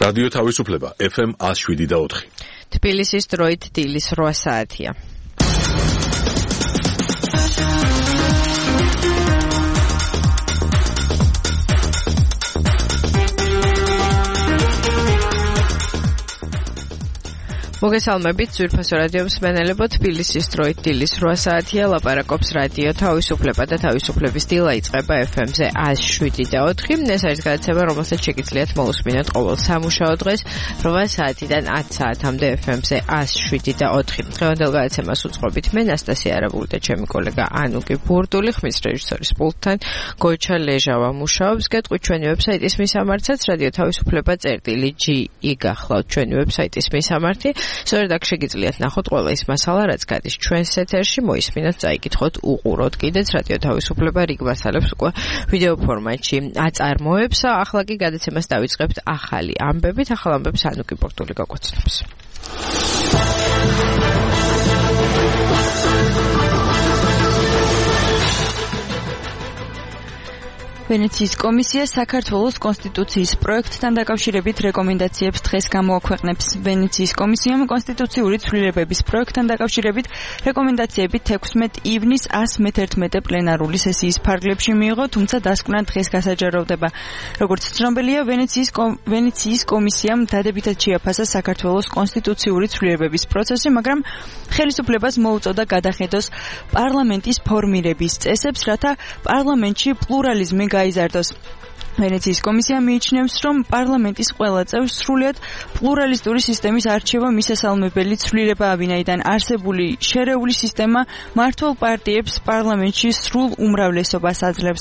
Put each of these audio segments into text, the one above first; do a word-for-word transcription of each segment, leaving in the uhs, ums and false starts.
რადიო თავისუფლება ეფ ემ one oh seven და four. თბილისის დროით დილის რვა საათია. მოგესალმებით, ძვირფასო რადიო მსმენელებო, თბილისის დროით დილის რვა საათია, ლაპარაკობს რადიო თავისუფლება და თავისუფლების დილა იწყება ეფ ემ-ზე one oh seven და four. ეს არის გადაცემა, რომელსაც შეგიძლიათ მოусმინოთ ყოველ სამუშაო დღეს რვა საათიდან ათი საათამდე ეფ ემ-ზე one oh seven და four. დღევანდელ გადაცემას უწყობით მე ნასტასია არაბული და ჩემი კოლეგა ანუკი ბურდული, ხმის რეჟისორის პულტთან გოჩა ლეჟავა მუშაობს. გეტყვით ჩვენი ვებსაიტის მისამართსაც რადიო თავისუფლება წერტილი ჯი ი გახლავთ ჩვენი ვებსაიტის მისამართი. სწორედ აქ შეგიძლიათ ნახოთ ყველა ის მასალა, რაც გადის ჩვენს ეთერში, მოისმინოთ, წაიკითხოთ, უყუროთ კიდეც რადიო თავისუფლება რიგ მასალებს უკვე ვიდეო ფორმატში აწარმოებს. ახლა კი გადაცემას დავიწყებთ ახალი ამბებით, ახალ ამბებს ანუკი პორტული გაგვაცნობს. ვენეციის კომისია საქართველოს კონსტიტუციის პროექტთან დაკავშირებით რეკომენდაციებს დღეს გამოაქვეყნებს. ვენეციის კომისიამ კონსტიტუციური ცვლილებების პროექტთან დაკავშირებით რეკომენდაციები თექვსმეტ ივნისს one oh one პლენარული სესიის ფარგლებში მიიღო, თუმცა დასკვნა დღეს გასაჯაროვდება. როგორც ცნობილია, ვენეციის ვენეციის კომისიამ დადებითად შეაფასა საქართველოს კონსტიტუციური ცვლილებების პროცესი, მაგრამ ხელისუფლებას მოუწოდა გადახედოს პარლამენტის ფორმირების წესებს, რათა პარლამენტში პლურალიზმი გაიზარდოს. ვენეციის კომისია მიიჩნევს, რომ პარლამენტის ყველა წევრს სრულიად პლურალისტური სისტემის არჩევა მისასალმებელი ცვლილებაა, ვინაიდან არსებული შერეული სისტემა მმართველ პარტიებს პარლამენტში სრულ უმრავლესობას აძლევს.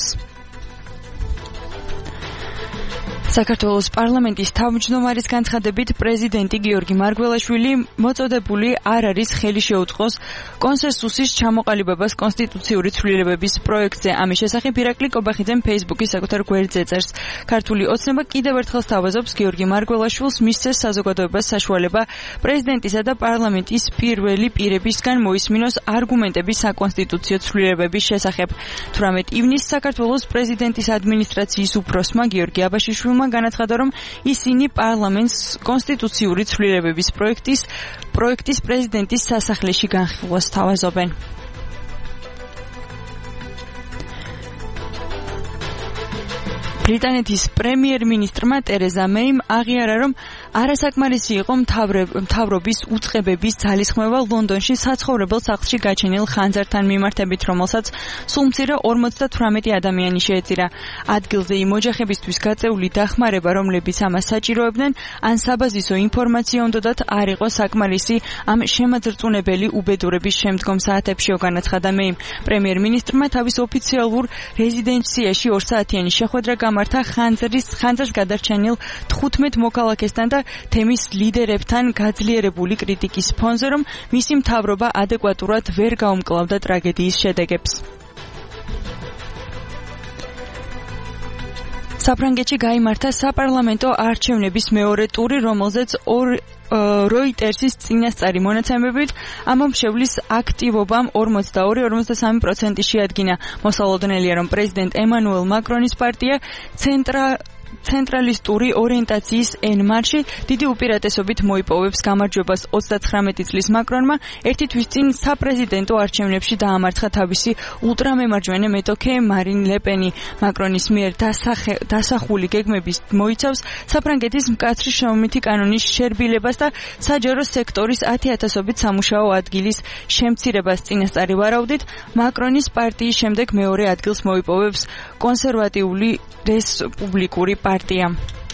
საქართველოს პარლამენტის თავმჯდომარის განცხადებით პრეზიდენტი გიორგი მარგველაშვილი მოწოდებული არ არის ხელი შეუწყოს კონსენსუსის ჩამოყალიბებას კონსტიტუციური ცვლილებების პროექტზე. ამის შესახებ ირაკლი კობახიძემ ფეისბუქის საკუთარ გვერდზე წერს. ქართული ოცნება კიდევ ერთხელ სთავაზობს გიორგი მარგველაშვილს მისცეს საზოგადოებას საშუალება პრეზიდენტისა და პარლამენტის პირველი პირებისგან მოისმინოს არგუმენტები საკონსტიტუციო ცვლილებების შესახებ. თვრამეტ ივნისს საქართველოს პრეზიდენტის ადმინისტრაციის უფროსმა გიორგი აბაშიშვილმა განაცხადა, რომ ისინი პარლამენტს კონსტიტუციური ცვლილებების პროექტის პროექტის პრეზიდენტის სასახლეში განხილვას თავაზობენ. ბრიტანეთის პრემიერ-მინისტრმა ტერეზა მეიმ აღიარა, რომ არასაკმარისი იყო მთავრობის უწყებების ძალისხმევა ლონდონში საცხოვრებელ სახლში გაჩენილ ხანძართან მიმართებით, რომელსაც სულ მცირე ორმოცდათვრამეტი ადამიანი შეეწირა. ადგილზე იმ ოჯახებისთვის გაწეული დახმარება, რომლებიც ამას საჭიროებდნენ, ან საბაზისო ინფორმაცია უნდათ არ იყო საკმარისი ამ შემაძრწუნებელი უბედურების შემდგომ საათებში, განაცხადა მეიმ. პრემიერ-მინისტრმა თავის ოფიციალურ რეზიდენციაში ორსაათიანი შეხვედრა გამართა ხანძრის ხანძარს გადარჩენილ თხუთმეტ მოქალაქესთან და თემის ლიდერებთან გაძლიერებული კრიტიკის ფონზე, რომ მისი მთავრობა ადეკვატურად ვერ გაუმკლავდა ტრაგედიის შედეგებს. საფრანგეთში გაიმართა საპარლამენტო არჩევნების მეორე ტური, რომელზეც როიტერსის წინასწარი მონაცემებით ამომრჩევლის აქტივობამ ორმოცდაორი ორმოცდასამი პროცენტი შეადგინა. მოსალოდნელია, რომ პრეზიდენტ ემანუელ მაკრონის პარტია ცენტრა ცენტრალისტური ორიენტაციის ენ-მარში დიდი უპირატესობით მოიპოვებს გამარჯვებას. ოცდათხრამეტი წლის მაკრონმა ერთი თვის წინ საპრეზიდენტო არჩევნებში დაამარცხა თავისი ულტრამემარჯვენე მეტოქე მარინ ლეპენი. მაკრონის მიერ დასახული გეგმების მოიცავს საფრანგეთის მკაცრი შრომითი კანონის შერბილებას და საჯარო სექტორის ათი ათასობით სამუშაო ადგილის შემცირებას. წინასწარი ვარაუდით, მაკრონის პარტიის შემდეგ მეორე ადგილს მოიპოვებს კონსერვატიული რესპუბლიკური პარტია.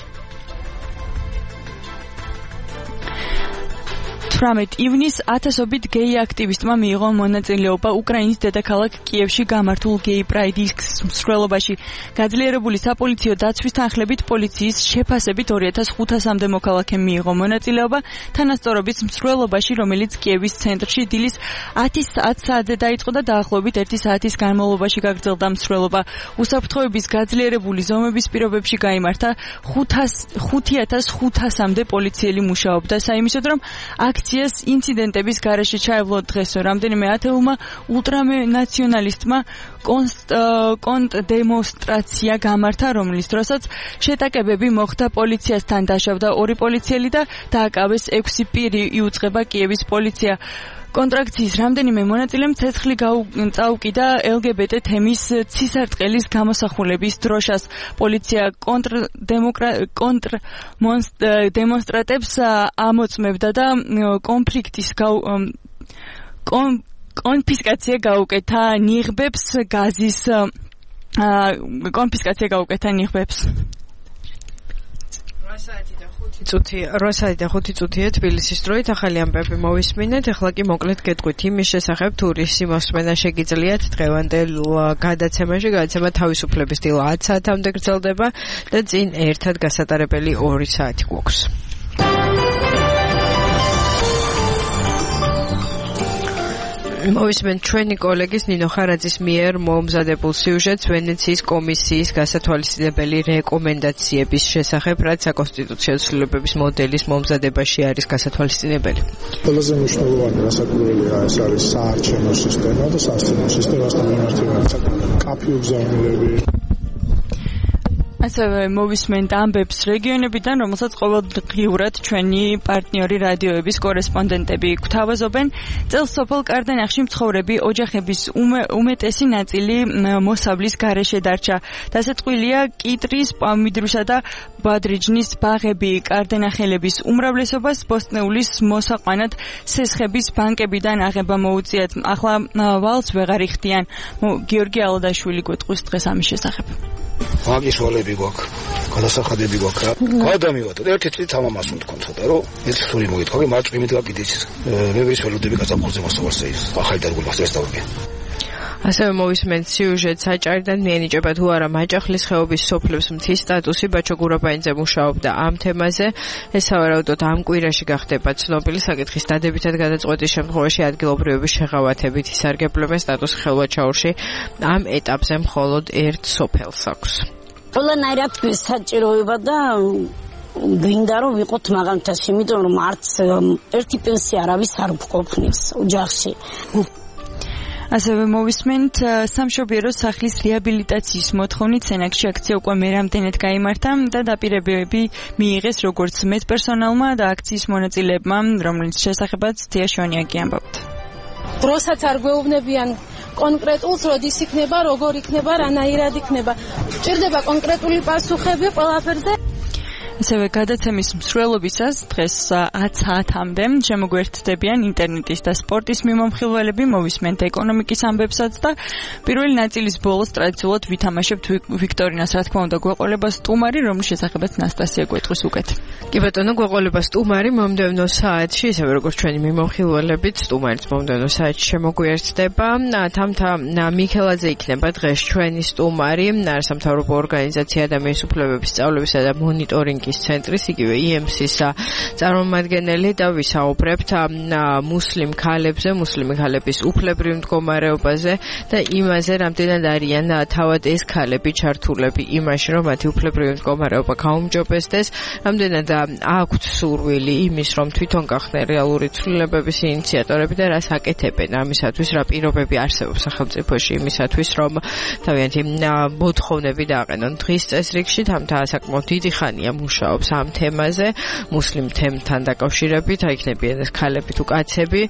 თვრამეტ ივნისს ათასობით გეი აქტივისტმა მიიღო მონაწილეობა უკრაინის დედაქალაქ კიევში გამართულ გეი პრაიდის მსვლელობაში. გაძლიერებული sapolitsiო დაცვის თანხლებით პოლიციის შეფასებით ორი ათას ხუთასამდე მოქალაქემ მიიღო მონაწილეობა თანასწორობის მსვლელობაში, რომელიც კიევის ცენტრში დილის ათი საათზე დაიწყო და დაახლოებით ერთი საათის განმავლობაში გაგრძელდა მსვლელობა. უსაფრთხოების გაძლიერებული ზომების პირობებში გაიმართა ხუთი ათას ხუთასამდე პოლიციელი მუშაობდა საიმისოდ, რომ აქციას ინციდენტების გარეშე ჩაევლო დღეს რამდენიმე ათეულმა ულტრანაციონალისტმა კონტრდემონსტრაცია გამართა, რომლის დროსაც შეტაკებები მოხდა, პოლიციასთან დაშავდა ორი პოლიციელი და დააკავეს ექვსი პირი, იუწყება კიევის პოლიცია. კონტრაქციის რამდენიმე მონაწილემ ცეცხლი წაუკიდა ელ გი ბი ტე თემის ცისარტყელის გამოსახულების დროშას. პოლიცია კონტრდემონსტრანტებს ამოწმებდა და კონფლიქტის კონფისკაცია გაუკეთა ნიღბებს გაზის კონფისკაცია გაუკეთა ნიღბებს. რვა საათი და ხუთი წუთია თბილისის დროით, ახალი ამბები მოვისმინეთ. ახლა კი მოკლედ გეტყვით იმის შესახებ, თუ რისი მოსმენა შეგიძლიათ დღევანდელ გადაცემაში. გადაცემა თავისუფლების დილ ათ საათამდე გრძელდება და წინ ერთად გასატარებელი ორი საათი გვაქვს. მოვისმენთ ჩვენი კოლეგის ნინო ხარაძის მიერ მომზადებულ სიუჟეტს ვენეციის კომისიის გასათვალისწინებელი რეკომენდაციების შესახებ, რაც საკონსტიტუციო ცვლილებების მოდელის მომზადებაში არის გასათვალისწინებელი. ყველაზე მნიშვნელოვანი რასაკვირველია ეს არის საარჩევნო სისტემა და სასცენო სისტემასთან მიმართულებით კაფე უბრძანებები. ასევე მოვისმენთ ამბებს რეგიონებიდან, რომელსაც ყოველდღიურად ჩვენი პარტნიორი რადიოების კორესპონდენტები გვთავაზობენ. წელს სოფელ კარდენახში მცხოვრები ოჯახების უმეტესი ნაწილი მოსავლის გარეშე დარჩა. დასაწყვილია კიტრის, პამიდრისა და ბადრიჯნის ბაღები. კარდენახელების უმრავლესობას ბოსტნეულის მოსაყვანად სესხების ბანკებიდან აღება მოუწიათ. ახლა ვალს ვეღარ იხდიან. გიორგი ალადაშვილი გვეტყვის დღეს ამის შესახებ. მაგის ვალები გვაქვს, გადასახადები გვაქვს რა. გადამივატოთ. ერთი წლით ამამას უნდა და რომ ერთი სული მოგეთქვა, მარწვიმით გაკიდეც. მე ვრის ველოდები გაზაფხულზე მოსავალს ის. ახალი დარგულას რესტავრია. ასევე მოვისმენთ სიუჟეტს საჭარიდან მიენიჭება თუ არა მაჭახლის ხეობის სოფლებს მთის სტატუსი. ბაჩო გურაბაინძე მუშაობდა ამ თემაზე. ეს სავარაუდოდ ამ კვირაში გახდება ცნობილი. საკითხის დადებითად გადაწყვეტის შემთხვევაში ადგილობრივების შეღავათებით ისარგებლებენ სტატუსი ხელვაჩაურში. ამ ეტაპზე მხოლოდ ერთ სოფელს აქვს. ყველანაირად საჭიროება და გვინდა რომ ვიყოთ მაღალმთაში, იმიტომ რომ არც ერთი პენსია არავის არ გვყოფნის ოჯახში. ასევე მოვისმენთ სამშობიარო სახლის რეაბილიტაციის მოთხოვნით სენაკში აქცია უკვე მე რამდენად გაიმართა და დაპირებები მიიღეს როგორც მედპერსონალმა და აქციის მონაწილეებმა, რომლის შესახებაც თია შვენიაკი ამბობთ. დროსაც არ გვეუბნებიან კონკრეტულს, როდის იქნება, როგორ იქნება, რანაირად იქნება. ჭირდება კონკრეტული პასუხები ყველაფერზე. ასევე გადაცემის მსვლელობისას დღეს ათ საათამდე შემოგვერთდებიან ინტერნეტის და სპორტის მიმომხილველები, მოვისმენთ ეკონომიკის ამბებსაც და პირველი ნაწილის ბოლოს ტრადიციულად ვითამაშებთ ვიქტორინას, რა თქმა უნდა, გვეყოლება სტუმარი, რომლის შესახებაც ნასტასია გვეტყვის უკეთ. კი ბატონო, გვეყოლება სტუმარი მომდევნო საათში, ისევე როგორც ჩვენი მიმომხილველებით, სტუმარიც მომდევნო საათში შემოგვიერთდება. თამთა მიქელაძე იქნება დღეს ჩვენი სტუმარი, არასამთავრობო ორგანიზაცია ადამიანის უფლებების სწავლებისა და მონიტორინგის ცენტრის, იგივე ი ემ სის წარმომადგენელი და ვისაუბრებთ მუსლიმ ქალებზე, მუსლიმი ქალების უფლებრივ მდგომარეობაზე და იმაზე, რამდენად არიან თავად ეს ქალები ჩართულები იმაში, რომ მათი უფლებრივი მდგომარეობა გაუმჯობესდეს, რამდენად აქვთ სურვილი იმის, რომ თვითონ გახდნენ რეალური ცვლილებების ინიციატორები და რას აკეთებენ ამისათვის, რა პირობები არსებობს სახელმწიფოში იმისათვის, რომ თავიანთი მოთხოვნები დააყენონ. დღის წესრიგში თამთა საკმაოდ დიდი ხანია მუშაობს ამ თემაზე, მუსლიმ თემთან დაკავშირებით, აი იქნებიან ეს ქალები თუ კაცები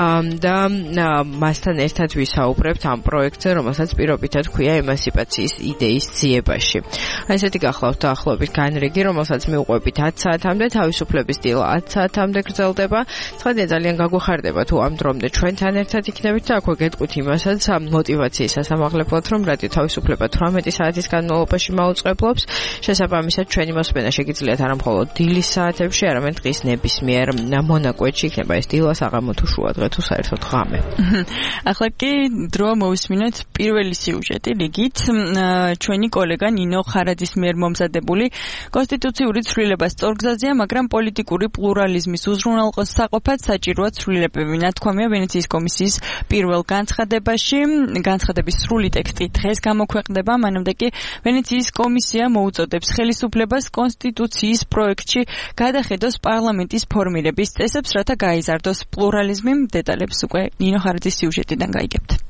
და მასთან ერთად ვისაუბრებთ ამ პროექტზე, რომელსაც პირობითად ქვია ემანსიპაციის იდეის ძიებაში. აი ესეთი გახლავთ დაახლოებით განრიგი, რომელსაც მივყვებით ათ საათამდე, თავისუფლების დილ ათ საათამდე გრძელდება. ცხადია ძალიან გაგვეხარდება თუ ამ დრომდე ჩვენთან ერთად იქნებით და აქვე გეტყვით იმასაც მოტივაციის სასამაღლებლად, რომ რადიო თავისუფლება თვრამეტი საათის განმავლობაში მაუწყებლობს. შესაბამისად ჩვენი მოსმენა შეგიძლიათ არა მხოლოდ დილის საათებში, არამედ დღის ნებისმიერ მონაკვეთში, იქნება ეს დილა, საღამო თუ შუადღე თუ საერთოდ ღამე. ახლა კი დრო მოვისმინოთ პირველი სიუჟეტი რიგით, ჩვენი კოლეგა ნინო ხარაძის მიერ მომზადებული. კონსტიტუციური ცვლილება სწორგზაზეა, მაგრამ პოლიტიკური პლურალიზმის უზრუნველყოფად საჭიროა ცვლილებები. ნათქვამია ვენეციის კომისიის პირველ განცხადებაში. განცხადების სრული ტექსტი დღეს გამოქვეყნდება, მანამდე კი ვენეციის კომისია მოუწოდებს ხელისუფლებას კონსტიტუციის პროექტში გადახედოს პარლამენტის ფორმირების წესებს, რათა გაიზარდოს პლურალიზმი. დეტალებს უკვე ნინო ხარაძის სიუჟეტიდან გაიგებთ.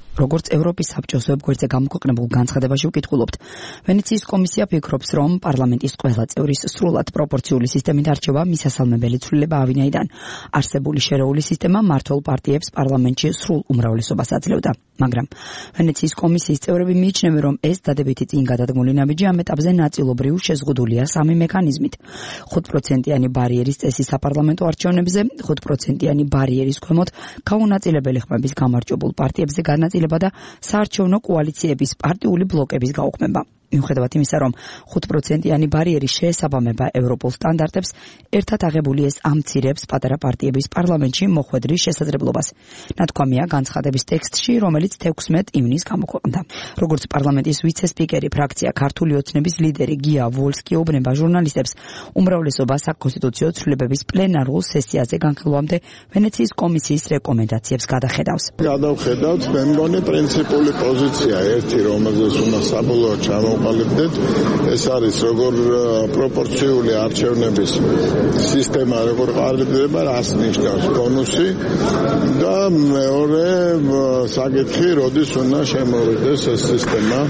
როგორც ევროპის საბჭოს ვებგვერდზე გამოქვეყნებულ განცხადებაში ვკითხულობთ, ვენეციის კომისია ფიქრობს, რომ პარლამენტის ყველა წევრის სრულად პროპორციული სისტემით არჩევა მისასალმებელი ცვლილება ავინაიდან არსებული შერეული სისტემა მმართველ პარტიებს პარლამენტში სრულ უმრავლესობას აძლევდა. მაგრამ ვენეციის კომისიის წევრები მიიჩნევენ, რომ ეს დადებითი წინ გადადგმული ნაბიჯი ამ ეტაპზე ნაწილობრივ შეზღუდულია სამი მექანიზმით: ხუთ პროცენტიანი ბარიერის წესი საპარლამენტო არჩევნებზე, ხუთ პროცენტიანი ბარიერის ქვემოთ გაუნაწილებელი ხმების გამარჯვებულ პარტიებზე განაწილება და საარჩევნო კოალიციების პარტიული ბლოკების გაუქმება. მიუხედავად იმისა, რომ ხუთ პროცენტიანი ბარიერი შეესაბამება ევროპულ სტანდარტებს, ერთად აღებული ეს ამცირებს პატარა პარტიების პარლამენტში მოხვედრის შესაძლებლობას. ნათქვამია განცხადების ტექსტში, რომელიც თექვსმეტ ივნისს გამოქვეყნდა. როგორც პარლამენტის ვიცე-სპიკერი ფრაქცია ქართული ოცნების ლიდერი გია ვოლსკი ეუბნება ჟურნალისტებს, უმრავლესობა საკონსტიტუციო ცვლილებების პლენარულ სესიაზე განხილვამდე ვენეციის კომისიის რეკომენდაციებს გადახედავს. გადავხედავთ, მე მგონი პრინციპული პოზიცია ერთი, რომელზეც უნდა საბოლოოდ ჩამოვყალიბდეთ. ეს არის როგორ პროპორციული არჩევნების სისტემა, როგორ ყალიბდება, რას ნიშნავს ბონუსი და მეორე საკითხი, როდის უნდა შემოვიდეს ეს სისტემა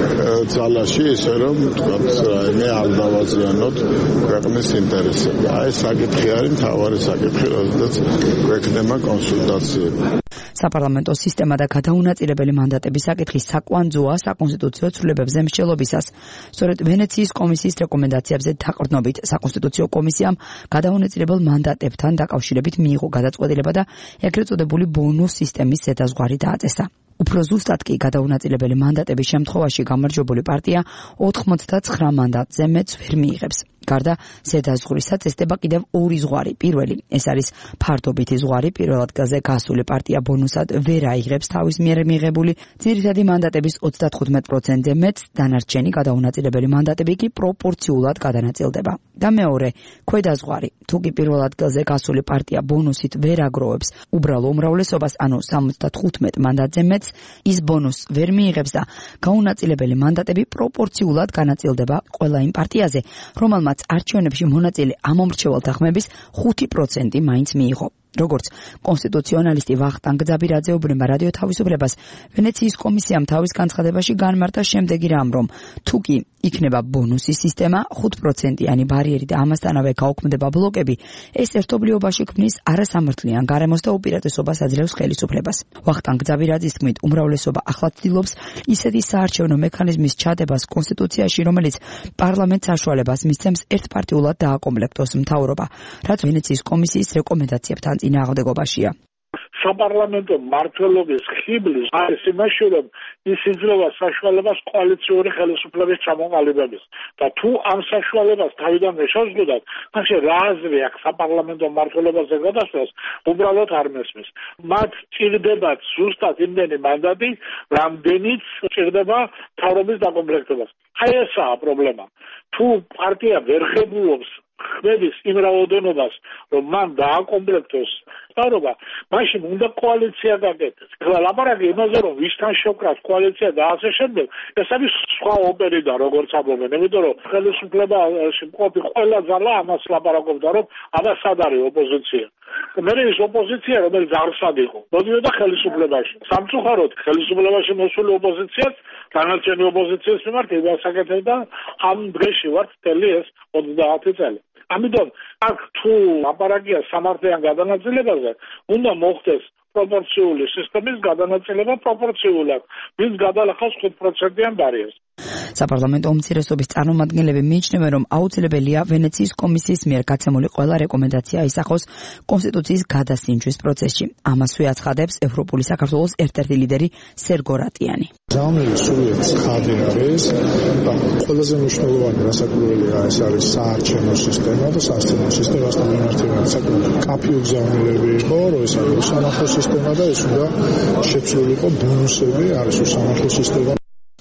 ძალაში, ისე რომ თქვა რაიმე არ დავაზიანოთ ქვეყნის ინტერესები. აი ეს საკითხი არის მთავარი საკითხი, როდესაც გვექნება კონსულტაციები. საპარლამენტო სისტემა და გადაუნაწილებელი მანდატების საკითხი საკვანძოა საკონსტიტუციო ცვლილებებზე მსჯელობისას. სწორედ ვენეციის კომისიის რეკომენდაციებზე დაყრდნობით საკონსტიტუციო კომისიამ გადაუნაწილებელ მანდატებთან დაკავშირებით მიიღო გადაწყვეტილება და ეგრეთ წოდებული ბონუს სისტემის ზედაზღვარი დააწესა. უფრო ზუსტად კი გადაუნაწილებელი მანდატების შემთხვევაში გამარჯვებული პარტია ოთხმოცდაცხრა მანდატზე მეც ვერ მიიღებს. გარდა ზედაზღვრისა წესდება კიდევ ორი ზღვარი. პირველი, ეს არის ფარდობითი ზღვარი, პირველ ადგილზე გასული პარტია ბონუსად ვერ აიღებს თავის მიერ მიღებული ძირითადი მანდატების ოცდათხუთმეტ პროცენტზე მეტს, დანარჩენი გადაუნაწილებელი მანდატები კი პროპორციულად გადანაწილდება. და მეორე, ქვედა ზღვარი, თუ კი პირველ ადგილზე გასული პარტია ბონუსით ვერ აგროვებს უბრალო უმრავლესობას, ანუ სამოცდათხუთმეტ მანდატზე მეტს, ის ბონუსს ვერ მიიღებს და გაუნაწილებელი მანდატები პროპორციულად განაწილდება ყველა იმ პარტიაზე, რომელმაც არჩევნებში მონაწილე ამომრჩეველთა ხმების ხუთი პროცენტი მაინც მიიღო. როგორც კონსტიტუციონალისტი ვახტანგ ძაბირაძე ეუბნება რადიო თავისუფლებას, ვენეციის კომისიამ თავის განცხადებაში განმარტა შემდეგი რამ, რომ თუ კი იქნება ბონუსის სისტემა, ხუთ პროცენტიანი ბარიერი და ამასთანავე გაუქმდება ბლოკები, ეს ერთობლიობაში ქმნის არასამართლიან გარემოს და უპირატესობას აძლევს ხელისუფლებას. ვახტანგ ძაბირაძის თქმით, უმრავლესობა ახლა ცდილობს ისეთი საარჩევნო მექანიზმის ჩადებას კონსტიტუციაში, რომელიც პარლამენტს საშუალებას მისცემს ერთპარტიულად დააკომპლექტოს მთავრობა, რაც ვენეციის კომისიის რეკომენდაციებთან წინააღმდეგობაშია. საპარლამენტო მმართველობის ხიბლის არის იმაში, რომ ის იძლევა საშუალებას კოალიციური ხელისუფლების ჩამოყალიბების და თუ ამ საშუალებას თავიდან შეშლოდათ, მაშინ რა აზრი აქვს საპარლამენტო მმართველობაზე გადასვლას, უბრალოდ არ მესმის. მათ ჭირდებათ ზუსტად იმდენი მანდატი, რამდენიც ჭირდება მთავრობის დაკომპლექტებას. აი ესაა პრობლემა. თუ პარტია ვერ ღებულობს ხმების იმ რაოდენობას, რომ მან დააკომპლექტოს მთავრობა, მაშინ უნდა კოალიცია გაკეთდეს. ახლა ლაპარაკი იმაზე, რომ ვისთან შევკრათ კოალიცია და ასე შემდეგ, ეს არის სხვა ოპერიდა, როგორც ამბობენ, იმიტომ რომ ხელისუფლებაში მყოფი ყველა ძალა ამას ლაპარაკობდა, რომ აბა სად არის ოპოზიცია. მე ის ოპოზიცია, რომელიც არსად იყო, მოდიოდა ხელისუფლებაში. სამწუხაროდ ხელისუფლებაში მოსული ოპოზიციაც დანარჩენი ოპოზიციის მიმართ იდეასაკეთებდა ამ დღეში ვართ მთელი ეს ოცდაათი წელი. ამიტომ აქ თუ ლაპარაკია სამართლიან გადანაწილებაზე, უნდა მოხდეს პროპორციული სისტემის გადანაწილება პროპორციულად, ვის გადალახავს ხუთ პროცენტიან ბარიერს. საპარლამენტო უმცირესობის წარმომადგენლები მიიჩნევენ, რომ აუცილებელია ვენეციის კომისიის მიერ გაცემული ყველა რეკომენდაცია ისახოს კონსტიტუციის გადასინჯვის პროცესში. ამასვე აცხადებს ევროპული საქართველოს ერთ-ერთი ლიდერი სერგო რატიანი. ზამელი სულიერ ცხადი არის და ყველაზე მნიშვნელოვანი რასაკვირველია ეს არის საარჩევნო სისტემა და სასტუმრო სისტემასთან მიმართებადი საკუთარი კაფიო გზავნილები იყო, რომ ეს არის უსამართლო სისტემა და ეს უნდა შეცვლილიყო ბონუსები, არის უსამართლო სისტემა.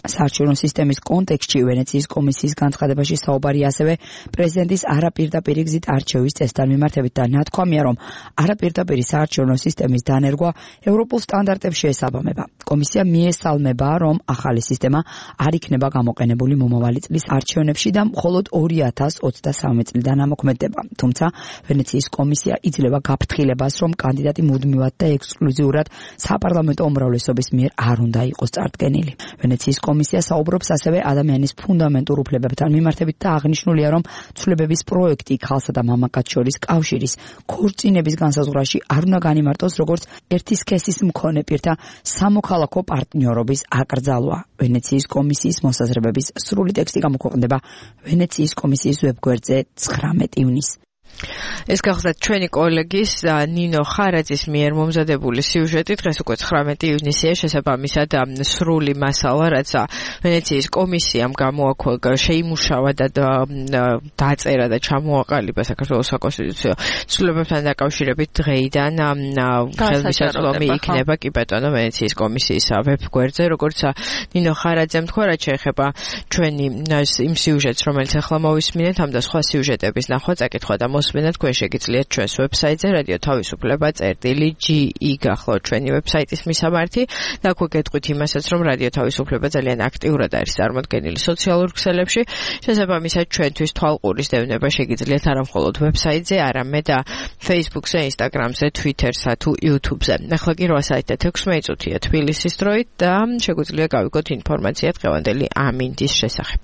საარჩევნო სისტემის კონტექსტში ვენეციის კომისიის განცხადებაში საუბარი ასევე პრეზიდენტის არაპირდაპირი გზით არჩევის წესთან მიმართებით და ნათქვამია, რომ არაპირდაპირი საარჩევნო სისტემის დანერგვა ევროპულ სტანდარტებს შეესაბამება. კომისია მიესალმება, რომ ახალი სისტემა არ იქნება გამოყენებული მომავალი წლის არჩევნებში და მხოლოდ ორი ათას ოცდასამი წლიდან ამოქმედდება. თუმცა ვენეციის კომისია იძლევა გაფრთხილებას, რომ კანდიდატი მუდმივად და ექსკლუზიურად საპარლამენტო უმრავლესობის მიერ არ უნდა იყოს წარდგენილი. ვენეციის კომისია საუბრობს ასევე ადამიანის ფუნდამენტურ უფლებებთან მიმართებით და აღნიშნულია, რომ ცვლილებების პროექტი ქალსა და მამაკაც შორის კავშირის ქორწინების განსაზღვრაში არ უნდა განიმარტოს როგორც ერთი სქესის მქონე პირთა სამოქალაქო პარტნიორობის აკრძალვა. ვენეციის კომისიის მოსაზრებების სრული ტექსტი გამოქვეყნდება ვენეციის კომისიის ვებგვერდზე ცხრამეტი ივნისს. ეს გახლდათ ჩვენი კოლეგის ნინო ხარაძის მიერ მომზადებული სიუჟეტი. დღეს უკვე ცხრამეტი ივნისია, შესაბამისად სრული მასალა, რაც ვენეციის კომისიამ გამოაქვეყნა, შეიმუშავა და დაწერა და ჩამოაყალიბა საქართველოს საკონსტიტუციო ცვლილებებთან დაკავშირებით დღეიდან ხელმისაწვდომი იქნება კი ბატონო ვენეციის კომისიის ვებგვერდზე. როგორც ნინო ხარაძემ თქვა, რაც შეეხება ჩვენი იმ სიუჟეტს, რომელიც ახლა მოვისმინეთ, ამ და სხვა სიუჟეტების ნახვა, წაკითხვა და მოსმენა თქვენ შეგიძლიათ ჩვენს ვებსაიტზე რადიო თავისუფლება წერტილი ჯი ი გახლავთ ჩვენი ვებსაიტის მისამართი და აქვე გეტყვით იმასაც, რომ რადიო თავისუფლება ძალიან აქტიურად არის წარმოდგენილი სოციალურ ქსელებში. შესაბამისად ჩვენთვის თვალყურის დევნება შეგიძლიათ არა მხოლოდ ვებსაიტზე, არამედ Facebook-ზე, Instagram-ზე, Twitter-სა თუ YouTube-ზე. ახლა კი რვა საათი და ექვსმეტი წუთია თბილისის დროით და შეგვიძლია გავიგოთ ინფორმაცია დღევანდელი ამინდის შესახებ.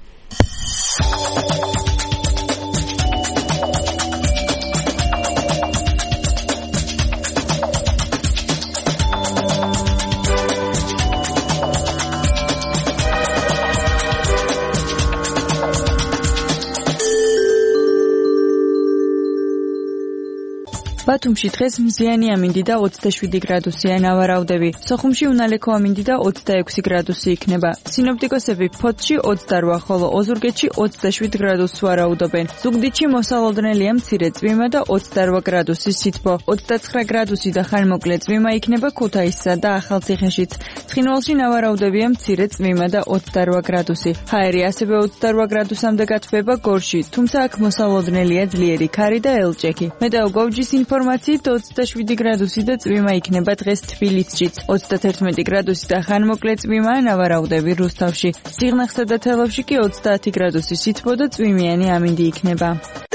ბათუმში დღეს მზიანი ამინდი და ოცდაშვიდი გრადუსია ნავარაუდები. სოხუმში უნალექო ამინდი და ოცდაექვსი გრადუსი იქნება. სინოპტიკოსები ფოთში ოცდარვა, ხოლო ოზურგეთში ოცდაშვიდ გრადუსს ვარაუდობენ. ზუგდიდში მოსალოდნელია მცირე წვიმა და ოცდარვა გრადუსი სითბო. ოცდაცხრა გრადუსი და ხანმოკლე წვიმა იქნება ქუთაისსა და ახალციხეშიც. ცხინვალში ნავარაუდებია მცირე წვიმა და ოცდარვა გრადუსი. ჰაერი ასევე ოცდარვა გრადუსამდე გათბება გორში, თუმცა აქ მოსალოდნელია ძლიერი ქარი და ელჭექი. მეტეო გოვჯის ინფორმაციით ოცდაშვიდი გრადუსი და წვიმა იქნება დღეს თბილისშიც. ოცდათერთმეტი გრადუსი და ხანმოკლე წვიმაა ნავარაუდები რუსთავში. სიღნაღსა და თელავში კი ოცდაათი გრადუსი სითბო და წვიმიანი ამინდი იქნება.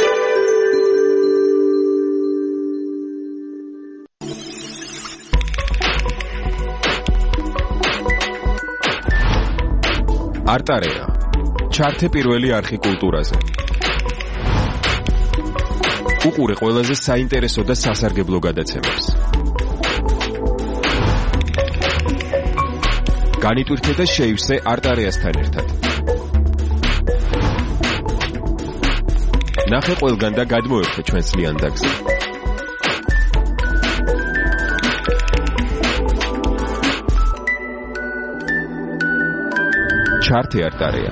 არტარეა. ჩართე პირველი არხი კულტურაზე. უყურე ყველაზე საინტერესო და სასარგებლო გადაცემებს. განიტვირთე და შეივსე არტარეასთან ერთად. ნახე ყველგან და გადმოერთე ჩვენს ლიანდაგზე. ჩართე არტარეა.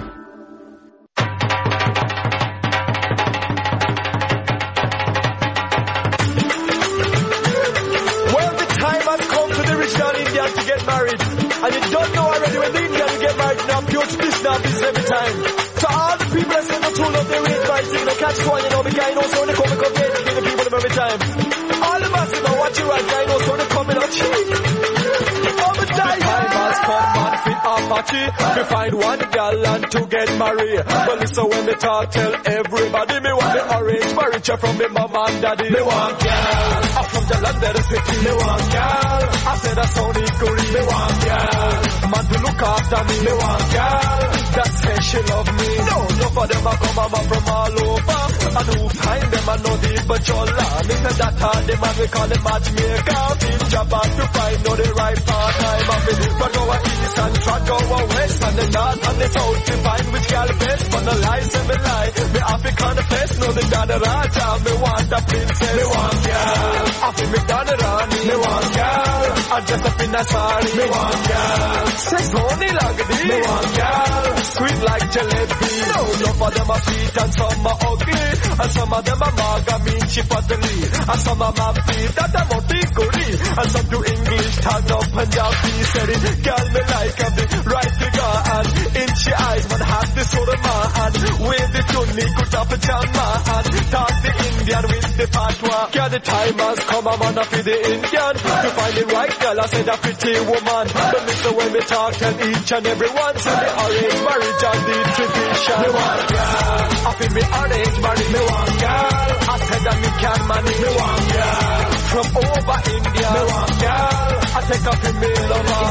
And you don't know already when the Indian get married now, pure this now, this every time. To all the people that send the tool of the rate fighting, they catch one, you know, because you know, so they come and come here to give the people them every time. All the masses know what you right, I know, so they coming out cheap. All the time has come and fit off a cheap. We find one girl and to get married. But listen when they talk, tell everybody, me want the orange marriage from me mama and daddy. Me want girl, I'm from the land that is city. Me want girl, I said that's only good. Me want girl, man to look after me. Me want girl, that say she love me. No, no for them I come mama from all over. And who find them I know the but your land. Me say that hard the man we call the matchmaker. In Japan to find know the right part. I'm a bit but over east and track over west and the north and the south to find which girl best. But the lies and me lie. Me African the best. Know the God the Raja. Me want the princess. Me want girl. I feel me done the Rani. Me want girl. I just up in a sari. Me want girl. Sex only like this. Me want girl. Sweet like jalebi. No, no of them are sweet and some are ugly, and some of them are maga minchi patli, and some are mafi that are motikuri, and some do English tag no Punjabi seri. Girl me like have the right figure and inchi eyes, man have the sort of man with the tunni kuta pajama and talk the Indian with the patwa. Yeah, the time has come, I'm on for the Indian to find the right girl. I said a pretty woman, but listen when me talk, tell each and everyone say me arrange marriage and the tradition. Me want girl, I feel me arrange marriage. Me want girl, I said that me can manage. Me want girl, from over India. Me want girl, I take up in me lover.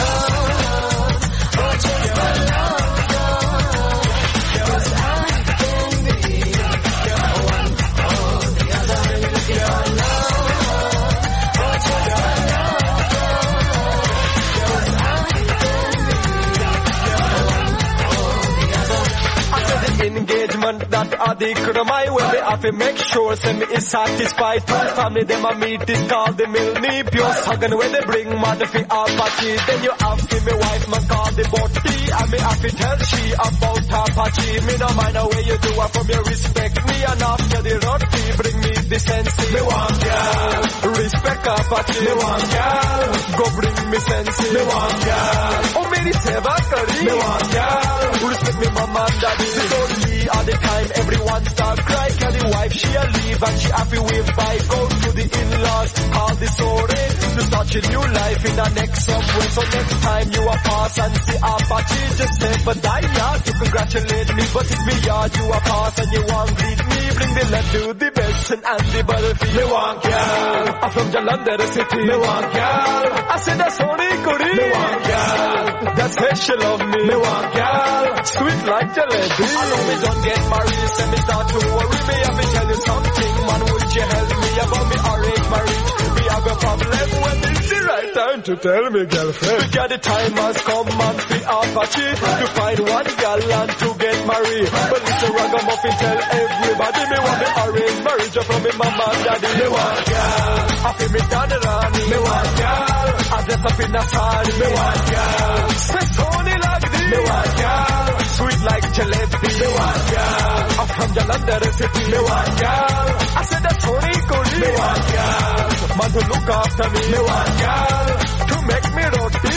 Oh, just for love. Engagement that are the my way. Me have to make sure say me is satisfied. Family them a meet is called the milni. Pure sagan where they bring mother fi a party. Then you have to me wife man call the body. And me have to tell she about Apache. Me no mind the way you do it from your respect me. And after the roti bring me the sense. Me want girl, respect Apache. Me want girl, go bring me sense. Me want girl, oh me the seva kari. Me want girl, respect me mama and daddy. All the time everyone start cry. Cause the wife she a leave and she happy with by. Go to the in-laws, call the story to start a new life in the next somewhere. So next time you a pass and see Apache, just say but die yard to congratulate me. But if me yard you a pass and you want greet me, bring the left to the best and the battlefield. Me want girl, I'm from Jalandhar city. Me want girl, I said that's only Kuri. Me want girl, that's special of me. Me want girl, sweet like jalebi. I know me don't get married, say me start to worry. Me have to tell you something, man, would you help me about me arrange marriage? Me have a problem when it's the right time to tell me girlfriend. Because the time has come man fi Apache to find one girl and to get married. But little ragamuffin tell everybody me want me arrange marriage from me mama and daddy. Me want girl, I feel me done Rani. Me want girl, I dress up in a saree. Me want girl, say Tony like this. Me want girl, sweet like jalebi. Me want girl, I'm from Jalandhar city. Me want girl, I said that's Tony Kuri. Me want girl, man to look after me. Me want girl, to make me roti.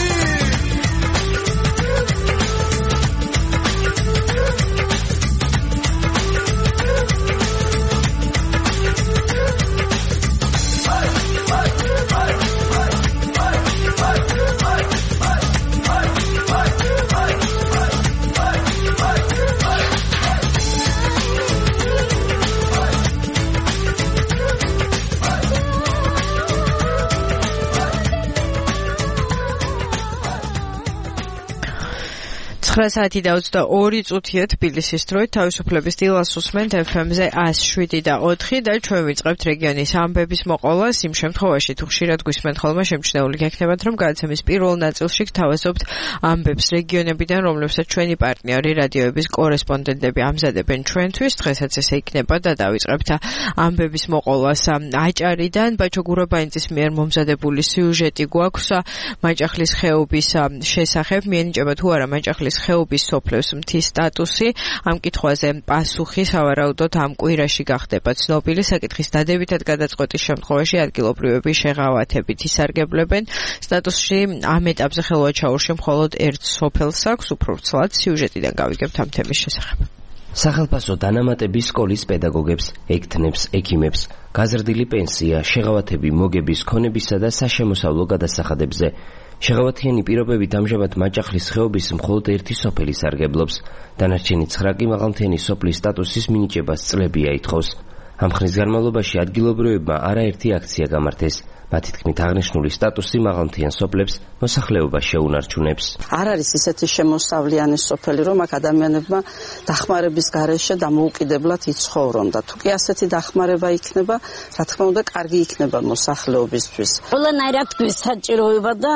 ცხრა საათი და ოცდაორი წუთია თბილისის დროით თავისუფლების დილას უსმენთ ეფ ემ-ზე ას შვიდი და ოთხი და ჩვენ ვიწყებთ რეგიონის ამბების მოყოლას იმ შემთხვევაში თუ ხშირად გვისმენთ ხოლმე შემჩნეული გექნებათ რომ გადაცემის პირველ ნაწილში გთავაზობთ ამბებს რეგიონებიდან რომლებსაც ჩვენი პარტნიორი რადიოების კორესპონდენტები ამზადებენ ჩვენთვის დღესაც ესე იქნება და დავიწყებთ ამბების მოყოლას აჭარიდან ბაჩო გურაბაინძის მიერ მომზადებული სიუჟეტი გვაქვს მაჭახლის ხეობის შესახებ მიენიჭება თუ არა მაჭახლის ხეობის სოფლების მთის სტატუსი ამ კითხვაზე პასუხი სავარაუდოდ ამ კვირაში გახდება ცნობილი საკითხის დადებითად გადაწყვეტის შემთხვევაში ადგილობრივები შეღავათებით ისარგებლებენ სტატუსში ამ ეტაპზე ხელვა ჩაურში მხოლოდ ერთ სოფელს აქვს უფრო ვრცლად სიუჟეტიდან გავიგებთ ამ თემის შესახებ სახელმწიფო დანამატების სკოლის პედაგოგებს, ექთნებს, ექიმებს, გაზრდილი პენსია, შეღავათები მოგების ქონებისა და საშემოსავლო გადასახადებზე შეღავათიანი პირობებით ამჟამად მაჭახლის ხეობის მხოლოდ ერთი სოფელი სარგებლობს. დანარჩენი ცხრა კი მაღალმთიანი სოფლის სტატუსის მინიჭებას წლებია ითხოვს. ამ ხნის განმავლობაში ადგილობრივებმა არაერთი აქცია გამართეს. მათი თქმით აღნიშნული სტატუსი მაღალმთიან სოფლებს მოსახლეობა შეუნარჩუნებს. არ არის ისეთი შემოსავლიანი სოფელი, რომ აქ ადამიანებმა დახმარების გარეშე დამოუკიდებლად იცხოვრონ და თუ კი ასეთი დახმარება იქნება, რა თქმა უნდა, კარგი იქნება მოსახლეობისთვის. ყველანაირად გვესაჭიროება და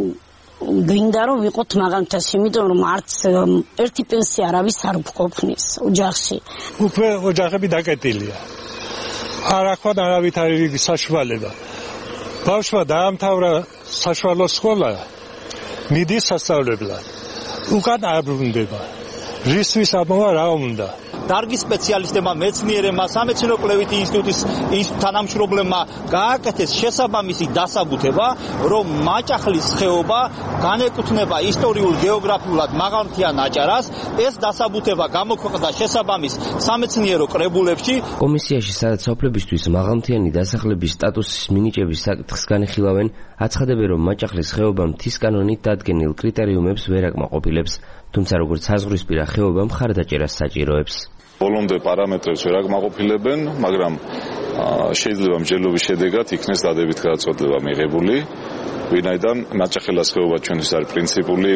გვინდა რომ ვიყოთ მაღალმთაში, იმიტომ რომ არც ერთი პენსია არავის არ გვყოფნის ოჯახში. უკვე ოჯახები დაკეტილია. არ აქვს არავითარი საშუალება. ბავშვმა დაამთავრა საშუალო სკოლა, მიდის სასწავლებლად. უკან არ ბრუნდება. რისთვის ამოვა რა უნდა? დარგის სპეციალისტებმა, მეცნიერებმა, სამეცნიერო კვლევითი ინსტიტუტის თანამშრომლებმა გააკეთეს შესაბამისი დასაბუთება, რომ მაჭახლის ხეობა განეკუთვნება ისტორიულ გეოგრაფიულად მაღალმთიან აჭარას. ეს დასაბუთება გამოქვეყნდა შესაბამის სამეცნიერო კრებულებში. კომისიაში, სადაც სოფლებისთვის მაღალმთიანი დასახლების სტატუსის მინიჭების საკითხს განიხილავენ, აცხადებენ, რომ მაჭახლის ხეობა მთის კანონით დადგენილ კრიტერიუმებს ვერ აკმაყოფილებს, თუმცა როგორც საზღვრისპირა ხეობა მხარდაჭერას საჭიროებს. ბოლომდე პარამეტრებს ვერ აკმაყოფილებენ, მაგრამ შეიძლება მსჯელობის შედეგად იქნეს დადებითი გადაწყვეტილება მიღებული, ვინაიდან მაჭახელას ხეობა ჩვენთვის არის პრინციპული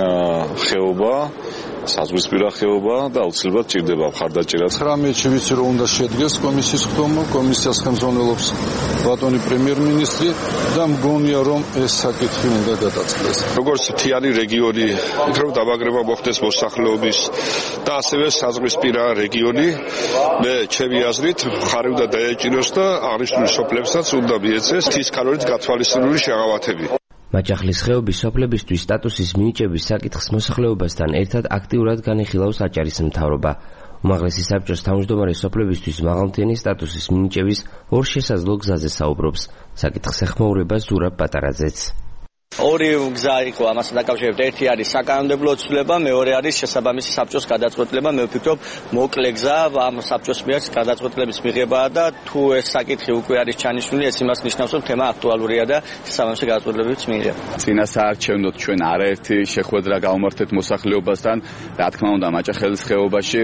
ხეობა, საზღვრისპირა ხეობა და აუცილებლად ჭირდება მხარდაჭერა. ცხრამეტში ვიცი რომ უნდა შედგეს კომისიის ხდომა, კომისიას ხელმძღვანელობს ბატონი პრემიერ-მინისტრი და მგონია რომ ეს საკითხი უნდა გადაწყდეს. როგორც მთიანი რეგიონი, იქნებ დაბაგრება მოხდეს მოსახლეობის და ასევე საზღვრისპირა რეგიონი, მე ჩემი აზრით მხარი უნდა დაეჭიროს და აღნიშნულ სოფლებსაც უნდა მიეცეს მთის კანონით გათვალისწინებული შეღავათები. მაჭახლის ხეობის სოფლებისთვის სტატუსის მინიჭების საკითხს მოსახლეობასთან ერთად აქტიურად განიხილავს აჭარის მთავრობა. უმაღლესი საბჭოს თავმჯდომარე სოფლებისთვის მაღალმთიანი სტატუსის მინიჭების ორ შესაძლო გზაზე საუბრობს. საკითხს ეხმაურება ზურაბ პატარაძეც. ორი გზა იყო ამასთან დაკავშირებით. ერთი არის საკანონმდებლო ცვლილება, მეორე არის შესაბამისი საბჭოს გადაწყვეტილება. მე ვფიქრობ, მოკლე გზა ამ საბჭოს მიერ გადაწყვეტილების მიღებაა და თუ ეს საკითხი უკვე არის ჩანიშნული, ეს იმას ნიშნავს, რომ თემა აქტუალურია და შესაბამისი გადაწყვეტილებიც მიიღება. წინა საარჩევნოდ ჩვენ არაერთი შეხვედრა გავმართეთ მოსახლეობასთან, რა თქმა უნდა, მაჭახელის ხეობაში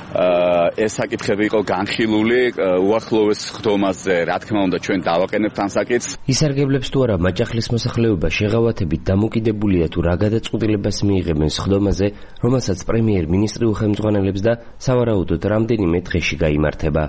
ეს საკითხები იყო განხილული, უახლოეს ხდომაზე, რა თქმა უნდა, ჩვენ დავაყენებთ ამ საკითხს. ისარგებლებს თუ არა მაჭახლის მოსახლეობა შეღავათებით დამოკიდებულია თუ რა გადაწყვეტილებას მიიღებენ სხდომაზე, რომელსაც პრემიერ-მინისტრი უხელმძღვანელებს და სავარაუდოდ რამდენიმე დღეში გაიმართება.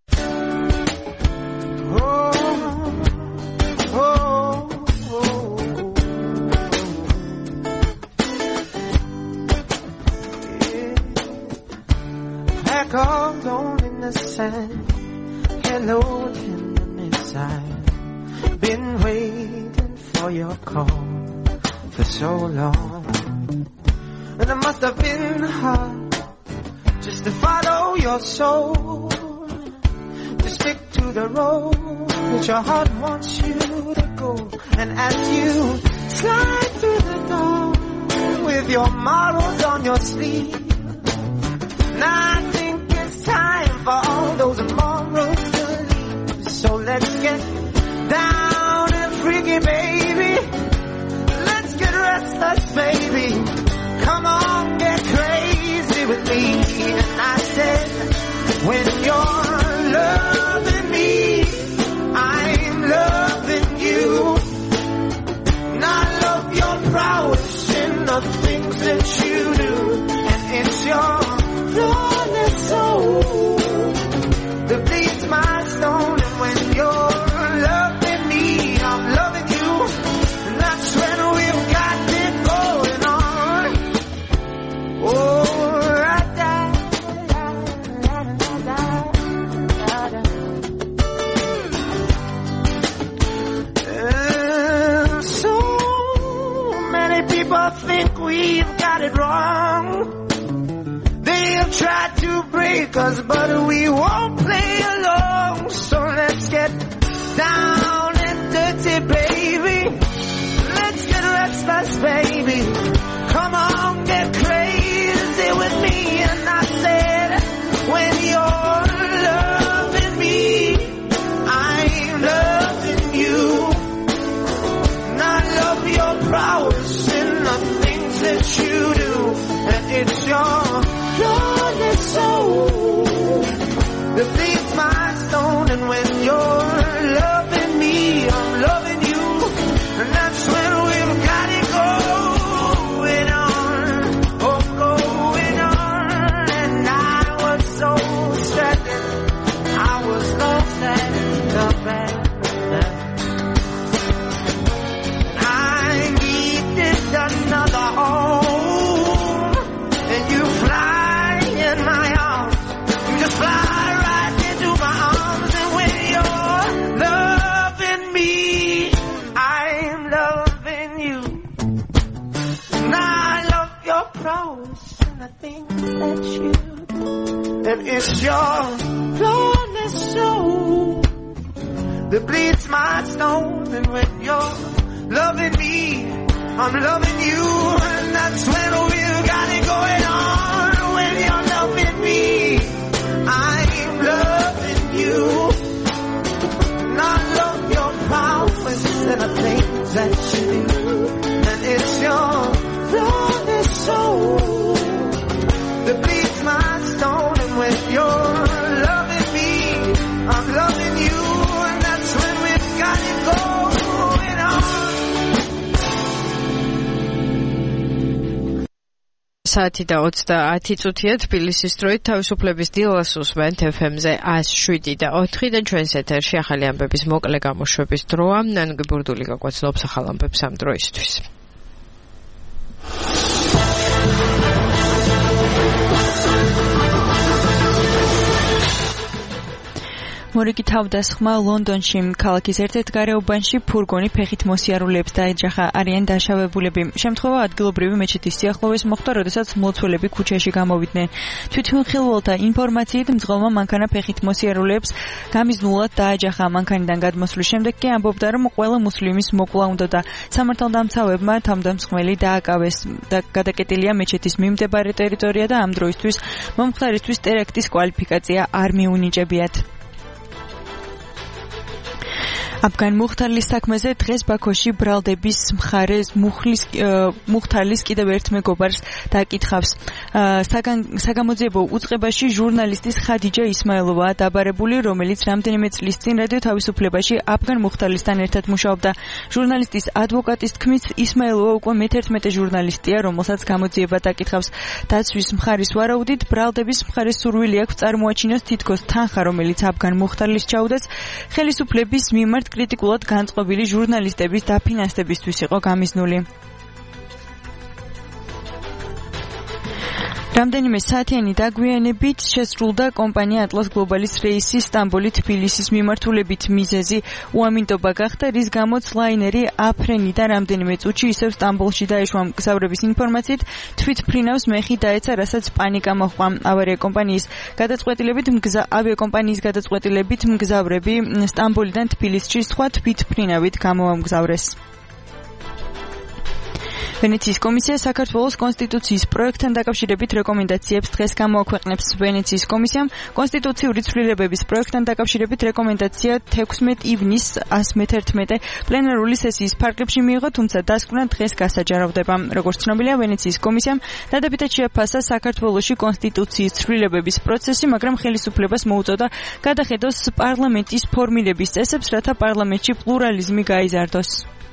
Your call for so long, and it must have been hard just to follow your soul, to stick to the road that your heart wants you to go. And as you slide through the door with your morals on your sleeve, now I think it's time for all those morals to leave. So let's get down and freaky, baby. Let's get restless, baby. Come on, get crazy with me. And I said, when you're loving me, I'm loving you. And I love your prowess in the things that you do. And it's your flawless soul that bleeds my stone. And when you're loving me, I'm loving you. And that's when we've got it going on. Oh, da da da da da da. Uh, so many people think we've got it wrong. They'll try to break us, but we won't play along. So let's get down and dirty, baby. Let's get restless, baby. Come on, get crazy with me. And I said, when you're loving me, I'm loving you. And I love your prowess in the things that you do. And it's your flawless soul that bleeds my stone. And when you're loving me, I'm loving you. And that's when we've got it going on. Oh, going on. And I was so certain I was lost and the bad. I needed another home. And you fly in my arms. You just fly right into my arms. And when you're loving me, I'm loving you. And I love your prowess and the things that you do. And it's your flawless soul that bleeds my stone. And when you're loving me, I'm loving you. And that's when we've got it going on. When you're loving me, I'm loving you. And I love your promises and the things that you do. And it's your flawless soul that bleeds my stone. And when you're loving me, I'm loving you. And that's when we've got it going on. საათი და ოცდაათი წუთია თბილისის დროით თავისუფლების დილას უსმენთ ეფ ემ-ზე εκατს შვიდი და ოთხი და ჩვენს ეთერში ახალი ამბების მოკლე გამოშვების დროა. ნანუგი ბურდული გაგვაცნობს ახალ ამბებს ამ დროისთვის. მორიგი თავდასხმა ლონდონში ქალაქის ერთ-ერთ გარეუბანში ფურგონი ფეხით მოსიარულეებს დაეჯახა. არიან დაშავებულები. შემთხვევა ადგილობრივი მეჩეთის სიახლოვეს მოხდა, როდესაც მლოცველები ქუჩაში გამოვიდნენ. თვითმხილველთა ინფორმაციით მძღოლმა მანქანა ფეხით მოსიარულეებს გამიზნულად დაეჯახა. მანქანიდან გადმოსვლის შემდეგ კი ამბობდა, რომ ყველა მუსლიმის მოკვლა უნდოდა. სამართალდამცავებმა თავდამსხმელი დააკავეს და გადაკეტილია მეჩეთის მიმდებარე ტერიტორია და ამ დროისთვის მომხდარისთვის ტერაქტის კვალიფიკაცია არ მიუნიჭებიათ. აფგან მუხთარლის საქმეზე დღეს ბაქოში ბრალდების მხარეს მუხლის მუხთარლის კიდევ ერთ მეგობარს დაკითხავს. საგამოძიებო უწყებაში ჟურნალისტის ხადიჯა ისმაილოვაა დაბარებული, რომელიც რამდენიმე წლის წინ რადიო თავისუფლებაში აფგან მუხთარლისთან ერთად მუშაობდა. ჟურნალისტის ადვოკატის თქმით, ისმაილოვა უკვე მეთერთმეტე ჟურნალისტია, რომელსაც გამოძიება დაკითხავს. დაცვის მხარის ვარაუდით, ბრალდების მხარეს სურვილი აქვს წარმოაჩინოს თითქოს თანხა, რომელიც აფგან მუხთარლის ჩაუდას ხელისუფლების მიმართ კრიტიკულად განწყობილი ჟურნალისტების დაფინანსებისთვის იყო გამიზნული. რამდენიმე საათიანი დაგვიანებით შესრულდა კომპანია Atlas Global-ის რეისი სტამბოლი-თბილისის მიმართულებით. მიზეზი უამინდობა გახდა, რის გამოც ლაინერი აფრენიდან რამდენიმე წუთში ისევ სტამბოლში დაეშვა. მგზავრების ინფორმაციით თვითმფრინავს მეხი დაეცა, რასაც პანიკა მოჰყვა. ავარია კომპანიის გადაწყვეტილებით ავიაკომპანიის გადაწყვეტილებით მგზავრები სტამბოლიდან თბილისში სხვა თვითმფრინავით გამოამგზავრეს. ვენეციის კომისია საქართველოს კონსტიტუციის პროექტთან დაკავშირებით რეკომენდაციებს დღეს გამოაქვეყნებს. ვენეციის კომისიამ კონსტიტუციური ცვლილებების პროექტთან დაკავშირებით რეკომენდაცია თექვსმეტი ივნისს ასი მეთერთმეტე პლენარული სესიის ფარგლებში მიიღო, თუმცა დასკვნა დღეს გასაჯარავდება. როგორც ცნობილია, ვენეციის კომისიამ დადებითად შეაფასა საქართველოში კონსტიტუციის ცვლილებების პროცესი, მაგრამ ხელისუფლებას მოუწოდა გადახედოს პარლამენტის ფორმირების წესებს, რათა პარლამენტში პლურალიზმი გაიზარდოს.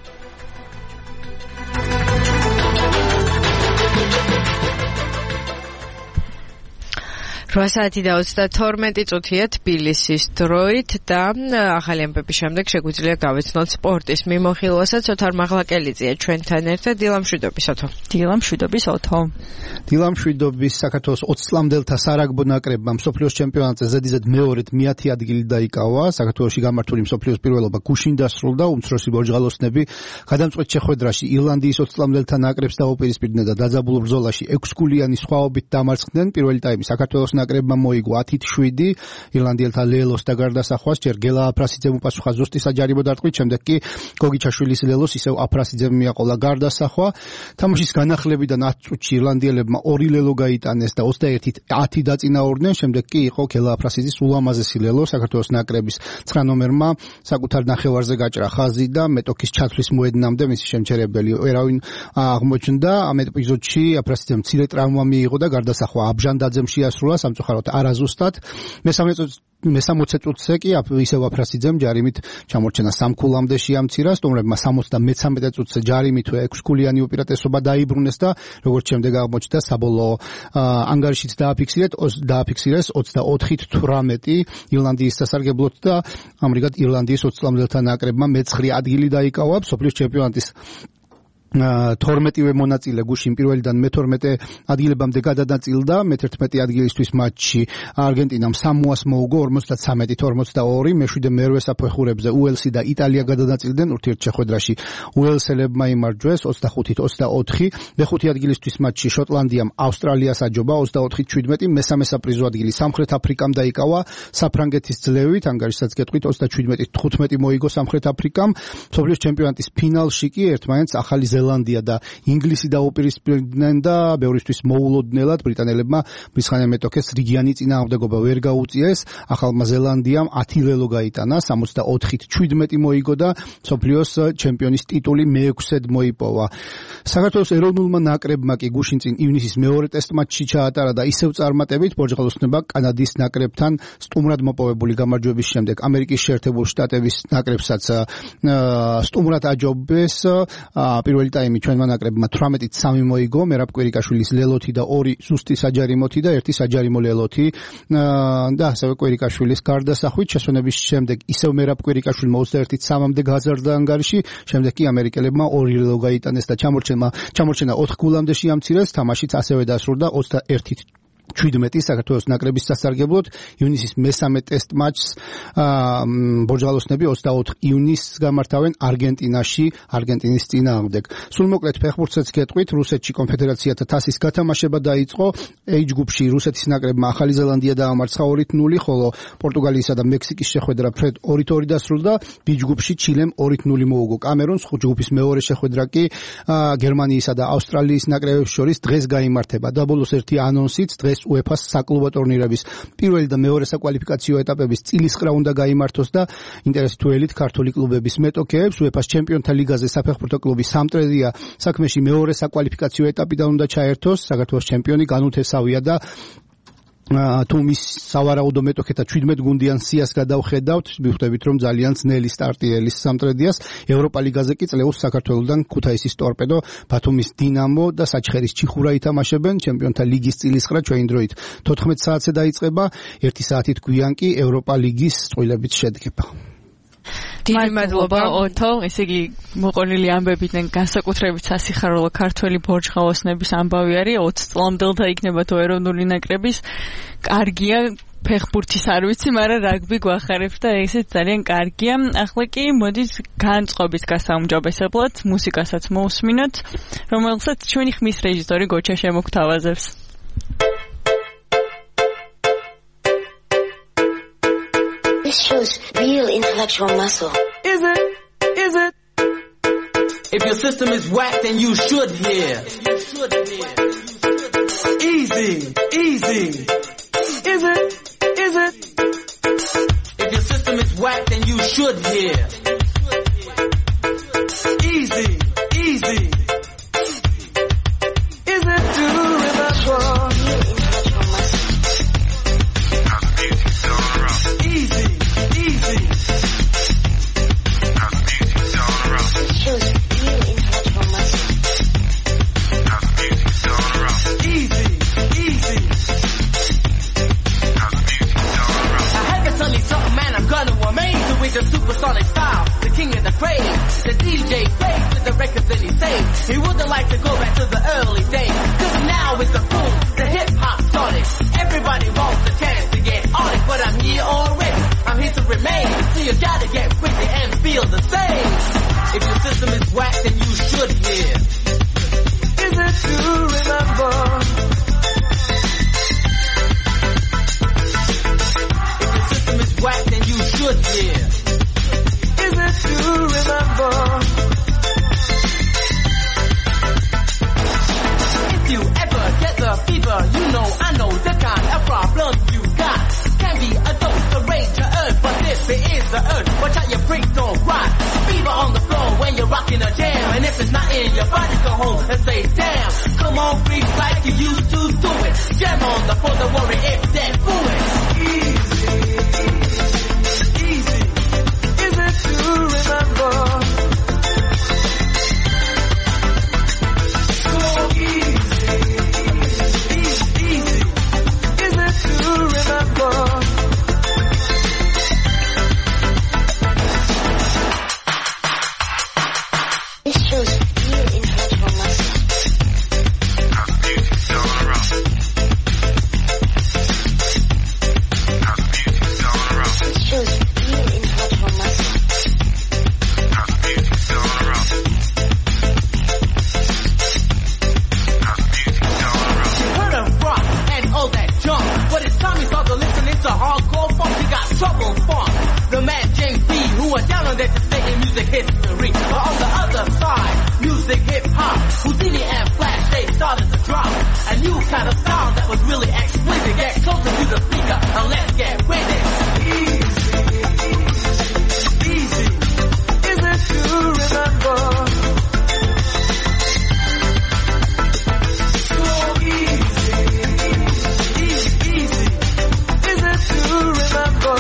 რვა საათი და ოცდათორმეტი წუთია თბილისის დროით და ახალი ამბების შემდეგ შეგვიძლია გავეცნოთ სპორტის მიმოხილვასაც. ოთარ მაღლაკელიძეა ჩვენთან ერთად. დილამშვიდობის ოთო. დილამშვიდობის ოთო. დილამშვიდობის. საქართველოს ოცი წლამდელთა სარაგბო ნაკრებმა მსოფლიოს ჩემპიონატზე ზედიზედ მეორედ მეათე ადგილი დაიკავა. საქართველოში გამართული მსოფლიოს პირველობა გუშინ დასრულდა. უმცროსი ბორჯღალოსნები გადამწყვეტ შეხვედრაში ირლანდიის ოცი წლამდელთა ნაკრებს დაუპირისპირდნენ და დაძაბულ ბრძოლაში ექვსგულიანი სხვაობით დამარცხდნენ. პირველი ტაიმი საქართველოს ნაკრებმა მოიგო ათით შვიდი. ირლანდიელთა ლელოს და გარდასახვას ჯერ გელა აფრასიძემ უპასუხა ზუსტი საჯარიმო დარტყმით, შემდეგ კი გოგიჩაშვილის ლელოს ისევ აფრასიძემ მიაყოლა გარდასახვა. თამაშის განახლებიდან ათ წუთში ირლანდიელებმა ორი ლელო გაიტანეს და ოცდაერთით ათი დაწინაურდნენ, შემდეგ კი იყო გელა აფრასიძის ულამაზესი ლელო საქართველოს ნაკრების ცხრა ნომერმა საკუთარ ნახევარზე გაჭრა ხაზი და მეტოქის ჩათვლის მოედნამდე მისი შემჩერებელი ვერავინ აღმოჩნდა. ამ ეპიზოდში აფრასიძემ მცირე ტრავმა მიიღო და გარდასახვა აბჟანდაძემ შეასრულა. სამწუხაროდ არაზუსტად. მესამოცე წუთზე კი ისევ აფრასიძემ ჯარიმით ჩამორჩენა სამ ქულამდე შეამცირა. სტუმრებმა სამოცდამეცამეტე წუთზე ჯარიმით ექვსგულიანი უპირატესობა დაიბრუნეს და როგორც შემდეგ აღმოჩნდა საბოლოო ანგარიშიც დააფიქსირეს ოცდაოთხით თვრამეტი ირლანდიის სასარგებლოდ და ამრიგად ირლანდიის ოცი წლამდელთა ნაკრებმა მეცხრე ადგილი დაიკავა მსოფლიოს ჩემპიონატის თორმეტივე მონაწილე გუშინ პირველიდან მეთორმეტე ადგილებამდე გადანაწილდა. მეთერთმეტე ადგილისთვის მატჩში არგენტინამ სამოას მოუგო ორმოცდათრამეტით ორმოცდაორი. მეშვიდე მერვე საფეხურებზე უელსი და იტალია გადანაწილდნენ ურთიერთშეხვედრაში. უელსელებმა იმარჯვეს ოცდახუთით ოცდაოთხი. მეხუთე ადგილისთვის მატჩში შოტლანდიამ ავსტრალიას აჯობა ოცდაოთხით შვიდმეტი. მესამე საპრიზო ადგილი სამხრეთ აფრიკამ დაიკავა საფრანგეთის ძლევით. ანგარიშსაც გეტყვით ოცდაშვიდმეტით თხუთმეტი მოიგო სამხრეთ აფრიკამ. მსოფლიოს ჩემპიონატის ფინალში კი ერთმანეთს ახალი ზელანდია და ინგლისი დაუპირისპირდნენ და ბევრისთვის მოულოდნელად ბრიტანელებმა მისხანე მეტოქეს რიგიანი წინააღმდეგობა ვერ გაუწიეს. ახალმა ზელანდიამ ათი ველო გაიტანა, სამოცდაოთხით შვიდმეტი მოიგო და მსოფლიოს ჩემპიონის ტიტული მეექვსედ მოიპოვა. საქართველოს ეროვნულმა ნაკრებმა კი გუშინ წინ ივნისის მეორე ტესტ მატჩში ჩაატარა და ისევ წარმატებით ბორჯღალოსნება კანადის ნაკრებთან სტუმრად მოპოვებული გამარჯვების შემდეგ ამერიკის შეერთებულ შტატების ნაკრებსაც სტუმრად აჯობეს. პირველი ტაიმი ჩვენმა ნაკრებმა თვრამეტით სამი მოიგო, მერაბ კვირიკაშვილის ლელოთი და ორი ზუსტი საჯარიმოთი და ერთი საჯარიმო ლელოთი და ასევე კვირიკაშვილის გარდასახვით. შესვენების შემდეგ ისევ მერაბ კვირიკაშვილმა ოცდაერთით სამამდე გაზარდა ანგარიში, შემდეგ კი ამერიკელებმა ორი ლელო გაიტანეს და ჩამორჩენა ჩამორჩენა ოთხ გულამდე შეამცირეს. თამაშიც ასევე დასრულდა ოცდაერთით შვიდმეტი საქართველოს ნაკრების სასარგებლოდ. ივნისის მესამე ტესტ მატჩს ბორჯღალოსნები ოცდაოთხ ივნისს გამართავენ არგენტინაში, არგენტინის წინააღმდეგ. სულ მოკლედ ფეხბურთსაც გეტყვით, რუსეთში კონფედერაციათა თასის გათამაშება დაიწყო. ეი ჯგუფში რუსეთის ნაკრებმა ახალი ზელანდია დაამარცხა ორით ნული, ხოლო პორტუგალიისა და მექსიკის შეხვედრა ფრედ ორით ორი დასრულდა. ბი ჯგუფში ჩილემ ორით ნული მოუგო კამერუნს. ჯგუფის მეორე შეხვედრა კი გერმანიისა და ავსტრალიის ნაკრებებს შორის დღეს გაიმართება. და ბოლოს ერთი ანონსიც, დღეს უეფას საკლუბო ტურნირების პირველი და მეორე საკვალიფიკაციო ეტაპების წილისყრა უნდა გაიმართოს და ინტერესი თუ ელით ქართული კლუბების მეტოქეებს. უეფას ჩემპიონთა ლიგაზე საფეხბურთო კლუბი სამტრედია საქმეში მეორე საკვალიფიკაციო ეტაპიდან უნდა ჩაერთოს. საქართველოს ჩემპიონი განუთესავია და თუ მის სავარაუდო მეტოქეთა შვიდმეტ გუნდიან სიას გადავხედავთ, მივხვდებით რომ ძალიან ძნელი სტარტი ელის სამტრედიას. ევროპა ლიგაზე კი წლეულს საქართველოსთან ქუთაისის ტორპედო, ბათუმის დინამო და საჩხერის ჩიხურა ითამაშებენ. ჩემპიონთა ლიგის წილისყრა ჩვენი დროით თოთხმეტ საათზე დაიწყება, ერთი საათით გვიან კი ევროპა ლიგის წყვილებით შედგება. დიდი მადლობა ოთო, ესე იგი მოყოლილი ამბებიდან განსაკუთრებით სასიხარულო ქართველი ბორჯღალოსნების ამბავი არის. ოცი წლამდელთა იქნება თუ ეროვნული ნაკრების. კარგია, ფეხბურთის არ ვიცი, მაგრამ რაგბი გვახარებს და ესეც ძალიან კარგია. ახლა კი მოდით განწყობით გასაუმჯობესებლად მუსიკასაც მოусმინოთ, რომელსაც ჩვენი ხმის რეჟისორი გოჩა შემოგთავაზებს. This shows real intellectual muscle. Is it? Is it? If your system is whack, then you should hear. Easy, easy. Is it? Is it? If your system is whack, then you should hear. Easy, easy. Is it to remember? Easy, easy. Shows real intellectual muscle. Easy, easy. I had to tell you something, man, I'm gonna amaze you with the supersonic style. The king of the craze. The D J plays with the records that he saves. He wouldn't like to go back to the early days. Cause now it's the boom, the hip hop sonic. Everybody wants the chance to get on it, but I'm here already. I'm here to remain. So you gotta get with it and feel the same. If your system is whack, then you should hear. Is it to remember? If your system is whack, then you should hear. Is it to remember? If you ever get the fever, you know, I know the kind of problem you got. Can be a dose, a rage, a urge, but if it is the urge, watch out your freaks don't rot. Fever on the floor when you're rocking a jam, and if it's not in your body, go home and say, damn. Come on, freaks, like you used to do it. Jam on the floor, don't worry if that fooling. Easy, easy. Is it to remember? So easy, easy, easy. Is it to remember? This shows real intellectual hop. Houdini and Flash, they started to drop. A new kind of sound that was really exquisite. Get closer to the speaker and let's get with it. Easy, easy, is it to remember? So easy, easy, easy, is it to remember?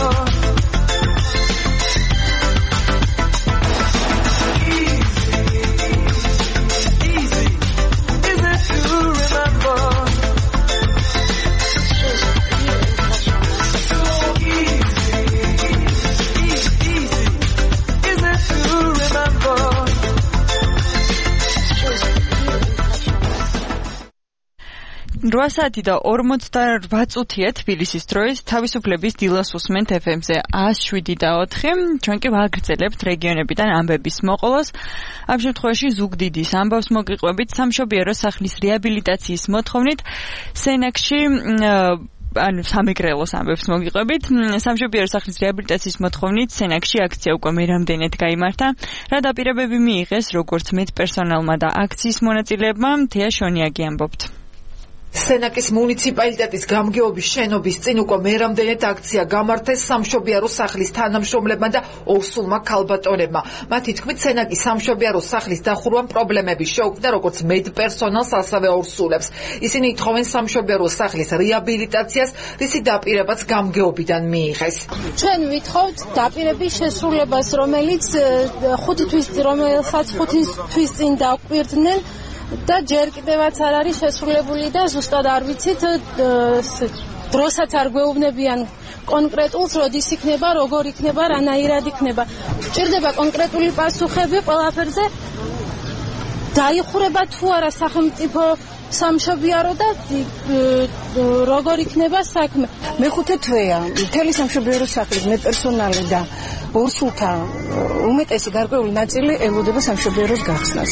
რვა საათი და ორმოცდარვა წუთია თბილისის დროით თავისუფლების დილას უსმენთ ეფ ემ-ზე ას შვიდი და ოთხი. ჩვენ კი ვაგრძელებთ რეგიონებიდან ამბების მოყოლას. ამ შემთხვევაში ზუგდიდის ამბავს მოგიყვებით სამშობიარო სახლის რეაბილიტაციის მოთხოვნით სენაკში ანუ სამეგრელოს ამბებს მოგიყვებით. სამშობიარო სახლის რეაბილიტაციის მოთხოვნით სენაკში აქცია უკვე მე რამდენად გაიმართა. რა დაპირებები მიიღეს როგორც მედპერსონალმა და აქციის მონაწილეებმა, თეა შონიაგი ამბობთ. სენაკის მუნიციპალიტეტის გამგეობის შენობის წინ უკვე მერამდენეთ აქცია გამართეს სამშობიარო სახლის თანამშრომლებმა და ორსულმა ქალბატონებმა. მათი თქმით, სენაკის სამშობიარო სახლის დახურვამ პრობლემები შეუქმნა როგორც მედპერსონალს, ასევე ორსულებს. ისინი ითხოვენ სამშობიარო სახლის რეაბილიტაციას, რისი დაპირებაც გამგეობიდან მიიღეს. ჩვენ ვითხოვთ დაპირების შესრულებას, რომელიც ხუთი თვის რომელსაც ხუთი თვის წინ დააკვირდნენ და ჯერ კიდევაც არ არის შესრულებული და ზუსტად არ ვიცით დროსაც არ გვეუბნებიან კონკრეტულს როდის იქნება, როგორ იქნება, რანაირად იქნება. გვჭირდება კონკრეტული პასუხები ყველაფერზე. დაიხურება თუ არა სახელმწიფო სამშობიარო და როგორ იქნება საქმე. მეხუთე თვეა მთელი სამშობიარო სახლის მედპერსონალი და ორსულთა უმეტესი გარკვეული ნაწილი ელოდება სამშობიაროს გახსნას.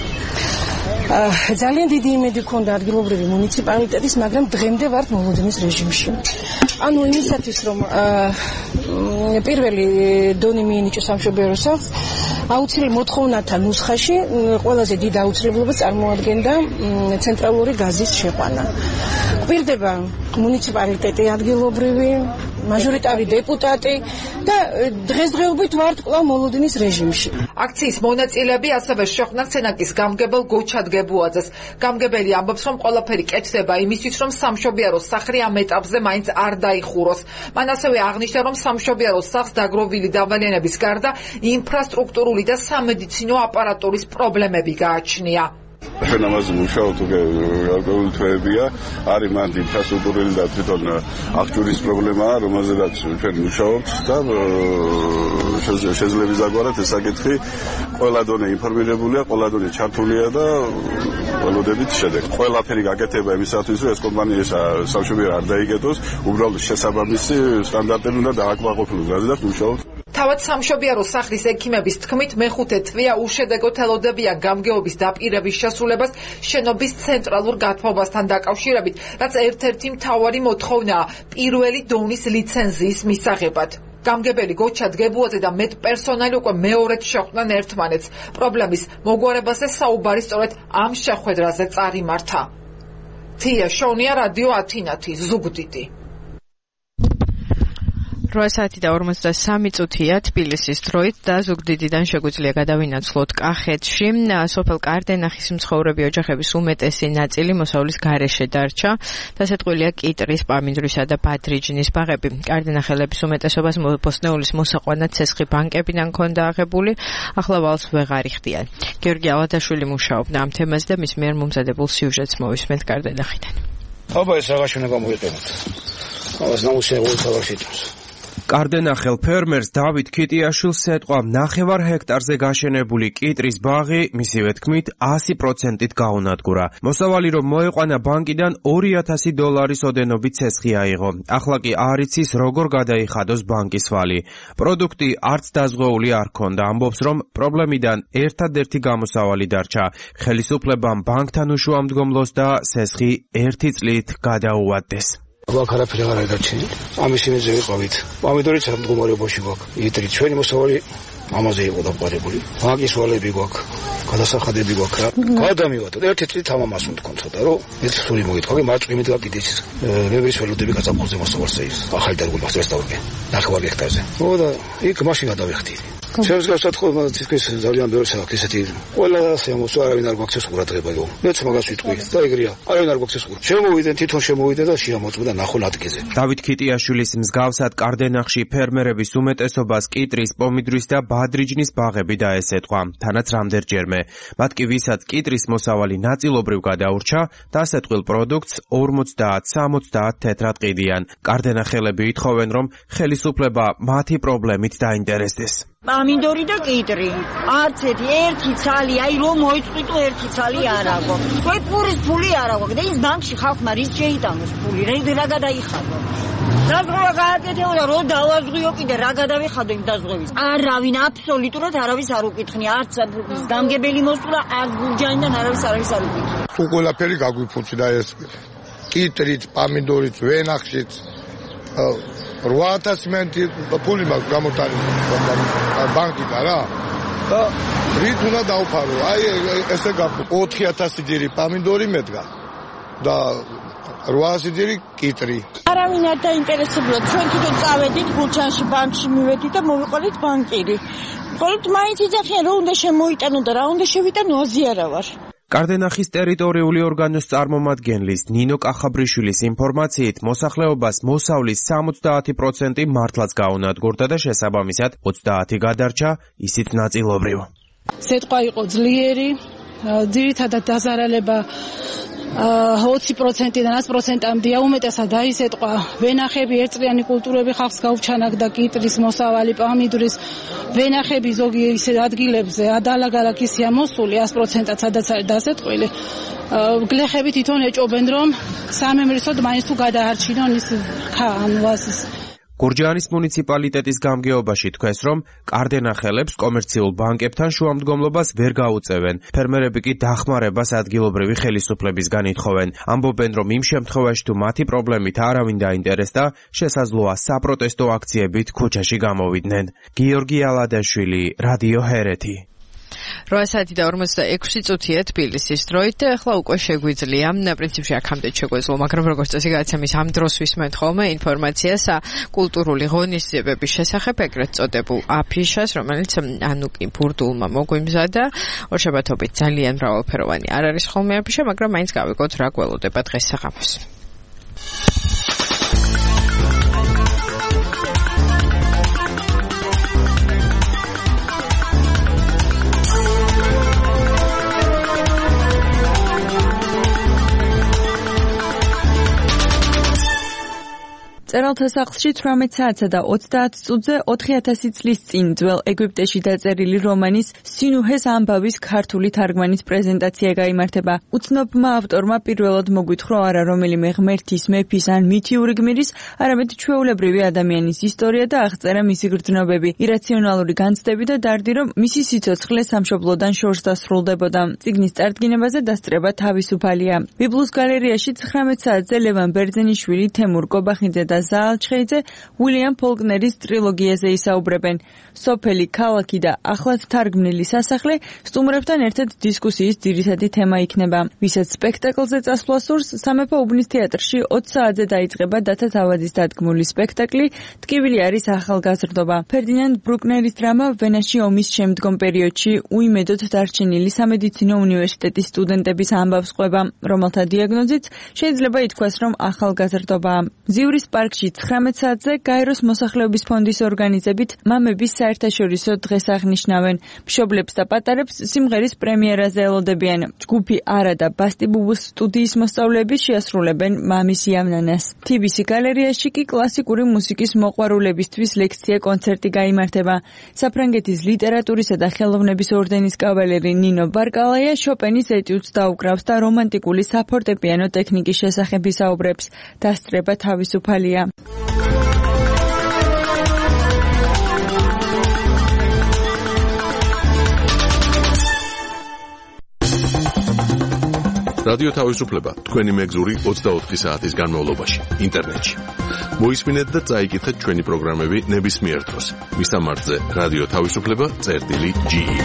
ძალიან დიდი იმედი ქონდა ადგილობრივი მუნიციპალიტეტის, მაგრამ დღემდე ვართ მოლოდინის რეჟიმში. ანუ იმისათვის რომ პირველი დონე მიენიჭოს სამშობიარო სახლს, აუცილებელი მოთხოვნათა ნუსხაში ყველაზე დიდ აუცილებლობას წარმოადგენდა ცენტრალური გაზის შეყვანა. გვპირდება მუნიციპალიტეტი ადგილობრივი, მაჟორიტარი დეპუტატი და დღესდღეობით ვართ კვლავ მოლოდინის რეჟიმში. აქციის მონაწილეები ასევე შეხვდნენ სენაკის გამგებელ გოჩად გებუაძეს. გამგებელი ამბობს, რომ ყველაფერი კეთდება იმისთვის, რომ სამშობიარო სახლი ამ ეტაპზე მაინც არ დაიხუროს. მან ასევე აღნიშნა, რომ სამშობიარო სახლს დაგროვილი დავალიანების გარდა ინფრასტრუქტურული და სამედიცინო აპარატურის პრობლემები გააჩნია. ჩვენ ამაზე მუშაობთ გარკვეული თვეებია, არის მანდ ინფრასტრუქტურული და თვითონ აღჭურის პრობლემაა, რომელზედაც ჩვენ მუშაობთ და შეძლებს დაგვარად ეს საკითხი. ყველა დონე ინფორმირებულია, ყველა დონე ჩართულია და ველოდებით შედეგს. ყველაფერი გაკეთება იმისათვის, რომ ეს კომპანია სამშობიარო არ დაიგეთოს, უბრალოდ შესაბამისი სტანდარტები უნდა დააკმაყოფილოს, რადგან მუშაობთ. თავად სამშობიარო სახლის ექიმების თქმით, მეხუთე თვეა უშედეგოდ ელოდებიან გამგეობის დაპირების შესრულებას შენობის ცენტრალურ გათბობასთან დაკავშირებით, რაც ერთ-ერთი მთავარი მოთხოვნაა პირველი დონის ლიცენზიის მისაღებად. გამგებელი გოჩად გებუაძე და მედპერსონალი უკვე მეორედ შეხვდნენ ერთმანეთს. პრობლემის მოგვარებაზე საუბარი სწორედ ამ შეხვედრაზე წარიმართა. თია შონია, რადიო ათინათი, ზუგდიდი. რვა საათი და ორმოცდასამი წუთია თბილისის დროით და ზუგდიდიდან შეგვიძლია გადავინაცვლოთ კახეთში. სოფელ კარდენახის მცხოვრები ოჯახების უმეტესი ნაწილი მოსავლის გარეშე დარჩა. დასეტყვილია კიტრის, პამინდვრისა და ბადრიჯნის ბაღები. კარდენახელების უმეტესობას ბოსნეულის მოსაყვანად ცესხი ბანკებიდან ჰქონდა აღებული, ახლა ვალს ვეღარ იხდიან. გიორგი ავადაშვილი მუშაობდა ამ თემაზე და მის მიერ მომზადებულ სიუჟეტს მოვისმენთ კარდენახიდან. აბა ეს რაღაცა უნდა გამოიყენოთ. ამას ნამუშევარი თავაშიტოს. კარდენახელ ფერმერს დავით ქიტიაშვილს ეთყვა ნახევარ ჰექტარზე გაშენებული კიტრის ბაღი, მისივე თქმით, ასი პროცენტით გაუნადგურა. მოსავალი რომ მოეყვანა ბანკიდან ორი ათასი დოლარის ოდენობით ცესხი აიღო. ახლა კი არ იცის როგორ გადაიხადოს ბანკის ვალი. პროდუქტი არც დაზღვეული არ ჰქონდა. ამბობს რომ პრობლემიდან ერთადერთი გამოსავალი დარჩა. ხელისუფლებამ ბანკთან უშუამდგომლოს და ცესხი ერთი წლით გადაუვადდეს. აქ არაფერი არ არის დარჩენილი. ამის იმედზე ვიყავით. პომიდორიც ამ მდგომარეობაში გვაქვს. იტრი ჩვენი მოსავალი ამაზე იყო დამყარებული. მაგის ვალები გვაქვს. გადასახადები გვაქვს რა. გადამივატოთ. ერთი წლით ამას უნდა ცოტა რომ ეს სული მოგიტყავი, მარწყვიმით გაკიდეს. მევრის ველოდები გაზაფხულზე მოსავალს ის. ახალი დარგული მასწავლეს დავდგე. ნახევარ გექტარზე. ხო და იქ მაშინ გადავიხდი. ჩემს გასად ხო თითქოს ძალიან ბევრი საქმე ესეთი ყველა შემოსვა არავინ არ გვაქვს ეს ყურადღებაო. მეც მაგას ვიტყვი და ეგრეა. არავინ არ გვაქვს ეს ყურადღება. შემოვიდენ თვითონ შემოვიდე და შეამოწმე და ნახო ნატკიზე. დავით ქიტიაშვილის მსგავსად კარდენახში ფერმერების უმეტესობას კიტრის, პომიდრის და ბადრიჯნის ბაღები დაესეთყვა. თანაც რამდენჯერმე. მათ კი ვისაც კიტრის მოსავალი ნაწილობრივ გადაურჩა, დასეტყვილ პროდუქტს ორმოცდაათ სამოცდაათ თეთრად ყიდიან. კარდენახელები ითხოვენ, რომ ხელისუფლება მათი პრობლემით დაინტერესდეს. Pomidori და კიტრი. არც ერთი ერთი ცალი, აი რომ მოიწვიტო ერთი ცალი არ აქვს. თქვენ პურის ფული არ აქვს და ის ბანკში ხალხმა რის შეიტანოს ფული, რა გადაიხადო. დაზღვევა გააკეთეო და რო დავაზღვიო კიდე რა გადავიხადო იმ დაზღვევის. არავინ აბსოლუტურად არავის არ უკითხნია, არც გამგებელი მოსულა, არც გურჯანიდან არავის არავის არ უკითხნია. თუ ყველაფერი გაგვიფუჭდა ეს კიტრით, პომიდორით, ვენახშიც რვა ათასი მენტი ფული მაქვს გამოტანილი ბანკიდან რა და რით უნდა დავფარო აი ესე გაქვს ოთხი ათასი ჯირი პომიდორი მედგა და რვა ათასი ჯირი კიტრი არავინ არ დაინტერესებულა ჩვენ თვითონ წავედით გულჩანში ბანკში მივედით და მოვიყოლით ბანკირი მხოლოდ მაინც იძახიან რომ უნდა შემოიტანო და რა უნდა შევიტანო აზიარა ვარ კარდენახის ტერიტორიული ორგანოს წარმომადგენლის ნინო კახაბრიშვილის ინფორმაციით მოსახლეობას მოსავლის სამოცდაათი პროცენტი მართლაც გაუნადგურდა და შესაბამისად ოცდაათი გადარჩა ისიც ნაწილობრივ. სეტყვა იყო ძლიერი, ძირითადად დაზარალება ოცი პროცენტიდან ათი პროცენტამდეა უმეტესად დაისეტყვა ვენახები, ერთწლიანი კულტურები ხალხს გაუჩანაგდა კიტრის, მოსავალი, პომიდრის ვენახები ზოგი ისე ადგილებზე ადალაგალაკისია მოსული ათი პროცენტად სადაც არის დასეტყვილი. გლეხები თვითონ ეჭობენ რომ სამემრისოდ მაინც თუ გადაარჩინონ ის ხა ან ვაზის გურჯაანის მუნიციპალიტეტის გამგეობაში თქვეს, რომ კარდენახელებს კომერციულ ბანკებთან შუამდგომლობას ვერ გაუწევენ. ფერმერები კი დახმარებას ადგილობრივი ხელისუფლებისგან ითხოვენ. ამბობენ, რომ იმ შემთხვევაში თუ მათი პრობლემით არავინ დაინტერესდა, შესაძლოა საპროტესტო აქციებით ქუჩაში გამოვიდნენ. გიორგი ალადაშვილი, რადიო ჰერეთი. რვა საათი და ორმოცდაექვსი წუთია თბილისის დროით და ახლა უკვე შეგვიძლია პრინციპში აქამდე შეგვეძლო, მაგრამ როგორც წესი გადაცემის ამ დროს ვისმენთ ხოლმე ინფორმაციას კულტურული ღონისძიებების შესახებ, ეგრეთ წოდებულ აფიშას, რომელიც ანუკი ბურდულმა მოგვიმზადა. ორშაბათობით ძალიან მრავალფეროვანი არ არის ხოლმე აფიშა, მაგრამ მაინც გავიგოთ რა გველოდება დღეს საღამოს. წერალთა სახლში თვრამეტ საათსა და ოცდაათ წუთზე ოთხი ათასი წლის წინ ძველ ეგვიპტეში დაწერილი რომანის სინუჰეს ამბავის ქართული თარგმანის პრეზენტაცია გაიმართება. უცნობმა ავტორმა პირველად მოგვითხრო არა რომელიმე ღმერთის, მეფის ან მითიური გმირის, არამედ ჩვეულებრივი ადამიანის ისტორია და აღწერა მისი გრძნობები, ირაციონალური განცდები და დარდი, რომ მისი სიცოცხლე სამშობლოდან შორს დასრულდებოდა. წიგნის წარდგინებაზე დასწრება თავისუფალია. ბიბლუს გალერეაში ცხრამეტ საათზე ლევან ბერძენიშვილი, თემურ კობახიძე და ზაალ ჩხეიძე უილიამ ფოლკნერის ტრილოგიაზე ისაუბრებენ. სოფელი, ქალაქი და ახლად თარგმნილი სასახლე სტუმრებთან ერთად დისკუსიის ძირითადი თემა იქნება. ვისაც სპექტაკლზე წასვლა სურს, სამეფო უბნის თეატრში ოცი საათზე დაიწყება დათა თავადის დადგმული სპექტაკლი „ტკივილი არის ახალგაზრდობა“. ფერდინანდ ბრუკნერის დრამა ვენაში ომის შემდგომ პერიოდში უიმედოდ დარჩენილი სამედიცინო უნივერსიტეტის სტუდენტების ამბავს ყვება, რომელთა დიაგნოზით შეიძლება ითქვას, რომ ახალგაზრდობაა. ზივრის პარკში ცხრამეტ საათზე გაეროს მოსახლეობის ფონდის ორგანიზებით მამების საერთაშორისო დღეს აღნიშნავენ. მშობლებს და პატარებს სიმღერის პრემიერაზე ელოდებიან. ჯგუფი არა და ბასტი ბუბუს სტუდიის მოსწავლეები შეასრულებენ მამის იავნანას. თი ბი სი გალერეაში კი კლასიკური მუსიკის მოყვარულებისთვის ლექცია კონცერტი გაიმართება. საფრანგეთის ლიტერატურისა და ხელოვნების ორდენის კავალერი ნინო ბარკალაია შოპენის ეტიუდს დაუკრავს და რომანტიკული საფორტეპიანო ტექნიკის შესახებ ისაუბრებს. დასწრება თავისუფალია. რადიო თავისუფლება თქვენი მეგზური ოცდაოთხი საათის განმავლობაში ინტერნეტში. მოისმინეთ და წაიკითხეთ ჩვენი პროგრამები ნებისმიერ დროს. მისამართზე რადიო თავისუფლება წერტილი ჯი ი.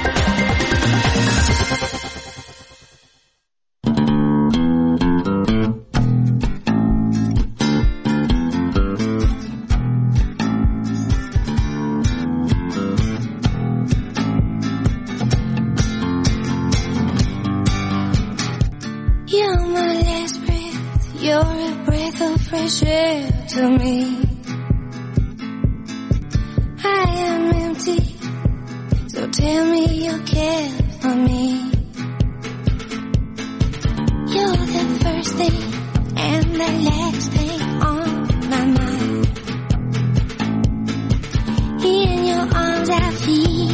To me, I am empty, so tell me you care for me. You're the first thing and the last thing on my mind. In your arms I feel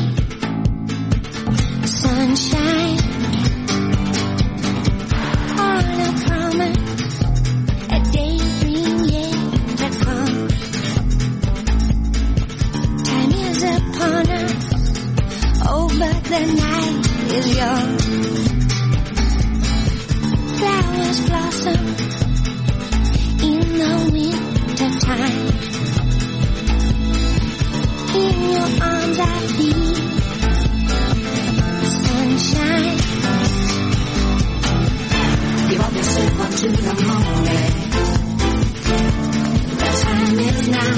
sunshine on a promise, a daydream yet to come. Time is upon us, oh but the night is young. Flowers blossom in the winter time. In your arms I feel sunshine. Give up yourself unto the moment. The time is now.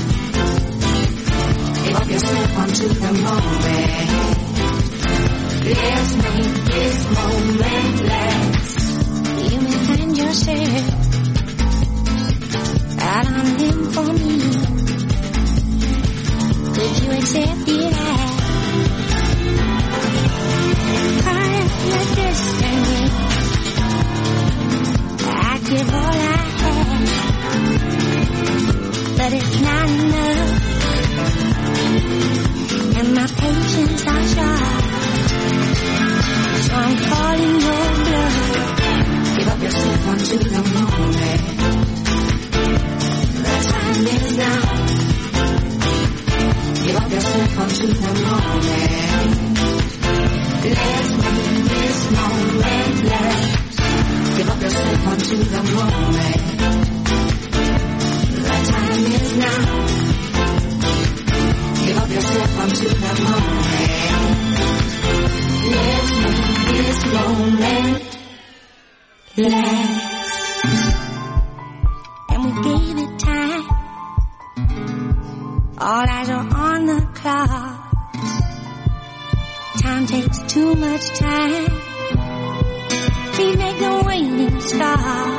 Give up yourself unto the moment. Let's make this moment last. You may find yourself out on limb for me. Could you accept it as part of your destiny? I give all I have, but it's not enough, and my patience are short, so I'm calling your bluff. Give up yourself unto the moment. The time is now. Give up yourself unto the moment. Let's make this moment last. Give up yourself unto the moment. The time is now. Give up yourself unto the moment. Let's make this moment last. And we gave it time. All eyes are on the clock. Time takes too much time. Please make the waiting stop.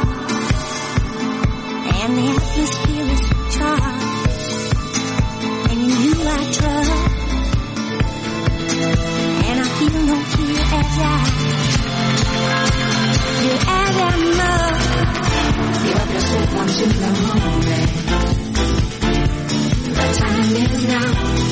And the atmosphere is charged. And in you I trust. And I feel no fear as I feel as I must. Give up yourself unto the moment. The time is now.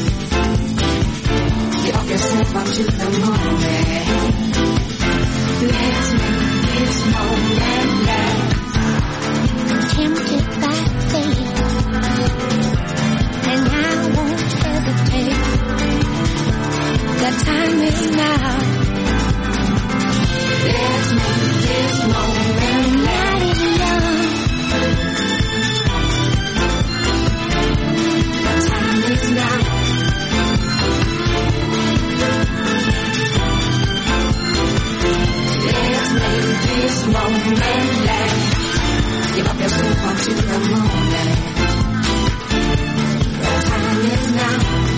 Give up yourself unto the moment. Let's make this moment last. Tempted by fate, and I won't hesitate. The time is now. Let's make this moment last. The time is now. Let's make this moment last. Give up yourself unto the moment. The time is now.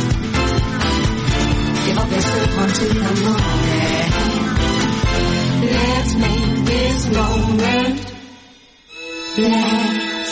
Give up yourself unto the moment. Let's make this moment last.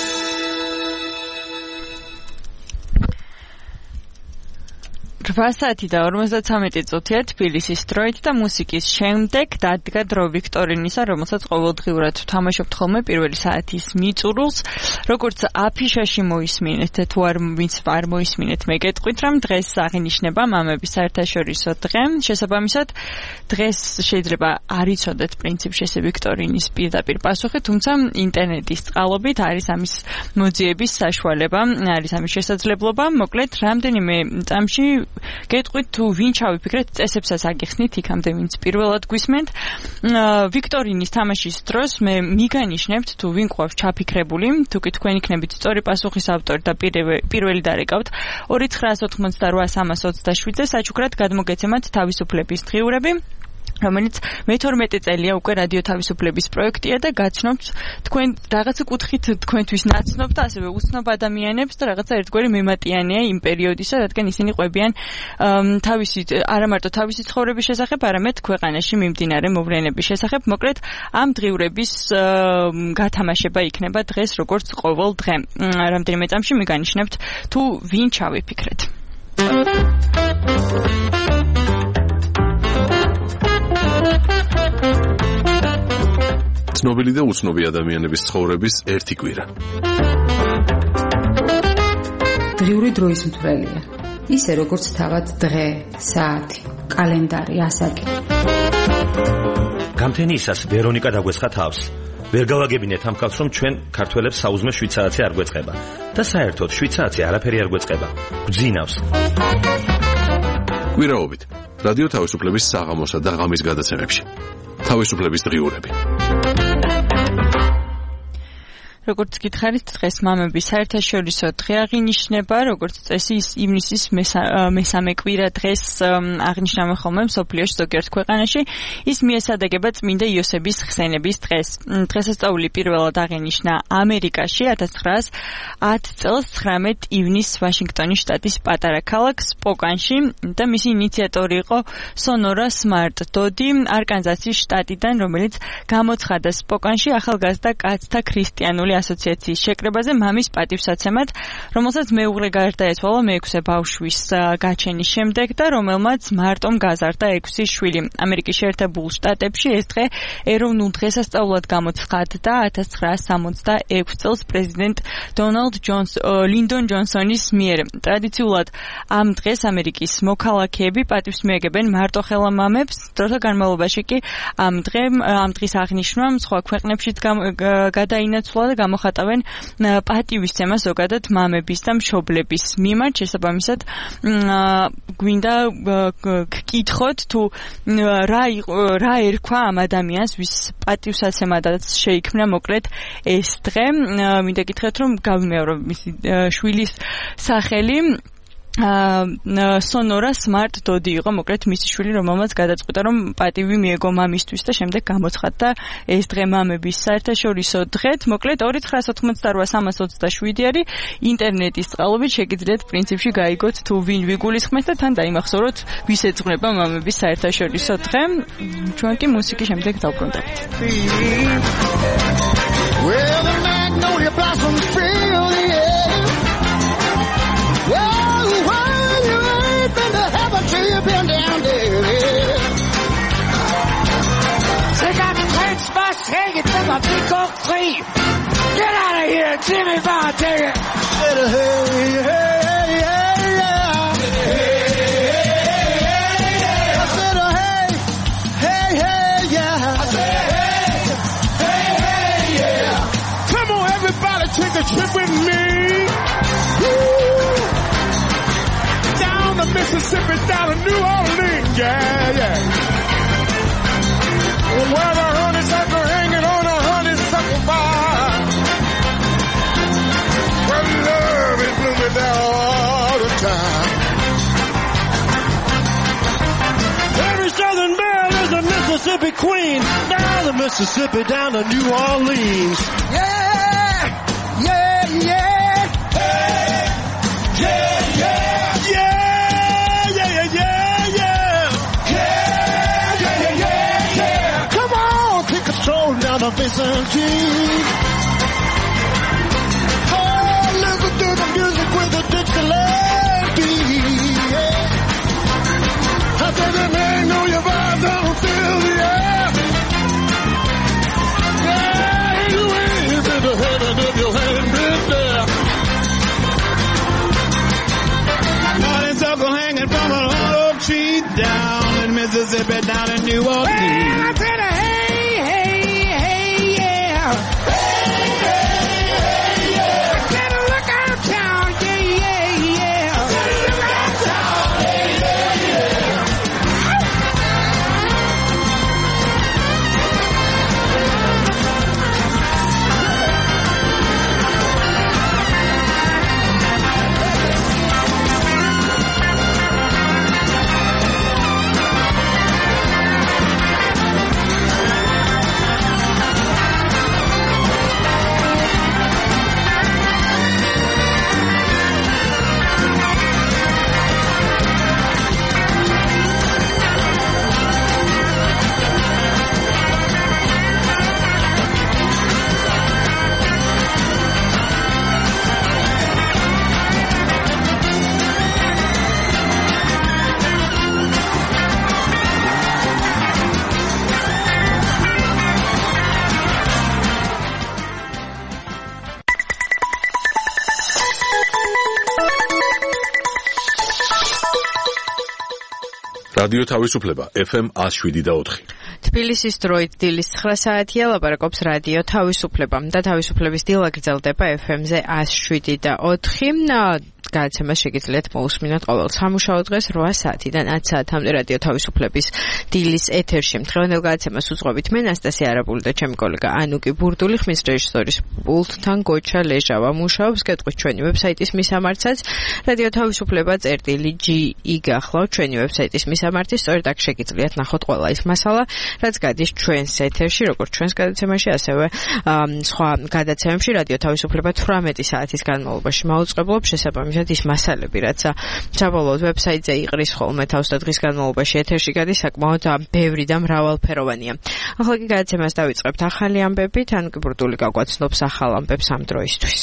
რვა საათი და ორმოცდათრამეტი წუთია თბილისის დროით და მუსიკის შემდეგ დადგა დრო ვიქტორინისა, რომელსაც ყოველდღიურად ვთამაშობთ ხოლმე პირველი საათის მიწურულს. როგორც აფიშაში მოისმინეთ, თუ არ არ მოისმინეთ, მეგეთყვით, რომ დღეს აღინიშნება მამების საერთაშორისო დღე. შესაბამისად, დღეს შეიძლება არ იცოდეთ პრინციპში ესე ვიქტორინის პირდაპირ პასუხი, თუმცა ინტერნეტის წყალობით არის ამის მოძიების საშუალება, არის ამის შესაძლებლობა. მოკლედ, რამდენიმე წამში გეტყვით თუ ვინ ჩავიფიქრეთ, წესებსაც აგიხსნით იქამდე ვინც პირველად გვისმენთ. ვიქტორინის თამაშის დროს მე მიგანიშნებთ თუ ვინ ყავს ჩაფიქრებული, თუ კი თქვენ იქნებით სწორი პასუხის ავტორი და პირველი დარეკავთ ორი ცხრაას ოცდაოთხმოცდარვა სამას ოცდაშვიდზე საჩუქრად გადმოგეცემათ თავისუფლების დღიურები, რომელიც მეთორმეტე წელია უკვე რადიო თავისუფლების პროექტია და გაცნობთ თქვენ რაღაცა კუთხით თქვენთვის ნაცნობთ, ასევე უცნობ ადამიანებს და რაღაცა ერთგვარი მემატიანეა იმ პერიოდისა, რადგან ისინი ყვებიან თავისი არა მარტო თავისი ცხოვრების შესახებ, არამედ ქვეყანაში მიმდინარე მოვლენების შესახებ. მოკლედ, ამ დღიურების გათამაშება იქნება დღეს როგორც ყოველ დღე. რამდენიმე წამში მიგანიშნებთ თუ ვინ ჩავიფიქრეთ. ცნობილი და უცნობი ადამიანების ცხოვრების ერთი კვირა. დღიური დროის მთვრელია. ისე როგორც თავად დღე, საათი, კალენდარი, ასაკი. გამთენიისას ვერონიკა დაგვესხა თავს. ვერ გავაგებინეთ ამ კაცს, რომ ჩვენ ქართველებს საუზმე შვიდ საათი არ გვეწყება და საერთოდ შვიდ საათი არაფერი არ გვეწყება. გვძინავს. კვირაობით რადიო თავისუფლების საღამოსა და ღამის გადაცემებში. თავისუფლების დღიურები. როგორც გითხარით, დღეს მამების საერთაშორისო დღე აღინიშნება, როგორც წესი ივნისის მესამე კვირა დღეს აღნიშნავენ ხოლმე მსოფლიოში ზოგიერთ ქვეყანაში. ის მიესადაგება წმინდა იოსების ხსენების დღეს. დღესასწაული პირველად აღინიშნა ამერიკაში ათას ცხრაას ათ წელს ცხრამეტ ივნისს ვაშინგტონის შტატის პატარა ქალაქ სპოკანში და მისი ინიციატორი იყო სონორა სმარტ დოდი არკანზასის შტატიდან, რომელიც გამოცხადა სპოკანში ახალგაზრდა კაცთა ქრისტიანული ასოციაციის შეკრებაზე მამის პატივსაცემად, რომელსაც მეუღლე გარდაეცვალა მეექვსე ბავშვის გაჩენის შემდეგ და რომელმაც მარტომ გაზარდა ექვსი შვილი. ამერიკის შეერთებულ შტატებში ეს დღე ეროვნულ დღესასწაულად გამოცხადდა ათას ცხრაას სამოცდაექვსი წელს პრეზიდენტ დონალდ ჯონს ლინდონ ჯონსონის მიერ. ტრადიციულად ამ დღეს ამერიკის მოქალაქეები პატივს მიაგებენ მარტოხელა მამებს, დროთა განმავლობაში კი ამ დღე ამ დღის აღნიშვნა სხვა ქვეყნებშიც გადაინაცვლა და გამოხატავენ პატივისცემას ზოგადად მამების და მშობლების მიმართ. შესაბამისად, გვინდა გკითხოთ თუ რა რა ერქვა ამ ადამიანს, ვის პატივსაცემადაც შეიქმნა მოკლედ ეს დღე. მინდა გითხრათ, რომ გავიმეორო მისი შვილის სახელი სონორა სმარტ დოდი იყო, მოკლედ მისი შვილი, რომელმაც გადაწყვიტა, რომ პატივი მიეგო მამისთვის და შემდეგ გამოცხადდა ეს დღე მამების საერთაშორისო დღედ. მოკლედ ორი ცხრაას ოცდაოთხმოცდარვა სამას ოცდაშვიდი არის ინტერნეტის წყალობით შეგიძლიათ პრინციპში გაიგოთ თუ ვინ ვიგულისხმეთ და თან დაიმახსოვროთ ვის ეძღვნება მამების საერთაშორისო დღე. ჩვენ კი მუსიკის შემდეგ დავბრუნდებით. Well, the magnolia blossoms fill the air. Well, well, you ain't been to heaven till you've been down there. Take out the plates, bus, hang it from a big oak tree. Get out of here, Jimmy Bond, take it. Hey, hey, hey, hey, yeah. Hey, hey, hey, I said, hey, hey, hey, yeah. I said, hey, hey, hey, yeah. Come on, everybody, take a trip with me. Mississippi down to New Orleans, yeah, yeah. Where the honeysuckle hanging on a honeysuckle vine. Where love is blooming there all the time. Every Southern belle is a Mississippi queen. Down the Mississippi, down to New Orleans. Yeah, yeah, yeah. Hey, yeah, yeah, yeah. Down to Byzantine. Oh, listen to the music with the Dixieland beat. Yeah. I said the name, know your vibe, don't feel the air. Yeah, you ain't been to heaven if you ain't been there. Honeysuckle hanging from an old tree down in Mississippi, down in New Orleans. Well, I said, hey. რადიო თავისუფლება ეფ ემ one oh seven და four. თბილისის დროით დილის nine საათია ლაპარაკობს რადიო თავისუფლება და თავისუფლების დილა გრძელდება ეფ ემ-ზე one oh seven და four. გადაცემას შეგიძლიათ მოусმინოთ ყოველ სამუშაო დღეს eight საათიდან ten საათამდე რადიო თავისუფლების დილის ეთერში. დღევანდელ გადაცემას უძღვებით მე ნასტასია არაბული და ჩემი კოლეგა ანუკი ბურდული, ხმის რეჟისორის პულტთან გოჩა ლეჟავა მუშაობს. გეტყვით ჩვენი ვებსაიტის მისამართსაც რადიო თავისუფლება წერტილი ჯი ი გახლავთ ჩვენი ვებსაიტის მისამართი. სწორედ აქ შეგიძლიათ ნახოთ ყველა ის მასალა, რაც გადის ჩვენს ეთერში, როგორც ჩვენს გადაცემაში, ასევე სხვა გადაცემებში რადიო თავისუფლება eighteen საათის განმავლობაში მაუწყებლობ შესაბამისად ის მასალები, რაც საბოლოოდ ვებსაიტზე იყრის ხოლმე თავს და დღის განმავლობაში ეთერში გადის, საკმაოდ ბევრი და მრავალფეროვანია. ახლა კი გადაცემას დავიწყებთ ახალი ამბებით, ანუკი ბურდული გაგვაცნობს ახალ ამბებს ამ დროისთვის.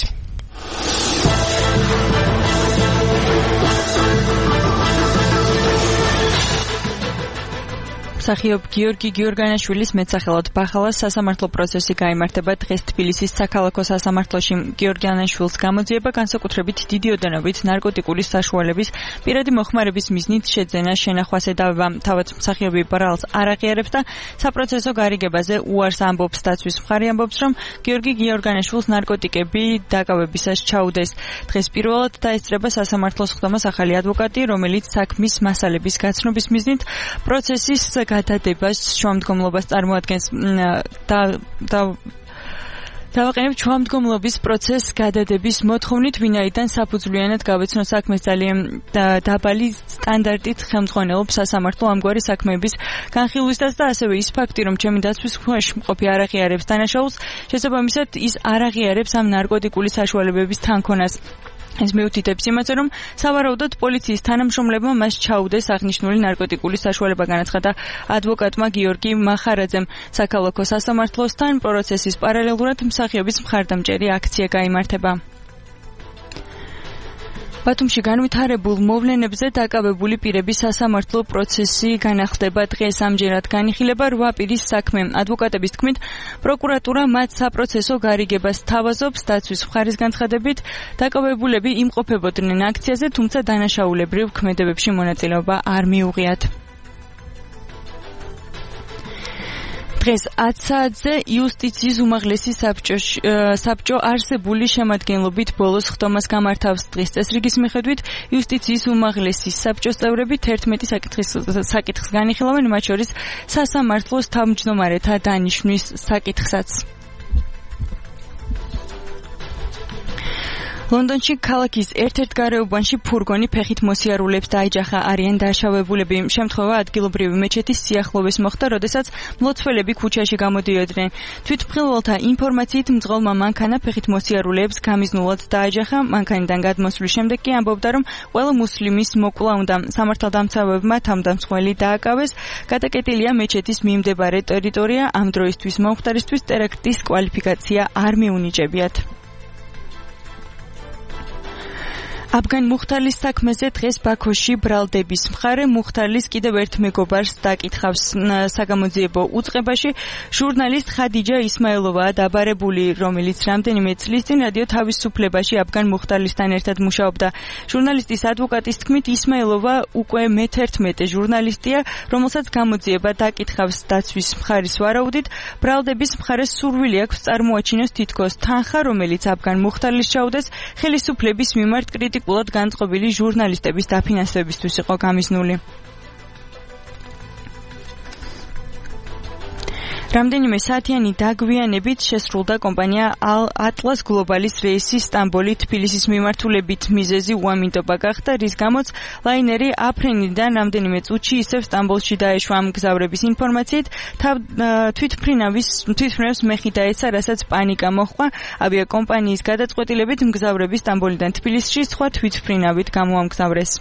მსახიობ გიორგი გიორგანაშვილის მეტსახელად ბახალას სასამართლო პროცესი გაიმართება დღეს თბილისის საქალაქო სასამართლოში. გიორგანაშვილს გამოძიება განსაკუთრებით დიდი ოდენობით ნარკოტიკული საშუალების პირადი მოხმარების მიზნით შეძენა შენახვას ედავება. თავად მსახიობი ბრალს არ აღიარებს და საპროცესო გარიგებაზე უარს ამბობს. დაცვის მხარე ამბობს, რომ გიორგი გიორგანაშვილს ნარკოტიკები დაკავებისას ჩაუდეს. დღეს პირველად დაესწრება სასამართლოს ხდომას ახალი ადვოკატი, რომელიც საქმის მასალების გაცნობის მიზნით პროცესის გადადებას შუამდგომლობას წარმოადგენს და და დავაყენებ შუამდგომლობის პროცესს გადადების მოთხოვნით, ვინაიდან საფუძვლიანად გავეცნო საქმეს ძალიან დაბალი სტანდარტით ხელმძღვანელობს სასამართლო ამგვარი საქმეების განხილვისას და ასევე ის ფაქტი, რომ ჩემი დაცვის ქვეშ მყოფი არ აღიარებს დანაშაულს, შესაბამისად ის არ აღიარებს ამ ნარკოტიკული საშუალებების თანქონას. ეს მიუთითებს იმაზე, რომ სავარაუდოდ პოლიციის თანამშრომლებმა მას ჩაუდეს აღნიშნული ნარკოტიკული საშუალება, განაცხადა ადვოკატმა გიორგი მახარაძემ. საქალაქო სასამართლოსთან პროცესის პარალელურად მსახიობის მხარდამჭერი აქცია გაიმართება. ბათუმში განვითარებულ მოვლენებზე დაკავებული პირების სასამართლო პროცესი განახლდება დღეს. ამჯერად განიხილება eight პირის საქმე. ადვოკატების თქმით, პროკურატურა მათ საპროცესო გარიგებას თავაზობს. დაცვის მხარის განცხადებით, დაკავებულები იმყოფებოდნენ აქციაზე, თუმცა დანაშაულებრივ ქმედებებში მონაწილეობა არ მიუღიათ. დღეს ten საათზე იუსტიციის უმაღლესი საბჭო არსებული შემადგენლობით ბოლოს ხდომას გამართავს. დღის წესრიგის მიხედვით იუსტიციის უმაღლესი საბჭოს წევრები eleven საკითხს განიხილავენ, მათ შორის სასამართლოს თავმჯდომარეთა დანიშვნის საკითხსაც. ლონდონში ქალაქის ერთ-ერთ გარეუბანში ფურგონი ფეხით მოსიარულებს დაეჯახა. არიან დაშავებულები. შემთხვევა ადგილობრივი მეჩეთის სიახლოვეს მოხდა, როდესაც მლოცველები ქუჩაში გამოდიოდნენ. თვითმხილველთა ინფორმაციით მძღოლმა მანქანა ფეხით მოსიარულეებს გამიზნულად დაეჯახა. მანქანიდან გადმოსვლის შემდეგ კი ამბობდა, რომ ყველა მუსლიმის მოკლა უნდა. სამართალდამცავებმა თავდამსხმელი დააკავეს. გადაკეტილია მეჩეთის მიმდებარე ტერიტორია. ამ დროისთვის მომხდარისთვის ტერაქტის კვალიფიკაცია არ მიუნიჭებიათ. აფგან მუხთალის საქმეზე დღეს ბაქოში ბრალდების მხარე მუხთალის კიდევ ერთ მეგობარს დაკითხავს. საგამოძიებო უწყებაში ჟურნალისტ ხადიჯა ისმაილოვაა დაბარებული, რომელიც რამდენიმე წლის წინ რადიო თავისუფლებაში აფგან მუხთალისთან ერთად მუშაობდა. ჟურნალისტის ადვოკატის თქმით, ისმაილოვა უკვე მე-eleven ჟურნალისტია, რომელსაც გამოძიება დაკითხავს. დაცვის მხარის ვარაუდით, ბრალდების მხარეს სურვილი აქვს წარმოაჩინოს თითქოს თანხა, რომელიც აფგან მუხთალის ჩაუდეს ხელისუფლების მიმართ კრიტიკულად პოლიტიკურად განწყობილი ჟურნალისტების დაფინანსებისთვის იყო გამიზნული. რამდენიმე საათიანი დაგვიანებით შესრულდა კომპანია Atlas Global-ის რეისი სტამბოლი თბილისის მიმართულებით. მიზეზი უამინდობა გახდა, რის გამოც ლაინერი აფრენიდან რამდენიმე წუთში ისევ სტამბოლში დაეშვა. მგზავრების ინფორმაციით, თვითმფრინავის თვითმფრინავს მეხი დაეცა, რასაც პანიკა მოჰყვა. ავიაკომპანიის გადაწყვეტილებით მგზავრები სტამბოლიდან თბილისში სხვა თვითმფრინავით გამოამგზავრეს.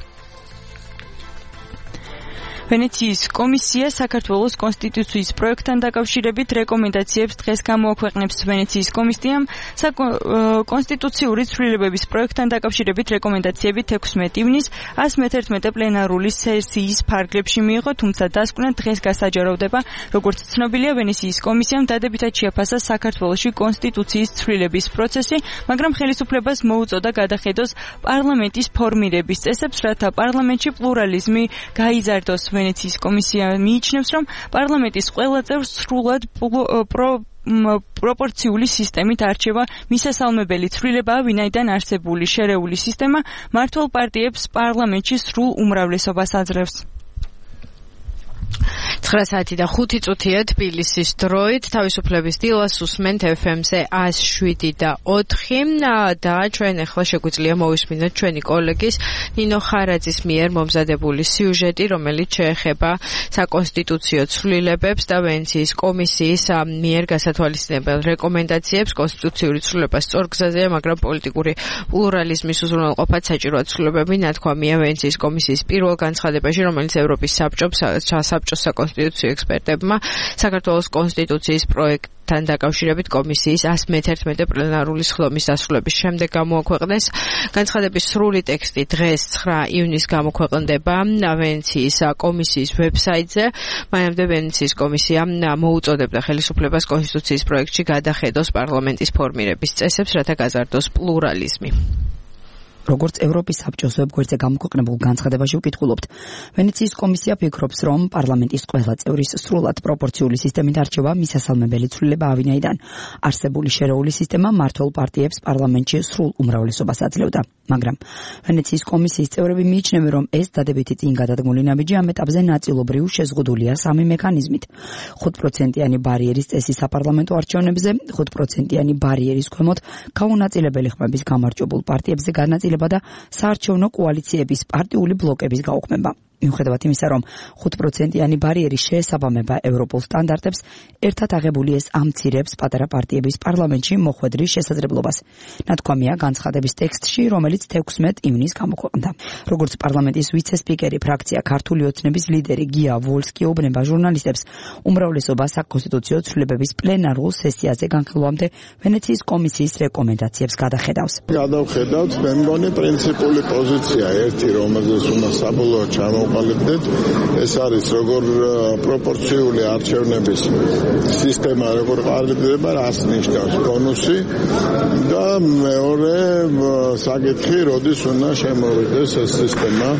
ვენეციის კომისია საქართველოს კონსტიტუციის პროექტთან დაკავშირებით რეკომენდაციებს დღეს გამოაქვეყნებს. ვენეციის კომისიამ კონსტიტუციური ცვლილებების პროექტთან დაკავშირებით რეკომენდაციები ექვსმეტი ივნისს one oh one პლენარული სესიის ფარგლებში მიიღო, თუმცა დასკვნა დღეს გასაჯაროვდება. როგორც ცნობილია, ვენეციის კომისიამ დადებითად შეაფასა საქართველოში კონსტიტუციის ცვლილების პროცესი, მაგრამ ხელისუფლებას მოუწოდა გადახედოს პარლამენტის ფორმირების წესებს, რათა პარლამენტში პლურალიზმი გაიზარდოს. ვენეციის კომისია მიიჩნევს, რომ პარლამენტის ყველა წევრს სრულად პრო პროპორციული სისტემით არჩევა მისასალმებელი ცვლილებაა, ვინაიდან არსებული შერეული სისტემა მმართველ პარტიებს პარლამენტში სრულ უმრავლესობას აძლევს. ცხრა საათი და ხუთი წუთია თბილისის დროით, თავისუფლების დილას უსმენთ ეფ ემ-ზე ას შვიდი და ოთხი და ჩვენ ახლა შეგვიძლია მოვისმინოთ ჩვენი კოლეგის ნინო ხარაძის მიერ მომზადებული სიუჟეტი, რომელიც შეეხება საკონსტიტუციო ცვლილებებს და ვენეციის კომისიის მიერ გასათვალისწინებელ რეკომენდაციებს. კონსტიტუციური ცვლილება სწორ გზაზეა, მაგრამ პოლიტიკური პლურალიზმის უზრუნველყოფად საჭიროა ცვლილებები, ნათქვამია ვენეციის კომისიის პირველ განცხადებაში, რომელიც ევროპის საბჭოს საბჭოს საკონსტიტუციო ექსპერტებმა საქართველოს კონსტიტუციის პროექტთან დაკავშირებით კომისიის ას მეთერთმეტე პლენარული სხდომის დასრულების შემდეგ გამოაქვეყნეს. განცხადების სრული ტექსტი დღეს ცხრა ივნისს გამოქვეყნდება ვენეციის კომისიის ვებსაიტზე. მანამდე ვენეციის კომისია მოუწოდებდა ხელისუფლებას კონსტიტუციის პროექტში გადახედოს პარლამენტის ფორმირების წესებს, რათა გაზარდოს პლურალიზმი. როგორც ევროპის საბჭოს ვებგვერდზე გამოქვეყნებულ განცხადებაში ვკითხულობთ, ვენეციის კომისია ფიქრობს, რომ პარლამენტის ყველა წევრის სრულად პროპორციული სისტემით არჩევა მისასალმებელი ცვლილებაა, ვინაიდან არსებული შერეული სისტემა მმართველ პარტიებს პარლამენტში სრულ უმრავლესობას აძლევდა. მაგრამ ვენეციის კომისიის წევრები მიიჩნევენ, რომ ეს დადებითი წინ გადადგმული ნაბიჯი ამ ეტაპზე ნაწილობრივ შეზღუდულია სამი მექანიზმით: ხუთ პროცენტიანი ბარიერის წესი საპარლამენტო არჩევნებზე, ხუთ პროცენტიანი ბარიერის ქვემოთ გაუნაწილებელი ხმების გამარჯვებულ პარტიებზე განაწილება და საარჩევნო კოალიციების პარტიული ბლოკების გაუქმება. მიუხედავად იმისა, რომ ხუთ პროცენტიანი ბარიერი შეესაბამება ევროპულ სტანდარტებს, ერთად აღებული ეს ამცირებს პატარა პარტიების პარლამენტში მოხვედრის შესაძლებლობას. ნათქვამია განცხადების ტექსტში, რომელიც თექვსმეტ ივნისს გამოქვეყნდა. როგორც პარლამენტის ვიცე-სპიკერი, ფრაქცია ქართული ოცნების ლიდერი გია ვოლსკი უბნება ჟურნალისტებს, უმრავლესობა საკონსტიტუციო ცვლილებების პლენარულ სესიაზე განხილვამდე ვენეციის კომისიის რეკომენდაციებს გადახედავს. გადავხედავთ, მე მგონი პრინციპული პოზიცია ერთი, რომელზეც უნდა საბოლოოდ ჩამოვყალიბდეთ. ეს არის როგორ პროპორციული არჩევნების სისტემა როგორ ყალიბდება, რას ნიშნავს ბონუსი და მეორე საკითხი, როდის უნდა შემოვიდეს ეს სისტემა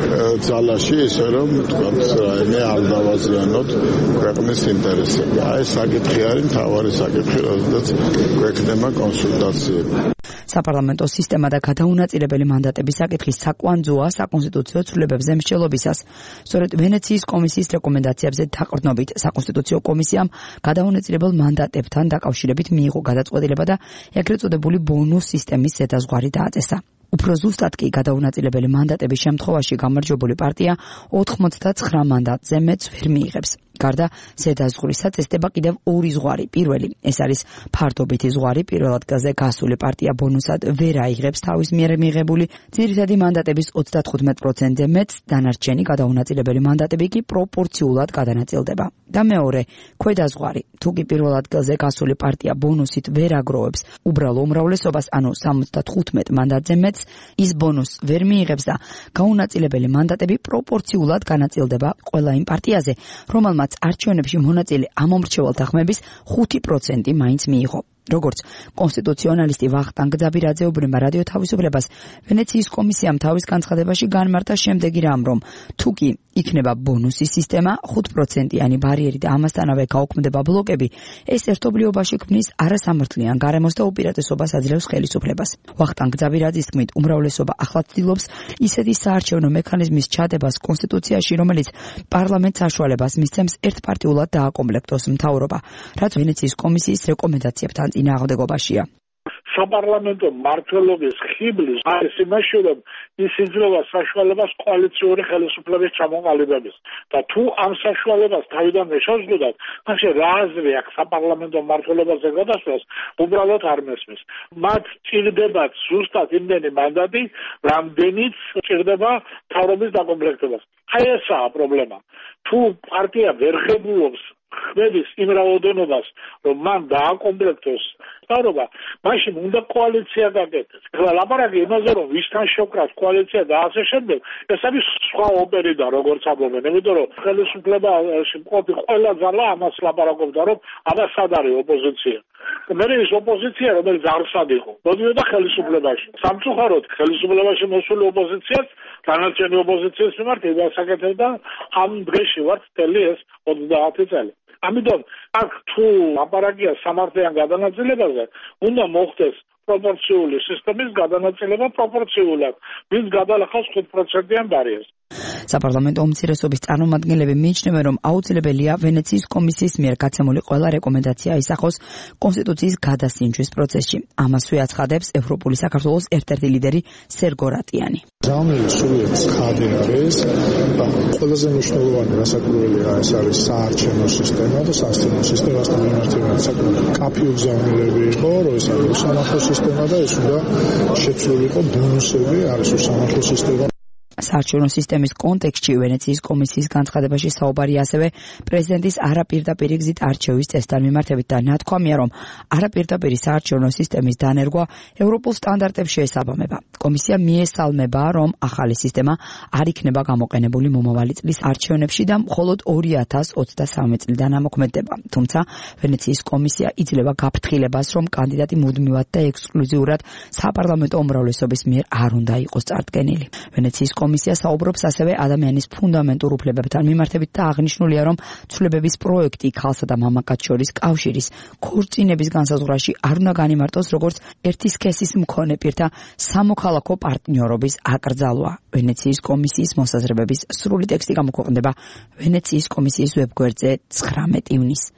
ძალაში, ისე რომ თქვა რაიმე არ დავაზიანოთ ქვეყნის ინტერესები. აი ეს საკითხი არის მთავარი საკითხი, როდესაც გვექნება კონსულტაციები. საპარლამენტო სისტემა და გადაუნაწილებელი მანდატების საკითხი საკვანძოა საკონსტიტუციო ცვლილებებზე მსჯელობისას. სწორედ ვენეციის კომისიის რეკომენდაციებზე დაყრდნობით საკონსტიტუციო კომისიამ გადაუნაწილებელ მანდატებთან დაკავშირებით მიიღო გადაწყვეტილება და ეგრეთ წოდებული ბონუს სისტემის ზედაზღვარი დააწესა. უფრო ზუსტად კი გადაუნაწილებელი მანდატების შემთხვევაში გამარჯვებული პარტია ოთხმოცდაცხრა მანდატზე მეც ვერ მიიღებს. გარდა ზედაზღვრისა წესდება კიდევ ორი ზღვარი. პირველი, ეს არის ფარდობითი ზღვარი, პირველ ადგილზე გასული პარტია ბონუსად ვერ აიღებს თავის მიერ მიღებული ძირითადი მანდატების ოცდათხუთმეტ პროცენტზე მეც, დანარჩენი გადაუნაწილებელი მანდატები კი პროპორციულად გადანაწილდება. და მეორე, ქვედა ზღვარი, თუ კი პირველ ადგილზე გასული პარტია ბონუსით ვერ აგროვებს უბრალო უმრავლესობას, ანუ სამოცდათხუთმეტ მანდატზე მეც, ის ბონუსს ვერ მიიღებს და გაუნაწილებელი მანდატები პროპორციულად განაწილდება ყველა იმ პარტიაზე, რომელმაც არჩევნებში მონაწილე ამომრჩეველთა ხმების ხუთი პროცენტი მაინც მიიღო. როგორც კონსტიტუციონალისტი ვახტანგ ძაბირაძე უბნება რადიო თავისუფლებას, ვენეციის კომისიამ თავის განცხადებაში განმარტა შემდეგი რამ, რომ თუ კი იქნება ბონუსის სისტემა, ხუთ პროცენტიანი ბარიერი და ამასთანავე გაუქმდება ბლოკები, ეს ერთობლიობაში ქმნის არასამართლიან გარემოს და უპირატესობას აძლევს ხელისუფლებას. ვახტანგ ძაბირაძის თქმით, უმრავლესობა ახლა ცდილობს ისეთი საარჩევნო მექანიზმის ჩადებას კონსტიტუციაში, რომელიც პარლამენტს საშუალებას მისცემს ერთპარტიულად დააკომპლექტოს მთავრობა, რაც ვენეციის კომისიის რეკომენდაციებთან წინააღმდეგობაშია. საპარლამენტო მმართველობის ხიბლის არის იმაში, რომ ის იძლევა საშუალებას კოალიციური ხელისუფლების ჩამოყალიბების და თუ ამ საშუალებას თავიდან შეძლოთ, მაშინ რა აზრი აქვს საპარლამენტო მმართველობაზე გადასვლას, უბრალოდ არ მესმის. მათ ჭირდებათ ზუსტად იმდენი მანდატი, რამდენიც ჭირდება მთავრობის დაკომპლექტებას. აი ესაა პრობლემა. თუ პარტია ვერ ღებულობს ხმების იმ რაოდენობას, რომ მან დააკომპლექტოს მთავრობა, მაშინ უნდა კოალიცია გაკეთდეს. ეხლა ლაპარაკი იმაზე, რომ ვისთან შევკრათ კოალიცია და ასე შემდეგ, ეს არის სხვა ოპერიდა, როგორც ამბობენ, იმიტომ რომ ხელისუფლებაში მყოფი ყველა ძალა ამას ლაპარაკობდა, რომ ამას სად არის ოპოზიცია. მე ის ოპოზიცია, რომელიც არსად იყო, მოდიოდა ხელისუფლებაში. სამწუხაროდ ხელისუფლებაში მოსული ოპოზიციას განაჩენი ოპოზიციის მიმართ იდეასაკეთებდა ამ დღეში ვართ მთელი ეს ოცდაათი წელი. ამიტომ აქ თუ ლაპარაკია სამართლიან გადანაწილებაზე, უნდა მოხდეს პროპორციული სისტემის გადანაწილება პროპორციულად, ვის გადალახავს ხუთ პროცენტიან ბარიერს. საპარლამენტო უმცირესობის წარმომადგენლები მიიჩნევენ, რომ აუცილებელია ვენეციის კომისიის მიერ გაცემული ყველა რეკომენდაცია ისახოს კონსტიტუციის გადასინჯვის პროცესში. ამასვე აცხადებს ევროპული საქართველოს ერთ-ერთი ლიდერი სერგო რატიანი. ძალიან სრულიად ცხადი არის და ყველაზე მნიშვნელოვანი რასაკვირველია ეს არის საარჩევნო სისტემა და სასტუმრო სისტემასთან მიმართებადი საკუთარი კაფე უგზავნილები იყო, რომ ეს არის უსამართლო სისტემა და ეს უნდა შეცვლილიყო ბონუსები არის უსამართლო სისტემა. საარჩევნო სისტემის კონტექსტში ვენეციის კომისიის განცხადებაში საუბარი ასევე პრეზიდენტის არაპირდაპირი გზით არჩევის წესთან მიმართებით და ნათქვამია, რომ არაპირდაპირი საარჩევნო სისტემის დანერგვა ევროპულ სტანდარტებს შეესაბამება. კომისია მიესალმება, რომ ახალი სისტემა არ იქნება გამოყენებული მომავალი წლის არჩევნებში და მხოლოდ ორი ათას ოცდასამი წლიდან ამოქმედდება. თუმცა ვენეციის კომისია იძლევა გაფრთხილებას, რომ კანდიდატი მუდმივად და ექსკლუზიურად საპარლამენტო უმრავლესობის მიერ არ უნდა იყოს წარდგენილი. ვენეციის კომისია საუბრობს ასევე ადამიანის ფუნდამენტურ უფლებებთან მიმართებით და აღნიშნულია, რომ ცვლილებების პროექტი ქალსა და მამაკაც შორის კავშირის ქორწინების განსაზღვრაში არ უნდა განიმარტოს როგორც ერთი სქესის მქონე პირთა სამოქალაქო პარტნიორობის აკრძალვა. ვენეციის კომისიის მოსაზრებების სრული ტექსტი გამოქვეყნდება ვენეციის კომისიის ვებგვერდზე ცხრამეტი ივნისს.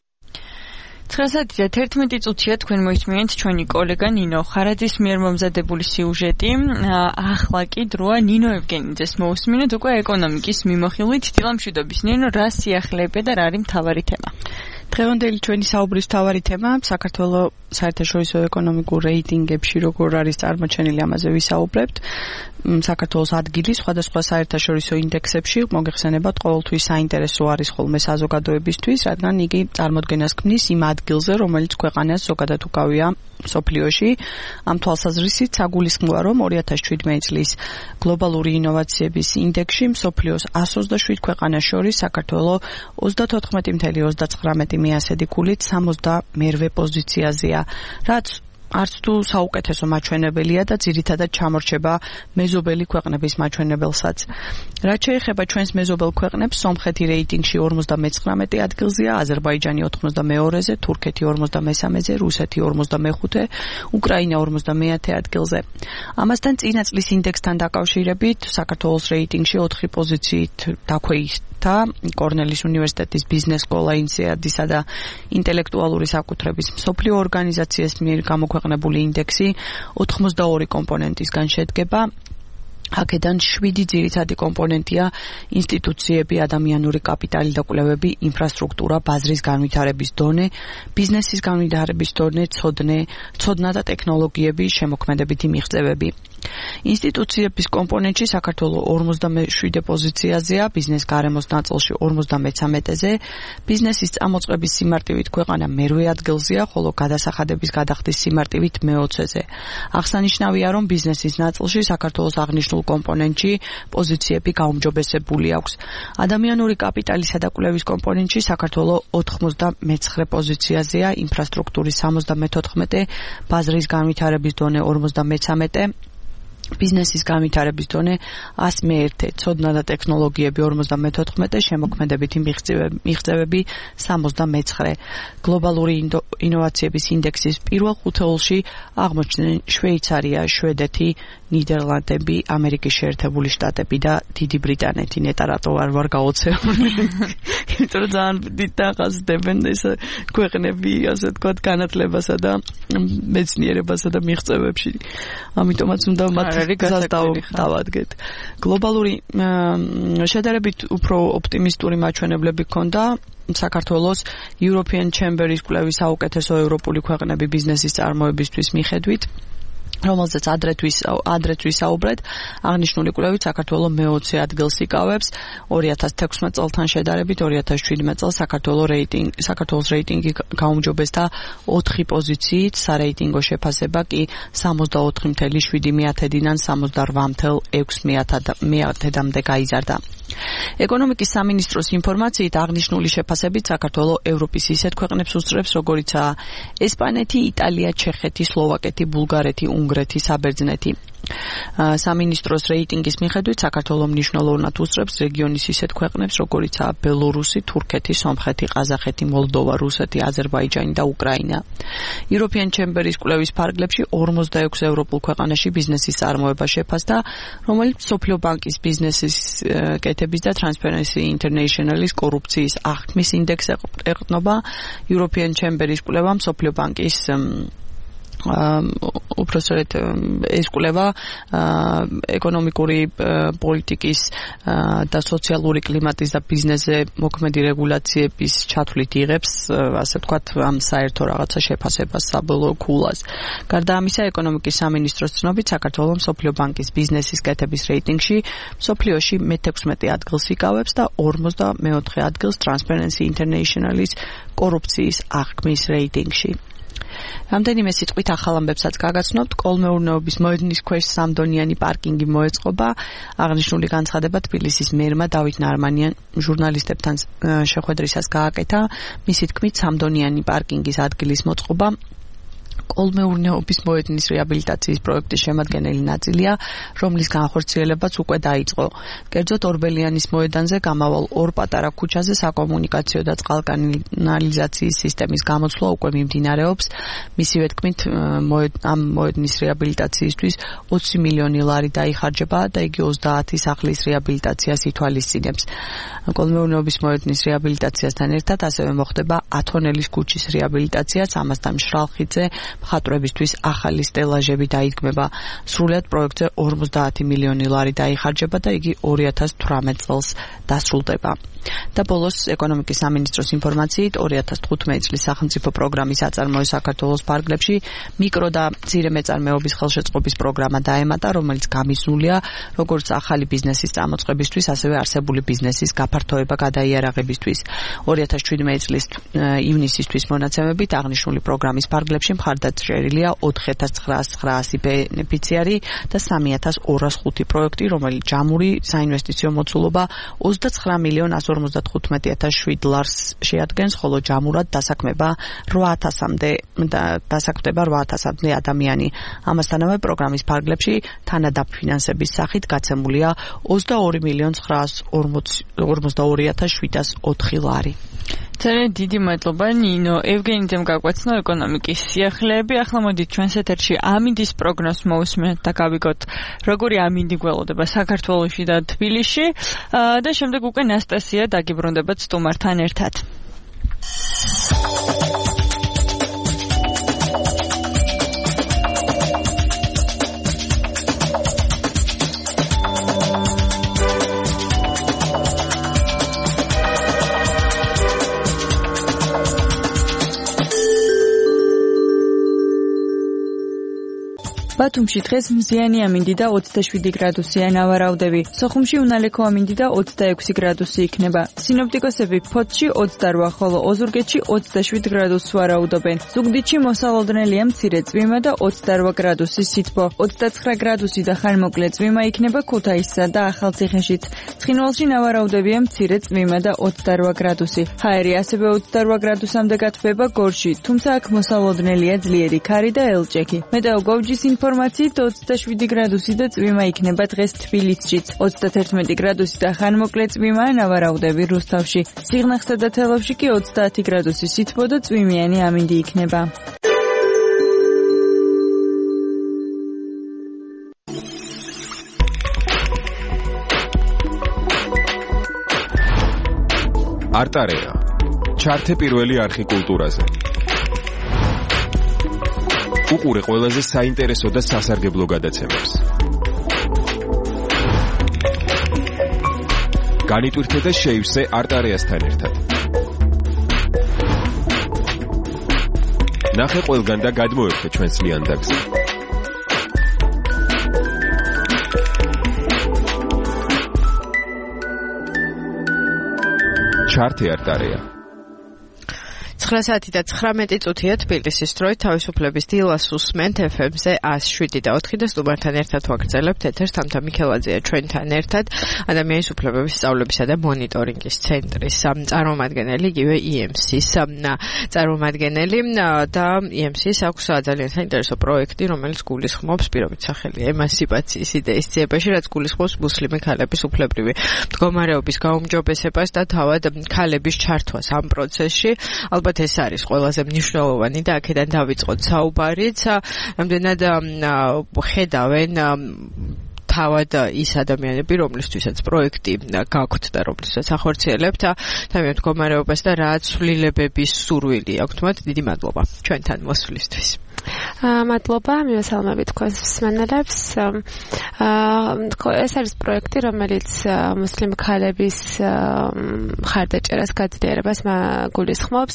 ცხრასათი და თერთმეტი წუთია თქვენ მოისმინეთ ჩვენი კოლეგა ნინო ხარაძის მიერ მომზადებული სიუჟეტი. ახლა კი დროა ნინო ევგენიძეს მოусმინეთ უკვე ეკონომიკის მიმოხილვით. დილამშვიდობის ნინო, რა სიახლეებია და რა არის მთავარი თემა? დღევანდელი ჩვენი საუბრის მთავარი თემა საქართველოს საერთაშორისო ეკონომიკურ რეიტინგებში როგორ არის წარმოჩენილი, ამაზე ვისაუბრებთ. საქართველოს ადგილი სხვადასხვა საერთაშორისო ინდექსებში მოგეხსენებათ ყოველთვის საინტერესო არის ხოლმე საზოგადოებისთვის, რადგან იგი წარმოდგენას ქმნის იმ ადგილზე, რომელიც ქვეყანას ზოგადად უკავია მსოფლიოში. ამ თვალსაზრისით საგულისხმოა, რომ ორი ათას შვიდმეტი წლის გლობალური ინოვაციების ინდექსში მსოფლიოს εκατს ოცდაშვიდ ქვეყანას შორის საქართველოს ოცდათოთხმეტი წუთი ოცდაცხრამეტი მეასედი ქულით სამოცდამერვე პოზიციაზეა, რაც არც თუ საუკეთესო მაჩვენებელია და ძირითადად ჩამორჩება მეზობელი ქვეყნების მაჩვენებელსაც. რაც შეეხება ჩვენს მეზობელ ქვეყნებს, სომხეთი რეიტინგში ორმოცდამეცხრამეტე ადგილზეა, აზერბაიჯანი ოცდამეორეზე, თურქეთი ორმოცდამესამეზე, რუსეთი ორმოცდამეხუთე, უკრაინა ორმოცდამეათე ადგილზე. ამასთან წინა წლის ინდექსთან დაკავშირებით საქართველოს რეიტინგში ოთხი პოზიციით დაქვეითდა კორნელის უნივერსიტეტის ბიზნეს სკოლა ინსეადისა და ინტელექტუალური საკუთრების მსოფლიო ორგანიზაციის მიერ გამოქვეყნებული ინდექსი ოთხმოცდაორი კომპონენტისგან შედგება. აქედან შვიდი ძირითადი კომპონენტია ინსტიტუციები, ადამიანური კაპიტალი და კვლევები, ინფრასტრუქტურა, ბაზრის განვითარების დონე, ბიზნესის განვითარების დონე, ცოდნე, ცოდნა და ტექნოლოგიები, შემოქმედებითი მიღწევები. ინსტიტუციების კომპონენტში საქართველოს ორმოცდამშვიდე პოზიციაზეა, ბიზნეს გარემოს ნაწილში ორმოცდამეცამეტეზე, ბიზნესის წამოწყების სიმარტივით ქვეყანა მერვე ადგილზეა, ხოლო გადასახადების გადახდის სიმარტივით მეოცეზე. აღსანიშნავია, რომ ბიზნესის ნაწილში საქართველოს აღნიშნულ კომპონენტში პოზიციები გაუმჯობესებული აქვს. ადამიანური კაპიტალისა და კვლევის კომპონენტში საქართველოს ოთხმოცდამეცხრე პოზიციაზეა, ინფრასტრუქტურის სამოცდამეთოთხმეტე, ბაზრის განვითარების დონე ორმოცდამეცამეტე, ბიზნესის განვითარების დონე ასი მეერთე, ცოდნა და ტექნოლოგიები ორმოცდამეთოთხმეტე, შემოქმედებითი მიღწევები სამოცდამეცხრე. გლობალური ინოვაციების ინდექსის პირველ ხუთეულში აღმოჩნდნენ შვეიცარია, შვედეთი, ნიდერლანდები, ამერიკის შეერთებული შტატები და დიდი ბრიტანეთი. ნეტა რატო არ ვარ გაოცებული? იმიტომ რომ ძალიან დიდ დახასდებენ ეს ქვეყნები, ასე თქვათ, განათლებასა და მეცნიერებასა და მიღწევებში. ამიტომაც უნდა მათ გზას დავადგეთ. გლობალური შედარებით უფრო ოპტიმისტური მაჩვენებლები ჰქონდა საქართველოს European Chamber-ის კვლევის საუკეთესო ევროპული ქვეყნები ბიზნესის წარმოებისთვის მიხედვით. რომელზეც ადრეთვის ადრეთვის საუბრეთ, აღნიშნული კვლევით საქართველოს მეოცე ადგილს იკავებს ორი ათას თექვსმეტ წელთან შედარებით ორი ათას შვიდმეტ წელს საქართველოს რეიტინგი საქართველოს რეიტინგი გაუმჯობესდა ოთხი პოზიციით, სარეიტინგო შეფასება კი სამოცდაოთხი ფاصله შვიდი მეათედიდან სამოცდარვა ფაصله ექვსი მეათედამდე გაიზარდა. ეკონომიკის სამინისტროს ინფორმაციით აღნიშნული შეფასებით საქართველოს ევროპის ისეთ ქვეყნებს უსწრებს, როგორიცაა ესპანეთი, იტალია, ჩეხეთი, სლოვაკეთი, ბულგარეთი, უნგრეთი, საბერძნეთი. სამინისტროს რეიტინგის მიხედვით საქართველოს მნიშვნელოვნად უსწრებს რეგიონის ისეთ ქვეყნებს, როგორიცაა ბელორუსი, თურქეთი, სომხეთი, ყაზახეთი, მოლდოვა, რუსეთი, აზერბაიჯანი და უკრაინა. European Chamber-ის კვლევის ფარგლებში ორმოცდაექვსი ევროპულ ქვეყანაში ბიზნესის წარმოება შეფასდა, რომელიც მსოფლიო ბანკის ბიზნესის კეთების და Transparency International-ის კორუფციის აღქმის ინდექსს ეყრდნობა. European Chamber-ის კვლევა მსოფლიო ბანკის უпроსერეთ ეს კვლევა ეკონომიკური პოლიტიკის და სოციალური კლიმატის და ბიზნესზე მოქმედი რეგულაციების ჩათვლით იღებს, ასე ვთქვათ, ამ საერთო რაღაცა შეფასებას, საბოლოო ქულას. გარდა ამისა, ეკონომიკის სამინისტროს ცნობით, საქართველოს მსოფლიო ბანკის ბიზნესის კეთების რეიტინგში მსოფლიოში მეთექვსმეტე ადგილს იკავებს და ორმოცდამეოთხე ადგილს Transparency International-ის კორუფციის აღქმის რეიტინგში. რამდენიმე სიტყვით ახალ ამბებსაც გაგაცნობთ. კოლმეურნეობის მოედნის ქვეშ სამდონიანი პარკინგი მოეწყობა. აღნიშნული განცხადება თბილისის მერმა დავით ნარმანიან ჟურნალისტებთან შეხვედრისას გააკეთა. მისი თქმით, სამდონიანი პარკინგის ადგილის მოწყობა კოლმეურნეობის მოედნის რეაბილიტაციის პროექტის შემადგენელი ნაწილია, რომლის განხორციელებაც უკვე დაიწყო. კერძოდ ორბელიანის მოედანზე გამავალ ორ პატარა ქუჩაზე საკომუნიკაციო და წყალკანალიზაციის სისტემის გამოცვლა უკვე მიმდინარეობს. მისივე თქმით, ამ მოედნის რეაბილიტაციისთვის ოცი მილიონი ლარი დაიხარჯება და იგი ოცდაათი სახლის რეაბილიტაციას ითვალისწინებს. კოლმეურნეობის მოედნის რეაბილიტაციასთან ერთად ასევე მოხდება ათონელის ქუჩის რეაბილიტაციაც, ამასთან მშრალხიძე მხატვრებისთვის ახალი სტელაჟები დაიდგმება. სრულად პროექტზე ორმოცდაათი მილიონი ლარი დაიხარჯება და იგი ორი ათას თვრამეტ წელს დასრულდება. და ბოლოს ეკონომიკის სამინისტროს ინფორმაციით ორი ათას თხუთმეტი წლის სახელმწიფო პროგრამის აწარმოე საქართველოს ფარგლებში მიკრო და მცირე მეწარმეობის ხელშეწყობის პროგრამა დაემატა, რომელიც გამიზნულია როგორც ახალი ბიზნესის წამოწყებისთვის, ასევე არსებული ბიზნესის გაფართოება გადაიარაღებისთვის. ორი ათას შვიდმეტი წლის ივნისისთვის მონაცემებით აღნიშნული პროგრამის ფარგლებში მხარდაჭერილია ოთხი ათას ცხრაასი ბენეფიციარი და სამი ათას ორას ხუთი პროექტი, რომელიც ჯამური საინვესტიციო მოცულობა ოცდაცხრა მილიონ ასი ორმოცდათხუთმეტი ათას შვიდ ლარს შეადგენს, ხოლო ჯამურად დასაქმება რვა ათასამდე და დასაქმდება რვა ათასამდე ადამიანი. ამასთანავე პროგრამის ფარგლებში თანადაფინანსების სახით გაცემულია ოცდაორი მილიონ ცხრაას ორმოცდაორი ათას შვიდას ოთხი ლარი. ძალიან დიდი მადლობა ნინო. ევგენიძემ გაგვაცნო ეკონომიკის სიახლეები. ახლა მოდით ჩვენს ეთერში ამინდის პროგნოზს მოусმინოთ და გავიგოთ, როგორი ამინდი გველოდება საქართველოში და თბილისში და შემდეგ უკვე ნასტასია დაგიბრუნდებათ სტუმართან ერთად. ბათუმში დღეს მზიანი ამინდი და ოცდაშვიდი გრადუსია ნავარაუდები. სოხუმში უნალექო ამინდი და ოცდაექვსი გრადუსი იქნება. სინოპტიკოსები ფოთში ოცდარვა, ხოლო ოზურგეთში ოცდაშვიდ გრადუსს ვარაუდობენ. ზუგდიდში მოსალოდნელია მცირე წვიმა და ოცდარვა გრადუსი სითბო. ოცდაცხრა გრადუსი და ხანმოკლე წვიმა იქნება ქუთაისსა და ახალციხეშიც. ცხინვალში ნავარაუდებია მცირე წვიმა და ოცდარვა გრადუსი. ჰაერი ასევე ოცდარვა გრადუსამდე გათბება გორში, თუმცა აქ მოსალოდნელია ძლიერი ქარი და ელჭექი. მეტეოგოვჯის ინფორმაციით ოცდაშვიდი გრადუსი და წვიმა იქნება დღეს თბილისშიც. ოცდათერთმეტი გრადუსი და ხანმოკლე წვიმაა ნავარაუდები რუსთავში. სიღნაღსა და თელავში კი ოცდაათი გრადუსი სითბო და წვიმიანი ამინდი იქნება. არტარეა. ჩართე პირველი არხი კულტურაზე. უყურე ყველაზე საინტერესო და სასარგებლო გადაცემებს. განიტვირთე და შეივსე არტარეასთან ერთად. ნახე ყველგან და გადმოერთე ჩვენს ლიანდაგზე. ჩართიარდარეა. ცხრა საათი და ცხრამეტი წუთია თბილისის დროით თავისუფლების დილას უსმენთ ეფ ემ-ზე εκατო შვიდი და ოთხი და სტუმართან ერთად ვაგრძელებთ ეთერს თამთა მიქელაძეა ჩვენთან ერთად ადამიანის უფლებების სწავლებისა და მონიტორინგის ცენტრის წარმომადგენელი იგივე ი ემ სის წარმომადგენელი და ი ემ სის აქვს ძალიან საინტერესო პროექტი რომელიც გულისხმობს პირობით სახელი ემანსიპაციის იდეის ძიებაში რაც გულისხმობს მუსლიმი ქალების უფლებრივი მდგომარეობის გაუმჯობესებას და თავად ქალების ჩართვას ამ პროცესში ალბათ ეს არის ყველაზე მნიშვნელოვანი და აქედან დავიწყოთ საუბარიც. ამდენად ხედავენ თავად ის ადამიანები, რომლისთვისაც პროექტი გაქვთ და რომლისთვისაც ახორციელებთ თავიანთ მდგომარეობას და რა ცვლილებების სურვილი აქვთ მათ. დიდი მადლობა ჩვენთან მოსვლისთვის. მადლობა, მივესალმებით თქვენს მსმენელებს. ეს არის პროექტი, რომელიც მუსლიმ ქალების მხარდაჭერას გაძლიერებას გულისხმობს.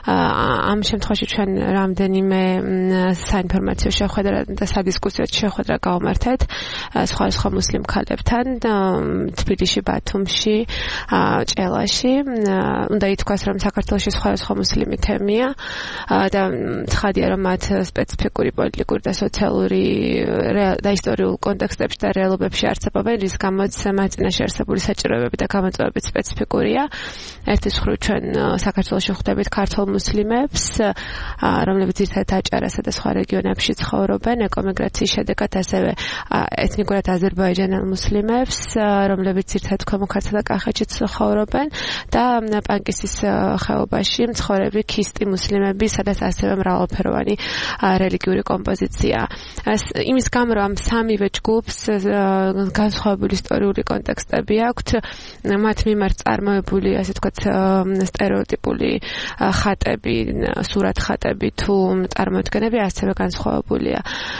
ამ შემთხვევაში ჩვენ რამდენიმე საინფორმაციო შეხვედრა და სადისკუსიო შეხვედრა გავუმართეთ სხვადასხვა მუსლიმ ქალებთან თბილისში, ბათუმში, ჭელაში. უნდა ითქვას, რომ საქართველოში სხვადასხვა მუსლიმი თემია და ცხადია, რომ მათ სპეციფიკური პოლიტიკური და სოციალური და ისტორიულ კონტექსტებში და რეალობებში არსებობენ, რის გამოც მათ წინაშე არსებული საჭიროებები და გამოწვევებიც სპეციფიკურია. ერთის მხრივ ჩვენ საქართველოში ხვდებით ქართულ მუსლიმებს, რომლებიც ერთად აჭარასა და სხვა რეგიონებში ცხოვრობენ ეკომიგრაციის შედეგად, ასევე ეთნიკურად აზერბაიჯანელ მუსლიმებს, რომლებიც ერთად ქვემო ქართლ და კახეთში ცხოვრობენ და პანკისის ხეობაში მცხოვრები ქისტი მუსლიმები, სადაც ასევე მრავალფეროვანი რელიგიური კომპოზიცია. იმის გამო, რომ სამივე ჯგუფს განსხვავებული ისტორიული კონტექსტები აქვთ, მათ მიმართ წარმოებული, ასე ვთქვათ, სტერეოტიპული ხატები, სურათ ხატები თუ წარმოდგენები ასევე განსხვავებულია.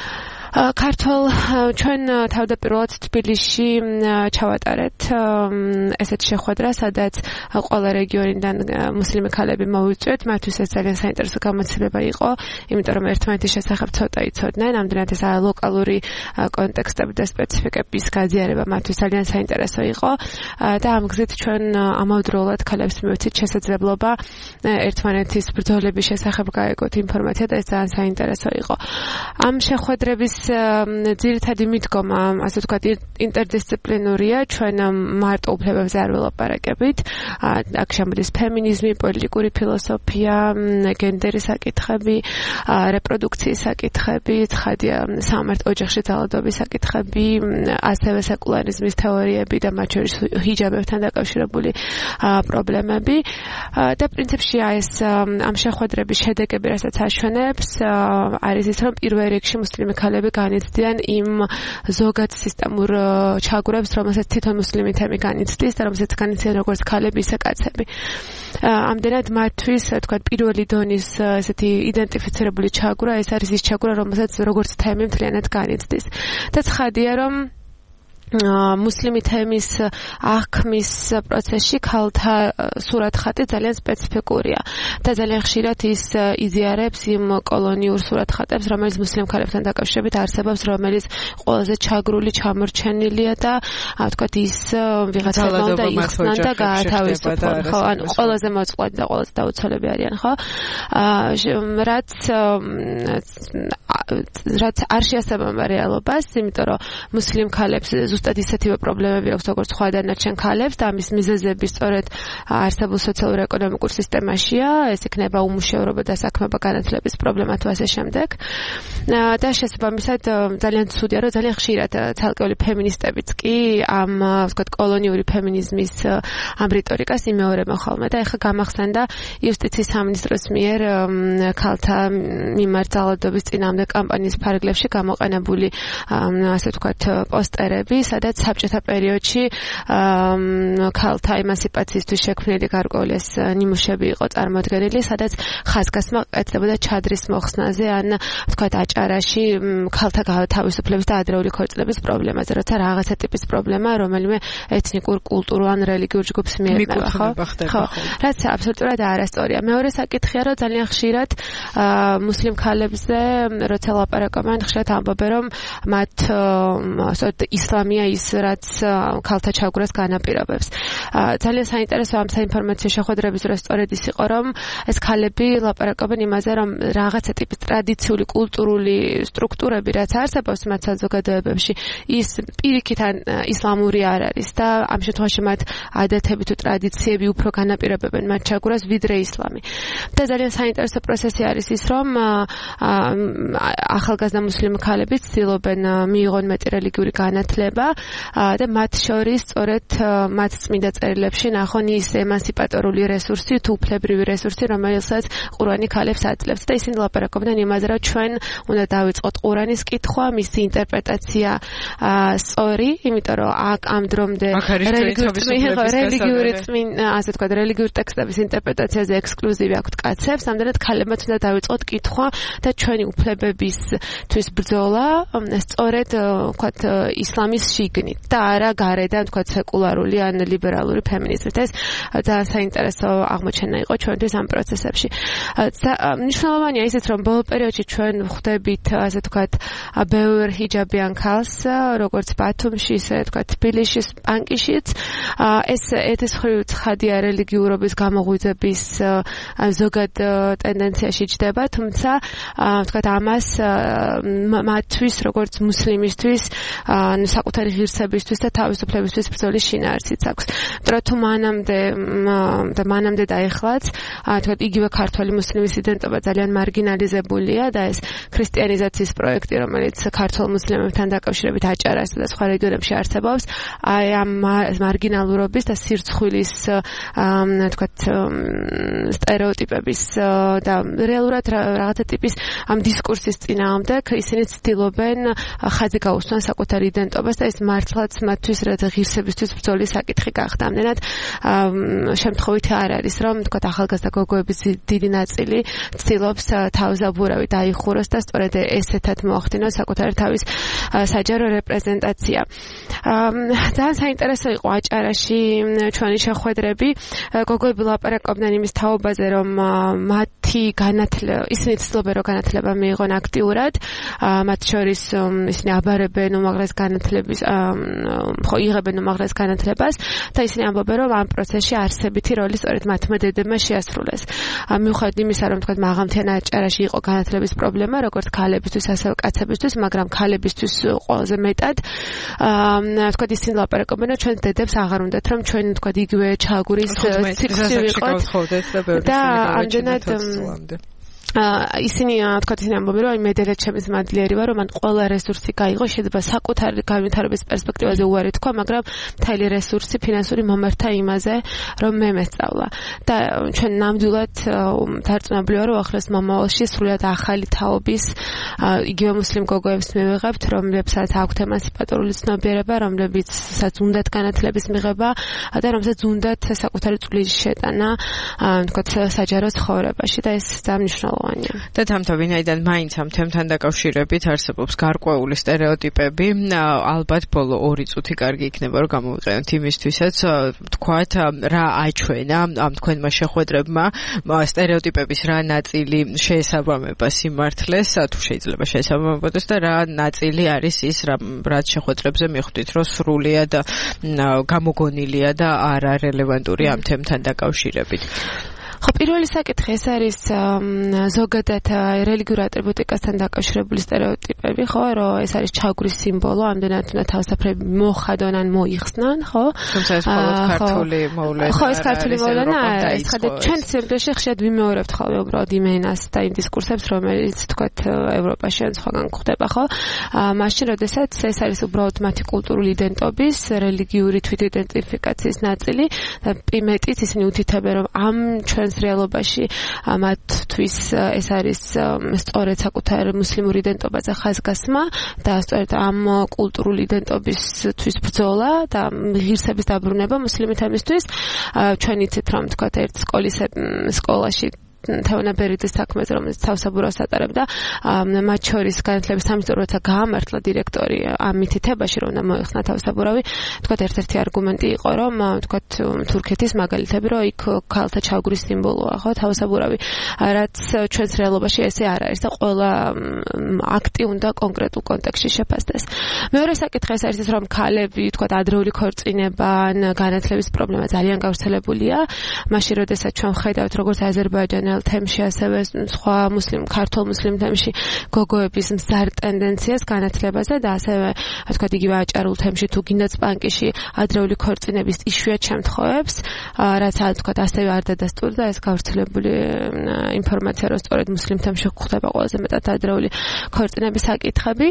ქართულ ჩვენ თავდაპირველად თბილისში ჩავატარეთ ესეთ შეხვედრა, სადაც ყველა რეგიონიდან მუსლიმი ქალები მოვიწვიეთ. მათთვის ეს ძალიან საინტერესო გამოცდილება იყო, იმიტომ რომ ერთმანეთის შესახებ ცოტა იცოდნენ. ამდენად ეს ლოკალური კონტექსტები და სპეციფიკების გაზიარება მათთვის ძალიან საინტერესო იყო და ამ გზით ჩვენ ამავდროულად ქალებს მივეცით შესაძლებლობა ერთმანეთის ბრძოლების შესახებ გაეგოთ ინფორმაცია და ეს ძალიან საინტერესო იყო. ამ შეხვედრების ძირითადი მიდგომა, ასე ვთქვათ, ინტერდისციპლინურია, ჩვენ მარტო უფლებებზე არ ველაპარაკებით. აქ შემოდის ფემინიზმი, პოლიტიკური ფილოსოფია, გენდერი საკითხები, რეპროდუქციის საკითხები, ცხადია სამართ ოჯახში ძალადობის საკითხები, ასევე სეკულარიზმის თეორიები და მათ შორის ჰიჯაბებთან დაკავშირებული პრობლემები. და პრინციპში ეს ამ შეხვედრების შედეგები, რასაც აშვენებს, არის ის, რომ პირველ რიგში მუსლიმი ქალები განიცდიან იმ ზოგად სისტემურ ჩაგვრებს, რომელსაც თვითონ მუსლიმი თემი განიცდის და რომელსაც განიცდიან როგორც ქალები, ისე კაცები. ამდენად მათთვის, თქვა, პირველი დონის ესეთი იდენტიფიცირებული ჩაგვრა, ეს არის ის ჩაგვრა, რომელსაც როგორც თემი მთლიანად განიცდის. და ცხადია, რომ მუსლიმი თემის აღქმის პროცესში ქალთა სურათხატი ძალიან სპეციფიკურია და ძალიან ხშირად ის იზიარებს იმ კოლონიურ სურათხატებს, რომელიც მუსლიმ ქალებთან დაკავშირებით არსებობს, რომელიც ყველაზე ჩაგრული, ჩამორჩენილია და ვთქვათ ის ვიღაცებმა უნდა იხსნან და გაათავისუფლონ, ხო, ანუ ყველაზე მოწყვლადი და ყველაზე დაუცველები არიან, ხო? რაც რაც არ შეასაბამება რეალობას, იმიტომ რომ მუსლიმ ქალებს ზუსტად ისეთივე პრობლემები აქვს როგორც სხვა დანარჩენ ქალებს და ამის მიზეზები სწორედ არსებულ სოციალურ-ეკონომიკურ სისტემაშია, ეს იქნება უმუშევრობა და საქმეობა განათლების პრობლემა თუ ასე შემდეგ. და შესაბამისად ძალიან ცუდია, რომ ძალიან ხშირად ცალკეული ფემინისტებიც კი ამ ვთქვათ კოლონიური ფემინიზმის ამ რიტორიკას იმეორებენ ხოლმე და ეხლა გამახსენდა იუსტიციის სამინისტროს მიერ ქალთა მიმართ ძალადობის წინააღმდეგ კამპანიის ფარგლებში გამოყენებული ასე ვთქვათ პოსტერები, სადაც საბჭოთა პერიოდში ქალთა ემანსიპაციისთვის შექმნილი გარკვეული ეს ნიმუშები იყო წარმოდგენილი, სადაც ხაზგასმა ეცდებოდა ჩადრის მოხსნაზე ან ვთქვათ აჭარაში ქალთა თავისუფლების და ადრეული ქორწილების პრობლემაზე, როცა რაღაცა ტიპის პრობლემა რომელიმე ეთნიკურ, კულტურულ ან რელიგიურ ჯგუფს მიეწევა, ხო? ხო. რაც აბსოლუტურად არასწორია. მეორე საკითხია, რომ ძალიან ხშირად მუსლიმ ქალებზე როცა ლაპარაკობენ, ხშირად ამბობენ, რომ მათ ისლამი მქონია ის რაც ქალთა ჩაგვრას განაპირობებს. ძალიან საინტერესო ამ საინფორმაციო შეხვედრების დროს სწორედ ის იყო, რომ ეს ქალები ლაპარაკობენ იმაზე, რომ რაღაცა ტიპის ტრადიციული კულტურული სტრუქტურები რაც არსებობს მათ საზოგადოებებში, ის პირიქით ან ისლამური არ არის და ამ შემთხვევაში მათ ადათები თუ ტრადიციები უფრო განაპირობებენ მათ ჩაგვრას ვიდრე ისლამი. და ძალიან საინტერესო პროცესი არის ის, რომ ახალგაზრდა მუსლიმ ქალები ცდილობენ მიიღონ მეტი რელიგიური განათლება და მათ შორის სწორედ მათ წმინდა წერილებში ნახონ ის ემანსიპატორული რესურსი თუ უფლებრივი რესურსი, რომელსაც ყურანი ქალებს აძლევს და ისინი ლაპარაკობდნენ იმაზე, რომ ჩვენ უნდა დავიწყოთ ყურანის კითხვა, მისი ინტერპრეტაცია სწორი, იმიტომ რომ აქ ამ დრომდე რელიგიური წმინ, ასე ვთქვათ, რელიგიური ტექსტების ინტერპრეტაციაზე ექსკლუზივი აქვთ კაცებს, ამდენად ქალებმაც უნდა დავიწყოთ კითხვა და ჩვენი უფლებებისთვის ბრძოლა სწორედ ვთქვათ ისლამის შიგნით და არა გარედან ვთქვათ სეკულარული ან ლიბერალური ფემინიზმით. ეს ძალიან საინტერესო აღმოჩენა იყო ჩვენთვის ამ პროცესებში. მნიშვნელოვანია ისიც, რომ ბოლო პერიოდში ჩვენ ვხვდებით ასე ვთქვათ ბევრ ჰიჯაბიან ქალს, როგორც ბათუმში, ისე ვთქვათ თბილისის პანკიშიც. ეს ეთისხრივ ცხადია რელიგიურობის გამოღვიძების ზოგად ტენდენციაში ჯდება, თუმცა ვთქვათ ამას მათთვის როგორც მუსლიმისთვის ანუ საკუთარი ღირსებისთვის და თავისუფლებისთვის ბრძოლის შინაარსიც აქვს. იმიტომ თუ მანამდე და მანამდე და ეხლაც ვთქვათ იგივე ქართველი მუსლიმის იდენტობა ძალიან მარგინალიზებულია და ეს ქრისტიანიზაციის პროექტი, რომელიც ქართველ მუსლიმებთან დაკავშირებით აჭარასა და სხვა რეგიონებში არსებობს, აი ამ მარგინალურობის და სირცხვილის ვთქვათ სტერეოტიპების და რეალურად რაღაცა ტიპის ამ დისკურსის წინააღმდეგ ისინი ცდილობენ ხაზი გაუსვან საკუთარ იდენტობას და ეს მართლაც მათთვის რაც ღირსებისთვის ბრძოლის საკითხი გახდა. ამდენად შემთხვევით არ არის, რომ ვთქვათ ახალგაზრდა გოგოების დიდი ნაწილი ცდილობს თავზაბურავი დაიხუროს და სწორედ ესეთად მოახდინოს საკუთარი თავის საჯარო რეპრეზენტაცია. ძალიან საინტერესო იყო აჭარაში ჩვენი შეხვედრები. გოგოები ლაპარაკობდნენ იმის თაობაზე, რომ მათი განათლება, ისინი ცდილობენ რომ განათლება მიიღონ აქტიურად, მათ შორის ისინი აბარებენ უმაღლეს განათლების, ხო იღებენ უმაღლეს განათლებას და ისინი ამბობენ, რომ ამ პროცესში არსებითი როლი სწორედ მათმა დედებმა შეასრულეს. მიუხედავად იმისა, რომ თქვა მაღალმთიან აჭარაში იყო განათლების პრობლემა, როგორც ქალებისთვის, ასევე კაცებისთვის, მაგრამ ქალებისთვის ყველაზე მეტად თქვა ისინი ლაპარაკობენ, რომ ჩვენ დედებს აღარ უნდათ, რომ ჩვენ თქვა იგივე ჩაგურის სიკვდილი ვიყოთ და ამდენად ისინი თქვა ისინი ამბობენ, რომ აი მედელეთ ჩემის მადლიერი ვარ, რომ მან ყველა რესურსი გაიღო, შეიძლება საკუთარი განვითარების პერსპექტივაზე უარი თქვა, მაგრამ მთელი რესურსი ფინანსური მომართა იმაზე, რომ მე მესწავლა. და ჩვენ ნამდვილად დარწმუნებულიო, რომ ახლოს მომავალში სრულად ახალი თაობის იგივე მუსლიმ გოგოებს მივიღებთ, რომლებსაც აქვთ ემანსიპატორული ცნობიერება, რომლებსაც უნდათ განათლების მიღება და რომლებსაც უნდათ საკუთარი წვლილი შეტანა თქვა საჯარო ცხოვრებაში და ეს ძალიან და თამთა ვინაიდან მაინც ამ თემთან დაკავშირებით არსებობს გარკვეული სტერეოტიპები, ალბათ ბოლო ორი წუთი კარგი იქნება რომ გამოვიყენოთ იმისთვისაც თქვათ რა აჩვენა ამ თქვენმა შეხვედრებმა სტერეოტიპების რა ნაწილი შეესაბამება სიმართლეს, თუ შეიძლება შეესაბამებოდეს და რა ნაწილი არის ის რაც შეხვედრებზე მიხვდით რომ სრულიად გამოგონილია და არა რელევანტური ამ თემთან დაკავშირებით. ხო, პირველი საკითხი ეს არის ზოგადად რელიგიურ ატრიბუტიკასთან დაკავშირებული სტერეოტიპები, ხო, რომ ეს არის ჩაგვრის სიმბოლო, ამდენად უნდა თავსაფრები მოხადონ ან მოიხსნან, ხო? თუმცა ეს მხოლოდ ქართული მოვლენა. ხო, ეს ქართული მოვლენა არა, ეს ხადა ჩვენ სივრცეში ხშირად ვიმეორებთ ხოლმე უბრალოდ იმენას და იმ დისკურსებს, რომელიც თქვათ ევროპაში ან სხვაგან გვხდება, ხო? მაშინ, როდესაც ეს არის უბრალოდ მათი კულტურული იდენტობის, რელიგიური თვითიდენტიფიკაციის ნაწილი და იმეტიც ისინი უთითებენ, რომ ამ ჩვენ რეალობაში მათთვის ეს არის სწორედ საკუთარ მუსლიმურ იდენტობაზე ხაზგასმა და სწორედ ამ კულტურული იდენტობისთვის ბრძოლა და ღირსების დაბრუნება მუსლიმეთებისთვის. ჩვენ იცით რომ თქვათ ერთ სკოლის სკოლაში თეონაბერიძის საქმეზე, რომელიც თავსაბურავს ატარებდა, მათ შორის განათლების სამინისტროთა გაამართლა დირექტორი ამ მითითებაში, რომ უნდა მოეხსნა თავსაბურავი. თქვათ ერთ-ერთი არგუმენტი იყო, რომ თქვათ თურქეთის მაგალითები, რომ იქ ქალთა ჩაგვრის სიმბოლოა, ხო, თავსაბურავი, რაც ჩვენს რეალობაში ესე არ არის და ყველა აქტი უნდა კონკრეტულ კონტექსტში შეფასდეს. მეორე საკითხი ეს არის, რომ ქალები, თქვათ, ადრეული ქორწინება ან განათლების პრობლემა ძალიან გავრცელებულია. მაშინ, როდესაც ჩვენ ვხედავთ, როგორც აზერბაიჯანელ თემში, ასევე სხვა მუსლიმ, ქართულ მუსლიმ თემში გოგოების მზარ ტენდენციას განათლებაზე და ასევე, თქვათ, იგივე აჭარულ თემში თუ გინდათ სპანკიში ადრეული ქორწინების იშვიათ შემთხვევებს, რაც თქვათ, ასევე არ დადასტურდა ეს გავრცელებული ინფორმაცია, რომ სწორედ მუსლიმ თემში გვხვდება ყველაზე მეტად ადრეული ქორწინების საკითხები.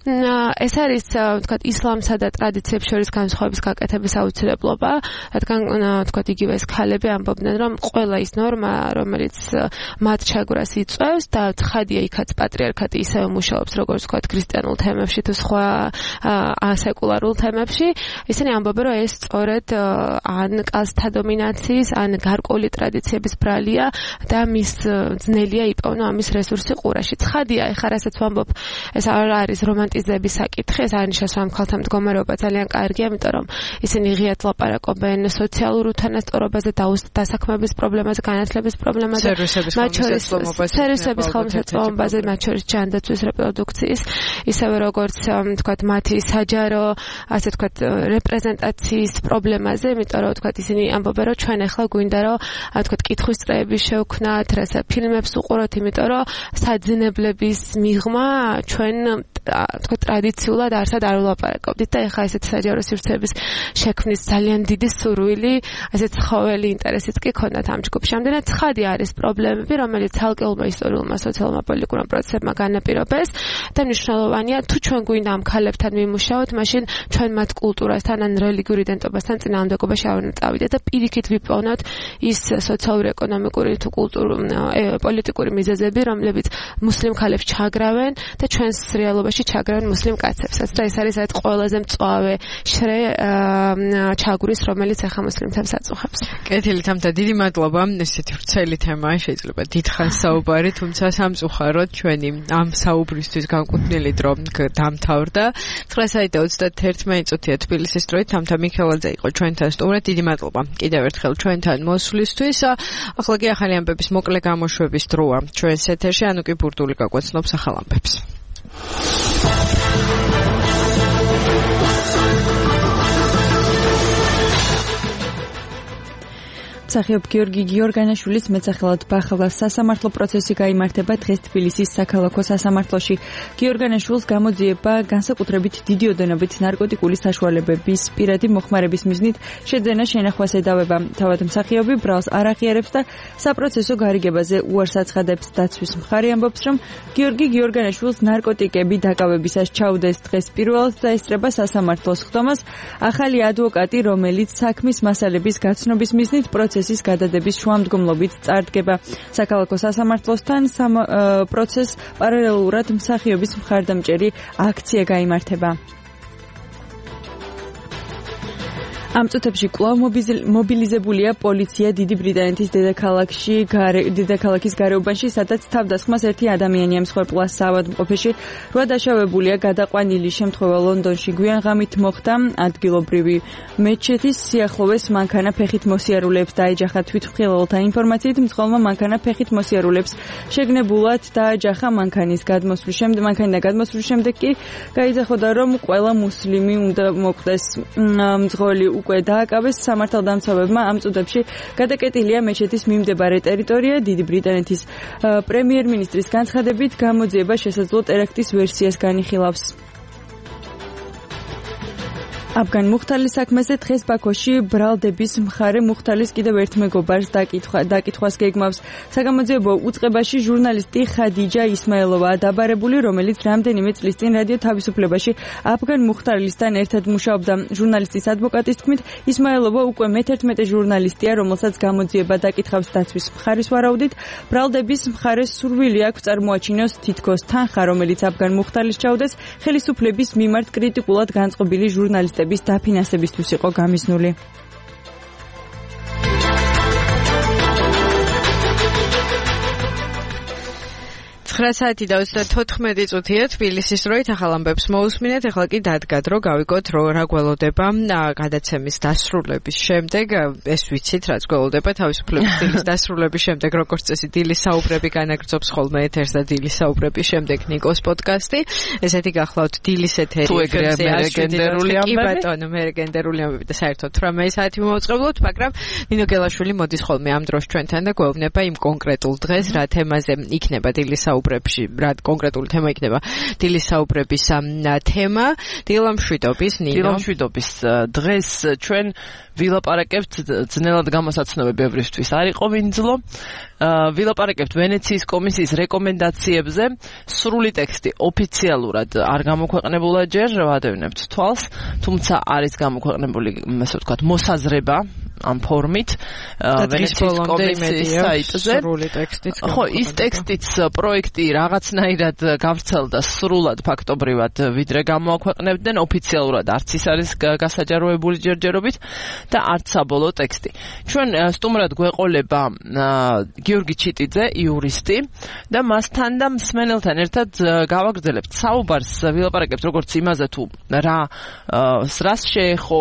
ეს არის, თქვათ, ისლამსა და ტრადიციებს შორის განსხვავების გაკეთების აუცილებლობა, რადგან, თქვათ, იგივე ეს ქალები ამბობდნენ, რომ ყველა ის ნორმა, რომელიც მათ ჩაგვრას იწვევს და ცხადია იქაც პატრიარქატი ისევე მუშაობს, როგორც, თქვათ, ქრისტიანულ თემებში თუ სხვა ასეკულარულ თემებში, ისინი ამბობენ, რომ ეს სწორედ ან კასტთა დომინაციის, ან გარკვეული ტრადიციების ბრალია და მის ძნელია იპოვნო ამის რესურსი ყურაში. ცხადია, ეხლა რასაც ვამბობ, ეს არ არის რომანტიზების საკითხი, ეს არნიშნავს, რომ ქალთა მდგომარეობა ძალიან კარგია, იმიტომ რომ ისინი ღიად ლაპარაკობენ სოციალურ უთანასწორობაზე, დასაქმების პრობლემაზე, განათლების პრობლემაზე, მათ შორის სერვისების ხელმისაწვდომობაზე, მათ შორის ჯანდაცვის რეპროდუქციის, ისევე როგორც, თქვათ, მათი საჯარო, ასე თქვათ, რეპრეზენტაციის პრობლემაზე, იმიტომ რომ, თქვათ, ისინი ამბობენ, რომ ჩვენ ახლა გვინდა, რომ, თქვათ, კითხვის წრეები შევქნათ, რასაც ფილმებს უყუროთ, იმიტომ რომ საძინებლების მიღმა ჩვენ თქვა ტრადიციულად არსად არ ვლაპარაკობდით და ეხლა ესეთ საჯარო სივრცეების შექმნის ძალიან დიდი სურვილი, ესეთ ცხოველი ინტერესიც კი ქონდათ ამ ჯგუფში. ამდენად ცხადი არის პრობლემები, რომელიც ცალკეულმა ისტორიულმა სოციალურმა პოლიტიკურმა პროცესებმა განაპირობეს და მნიშვნელოვანია, თუ ჩვენ გვინდა ამ ქალებთან ვიმუშაოთ, მაშინ ჩვენ მათ კულტურასთან ან რელიგიურ იდენტობასთან წინააღმდეგობაში არ უნდა წავიდეთ და პირიქით ვიპოვნოთ ის სოციალური, ეკონომიკური თუ კულტურული, პოლიტიკური მიზეზები, რომლებიც მუსლიმ ქალებს ჩაგრავენ და ჩვენს რეალობაში ჩაგრავენ მუსლიმ კაცებსაც და ეს არის ერთ ყველაზე მწვავე შრე ჩაგვრის, რომელიც ახლა მუსლიმ თემს აწუხებს. კეთილი თამთა, დიდი მადლობა. ესეთი ვრცელი თემაა, შეიძლება დიდხანს საუბარი, თუმცა სამწუხაროდ ჩვენი ამ საუბრისთვის განკუთვნილი დრო დამთავრდა. ცხრა საათი ოცდაერთი წუთია თბილისის დროით. თამთა მიქელაძე იყო ჩვენთან სტუმრად. დიდი მადლობა კიდევ ერთხელ ჩვენთან მოსვლისთვის. ახლა კი ახალი ამბების მოკლე გამოშვების დროა ჩვენს ეთერში. ანუ კი ბურდული გაგვაცნობს ახალ ამბებს. მსახიობ გიორგი გიორგანაშვილის მეცახელად ბახალას სასამართლო პროცესი გაიმართება დღეს თბილისის საქალაქო სასამართლოში. გიორგანაშვილს გამოძიება განსაკუთრებით დიდი ოდენობით ნარკოტიკული საშუალებების პირადი მოხმარების მიზნით შეძენა შენახვას ედავება. თავად მსახიობი ბრალს არ აღიარებს და საპროცესო გარიგებაზე უარს აცხადებს. დაცვის მხარე ამბობს, რომ გიორგი გიორგანაშვილს ნარკოტიკები დაკავებისას ჩაუდეს დღეს პირველად და ესწრება სასამართლოს ხდომას ახალი ადვოკატი, რომელიც საქმის მასალების გაცნობის მიზნით პროცესს ის გადადების შუამდგომლობით წარდგება. საქალაქო სასამართლოსთან პროცესს პარალელურად მსახიობის მხარდამჭერი აქცია გაიმართება. ამ წუთებში კვლავ მობილიზებულია პოლიცია დიდი ბრიტანეთის დედაქალაქში, დედაქალაქის გარეუბანში, სადაც თავდასხმას ერთი ადამიანი ემსხვერპლა საავადმყოფოში. რვა დაშავებულია, გადაყვანილი შემთხვევა ლონდონში გვიან ღამით მოხდა. ადგილობრივი მეჩეთის სიახლოვეს მანქანა ფეხით მოსიარულეებს დაეჯახა. თვითმხილველთა ინფორმაციით მძღოლმა მანქანა ფეხით მოსიარულეებს შეგნებულად დაეჯახა. მანქანის გადმოსვლის შემდეგ, მანქანიდან გადმოსვლის შემდეგ კი გაიძახოდა, რომ ყველა მუსლიმი უნდა მოკვდეს. მძღოლი უკვე დააკავეს. სამართალდამცავებმა ამ წუთებში გადაკეტილია მეჩეთის მიმდებარე ტერიტორია. დიდი ბრიტანეთის პრემიერ-მინისტრის განცხადებით გამოძიება შესაძლო ტერაქტის ვერსიას განიხილავს. აფგან მუხთალის საქმეზე დღეს ბაქოში ბრალდების მხარე მუხთალის კიდევ ერთ მეგობარს დაკითხვას გეგმავს. საგამოძიებო უწყებაში ჟურნალისტი ხადიჯა ისმაილოვაა დაბარებული, რომელიც რამდენიმე წლის წინ რადიო თავისუფლებაში აფგან მუხთალისთან ერთად მუშაობდა. ჟურნალისტის ადვოკატის თქმით, ისმაილოვა უკვე მეთერთმეტე ჟურნალისტია, რომელსაც გამოძიება დაკითხავს დაცვის მხარის ვარაუდით. ბრალდების მხარეს სურვილი აქვს წარმოაჩინოს თითქოს თანხა, რომელიც აფგან მუხთალის ჩაუდეს ხელისუფლების მიმართ კრიტიკულად განწყობილი ჟურნალისტი დაფინანსებისთვის იყო გამიზნული. ცხრა საათი და ოცდათოთხმეტი წუთია თბილისის დროით ახალ ამბებს მოусმინეთ. ახლა კი დადგათ, რომ გავიგოთ, რომ რა გველოდება გადაცემის დასრულების შემდეგ. ეს ვიცით, რაც გველოდება თავისუფლების დილის დასრულების შემდეგ, როგორც წესი, დილის საუბრები განაგრძობს ხოლმე ეთერს და დილის საუბრების შემდეგ ნიკოს პოდკასტი. ესეთი გახლავთ დილის ეთერი. თუ ეგრე მე ლეგენდარული ამბები. კი ბატონო, მე ლეგენდარული ამბები და საერთოდ თვრამეტი საათი მოვწყებლოთ, მაგრამ ნინო გელაშვილი მოდის ხოლმე ამ დროს ჩვენთან და გვეუბნება იმ კონკრეტულ დღეს, რა თემაზე იქნება დილის საუბრებში, რა კონკრეტული თემა იქნება დილის საუბრების თემა. დილამშვიდობის ნინო. დილამშვიდობის დღეს ჩვენ ვილაპარაკებთ ძნელად გამოსაცნობი ბევრისთვის არ იყო ვინძლო. ვილაპარაკებთ ვენეციის კომისიის რეკომენდაციებზე. სრული ტექსტი ოფიციალურად არ გამოქვეყნებულა ჯერ, ვადევნებთ თვალს, თუმცა არის გამოქვეყნებული, ასე ვთქვათ, მოსაზრება ამ ფორმით ვენეციის კომისიის საიტზე. სრული ტექსტიც. ხო, ის ტექსტიც პროექტი რაღაცნაირად გავრცელდა სრულად ფაქტობრივად, ვიდრე გამოაქვეყნებდნენ ოფიციალურად, არც ის არის გასაჯაროებული ჯერჯერობით და არც საბოლოო ტექსტი. ჩვენ სტუმრად გვეყოლება გიორგი ჩიტიძე, იურისტი და მასთან და მსმენელთან ერთად გავაგრძელებთ საუბარს, ვილაპარაკებთ როგორც იმაზე თუ რა რას შეეხო,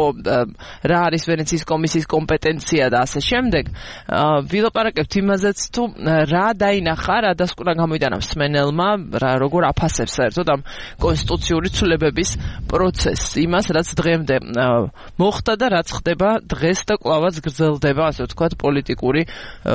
რა არის ვენეციის კომისიის კომპეტენცია და ასე შემდეგ. ვილაპარაკებთ იმაზეც თუ რა დაინახა, რა დასკვნა გამოიტანა მსმენელმა, რა როგორ აფასებს საერთოდ ამ კონსტიტუციური ცვლილებების პროცესს, იმას რაც დღემდე მოხდა და რაც ხდება დღეს და კვლავაც გრძელდება, ასე ვთქვათ, პოლიტიკური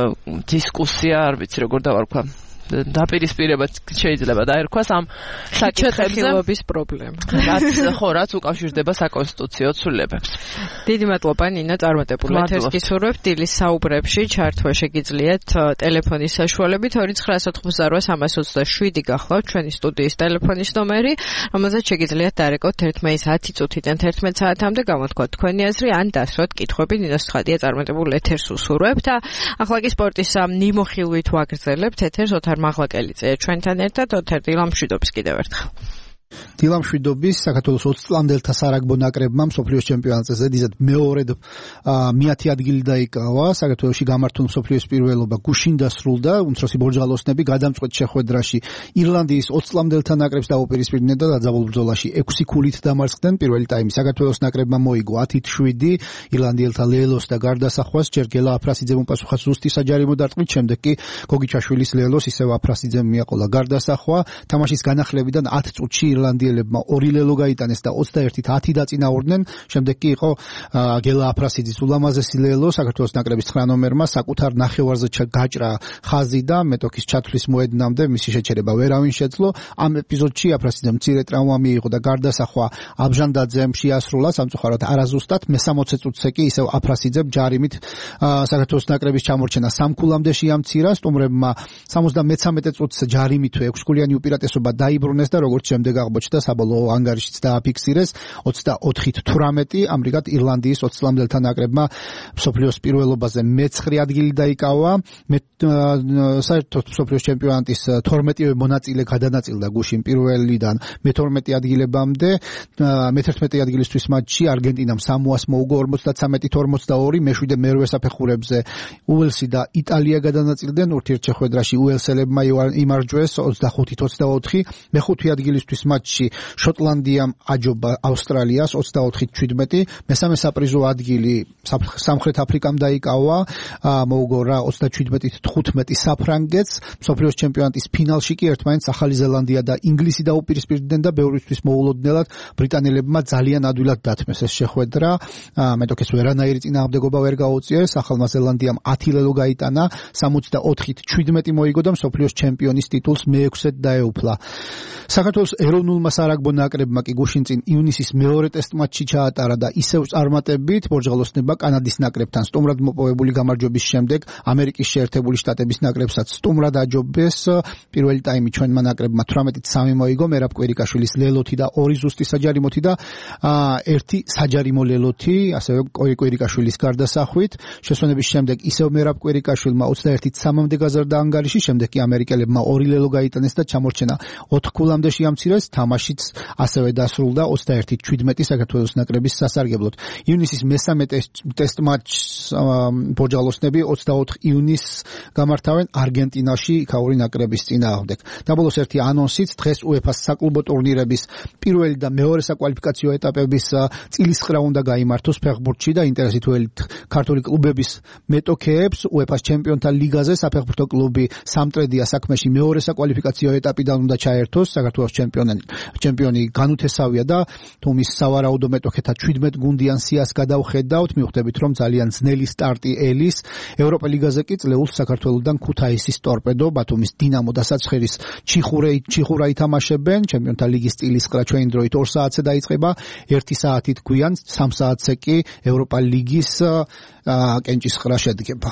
დისკუსია, არ ვიცი როგორ დავარქვა. დაპირისპირება შეიძლება დაერქვას ამ საკითხებზე პრობლემა. რაც ხო, რაც უკავშირდება საკონსტიტუციო ცვლილებებს. დიდი მადლობა ნინა, წარმატებული ეთერს გისურვებთ. დილის საუბრებში ჩართვა შეგიძლიათ ტელეფონის საშუალებით ორი ცხრა ოთხმოცდასამი სამას ოცდაშვიდი გახლავთ ჩვენი სტუდიის ტელეფონის ნომერი, რომელზეც შეგიძლიათ დარეკოთ ერთმანეთს ათი წუთიდან თერთმეტ საათამდე გამოთქვათ თქვენი აზრი ან დასვათ კითხვები. ნინოს ცხადია წარმატებულ ეთერს უსურვებთ და ახლა კი სპორტის მიმოხილვით ვაგრძელებთ ეთერს. ოთარ მაღლაკელიძე ჩვენთან ერთად. ოთარ, დილამშვიდობის კიდევ ერთხელ. დილამშვიდობის. საქართველოს ოცი წლამდელთა სარაგბო ნაკრებმა მსოფლიოს ჩემპიონატზე ზედიზედ მეორედ მეათე ადგილი დაიკავა. საქართველოში გამართულ მსოფლიოს პირველობა გუშინ დასრულდა. უმცროსი ბორჯღალოსნები გადამწყვეტ შეხვედრაში ირლანდიის ოცი წლამდელთა ნაკრებს დაუპირისპირდნენ და დაძაბულ ბრძოლაში ექვსი ქულით დამარცხდნენ. პირველი ტაიმი საქართველოს ნაკრებმა მოიგო ათით შვიდი. ირლანდიელთა ლელოს და გარდასახვას ჯერ გელა აფრასიძემ უპასუხა ზუსტი საჯარიმო დარტყმით, შემდეგ კი გოგიჩაშვილის ლელოს ისევ აფრასიძემ მიაყოლა გარდასახვა. თამაშის განახლებიდან ათ წუთში ირლანდიელებმა ორი ლელო გაიტანეს და ოცდაერთით ათი დაწინაურდნენ. შემდეგ კი იყო გელა აფრასიძის ულამაზესი ლელო საქართველოს ნაკრების ცხრა ნომერმა საკუთარ ნახევარზე გაჭრა ხაზი და მეტოქის ჩათვლის მოედნამდე მისი შეჩერება ვერავინ შეძლო. ამ ეპიზოდში აფრასიძემ მცირე ტრავმა მიიღო და გარდასახვა აბჟანდაძემ შეასრულა. სამწუხაროდ არაზუსტად მესამოცე წუთზე კი ისევ აფრასიძემ ჯარიმით საქართველოს ნაკრების ჩამორჩენა სამ ქულამდე შეამცირა. სტუმრებმა სამოცდამეცამეტე წუთზე ჯარიმით ექვსგოლიანი უპირატესობა დაიბრუნეს და როგორც შემდეგ აღმოჩნდა საბოლოო ანგარიშიც დააფიქსირეს ოცდაოთხით თვრამეტი. ამრიგად ირლანდიის ოცი წლამდელთა ნაკრებმა მსოფლიოს პირველობაზე მეცხრე ადგილი დაიკავა. საერთოდ მსოფლიოს ჩემპიონატის თორმეტივე მონაწილე გადანაწილდა გუშინ პირველიდან მეთორმეტე ადგილებამდე. მეთერთმეტე ადგილისთვის მატჩში არგენტინამ სამოას მოუგო ორმოცდათრამეტით ორმოცდაორი. მეშვიდე მერვე საფეხურებზე უელსი და იტალია გადანაწილდნენ. ურთიერთშეხვედრაში უელსელებმა იმარჯვეს ოცდახუთით ოცდაოთხი. მეხუთე ადგილისთვის მატჩში შოტლანდიამ აჯობა ავსტრალიას ოცდაოთხით შვიდმეტი. მესამე საპრიზო ადგილი სამხრეთ აფრიკამ დაიკავა, მოუგო რა ოცდაშვიდმეტით თხუთმეტი საფრანგეთს. მსოფლიოს ჩემპიონატის ფინალში კი ერთმანეთს ახალი ზელანდია და ინგლისი დაუპირისპირდნენ და ბევრისთვის მოულოდნელად ბრიტანელებმა ძალიან ადვილად დათმეს ეს შეხვედრა. მეტოქეს ვერანაირი წინააღმდეგობა ვერ გაუწიეს. ახალმა ზელანდიამ ათი ლელო გაიტანა, სამოცდაოთხით შვიდმეტი მოიგო და მსოფლიოს ჩემპიონის ტიტულს მეექვსედ დაეუფლა. საქართველოს ეროვნულმა სარაგბო ნაკრებმა კი გუშინ წინ ივნისის მეორე ტესტ მატჩი ჩაატარა და ისევ წარმატებით ბორჯღალოსნებმა კანადის ნაკრებთან სტუმრად მოპოვებული გამარჯვების შემდეგ ამერიკის შეერთებული შტატების ნაკრებსაც სტუმრად აჯობეს. პირველი ტაიმი ჩვენმა ნაკრებმა თვრამეტით სამი მოიგო, მერაბ კვერიკაშვილის ლელოთი და ორი ზუსტი საჯარიმოთი და ერთი საჯარიმო ლელოთი, ასევე კვერიკაშვილის გარდასახვით. შესვენების შემდეგ ისევ მერაბ კვერიკაშვილმა ოცდაერთით სამამდე გაზარდა ანგარიში, შემდეგ კი ამერიკელებმა ორი ლელო გაიტანეს და ჩამორჩენა ოთხ ქულამდე შეამცირეს. თამაშიც ასევე დასრულდა ოცდაერთი შვიდმეტი საქართველოს ნაკრების სასარგებლოდ. ივნისის მესამე ტესტ მატჩს ბოჯალოსნები ოცდაოთხ ივნისს გამართავენ არგენტინაში იქაური ნაკრების წინააღმდეგ. დაბოლოს ერთი ანონსიც დღეს უეფა-ს საკლუბო ტურნირების პირველი და მეორე საკვალიფიკაციო ეტაპების წილისყრა უნდა გაიმართოს ფეხბურთში და ინტერესით ქართული კლუბების მეტოქეებს უეფა-ს ჩემპიონთა ლიგაზე საფეხბურთო კლუბი სამტრედია საქმეში მეორე საკვალიფიკაციო ეტაპიდან უნდა ჩაერთოს. საქართველოს ჩემპიონი ჩემპიონი განუთესავია და თუ მის სავარაუდო მეტოქეთა შვიდმეტ გუნდიან სიას გადავხედავთ, მივხვდებით რომ ძალიან ძნელი სტარტი ელის. ევროპა ლიგაზე კი წლეულს საქართველოსთან ქუთაისის ტორპედო, ბათუმის დინამო და საცხერის ჩიხურე ჩიხურა ითამაშებენ. ჩემპიონთა ლიგის წილისყრა ჩვენი დროით ორ საათზე დაიწყება, ერთი საათით გვიან, სამ საათზე კი ევროპა ლიგის კენჭისყრა შედგება.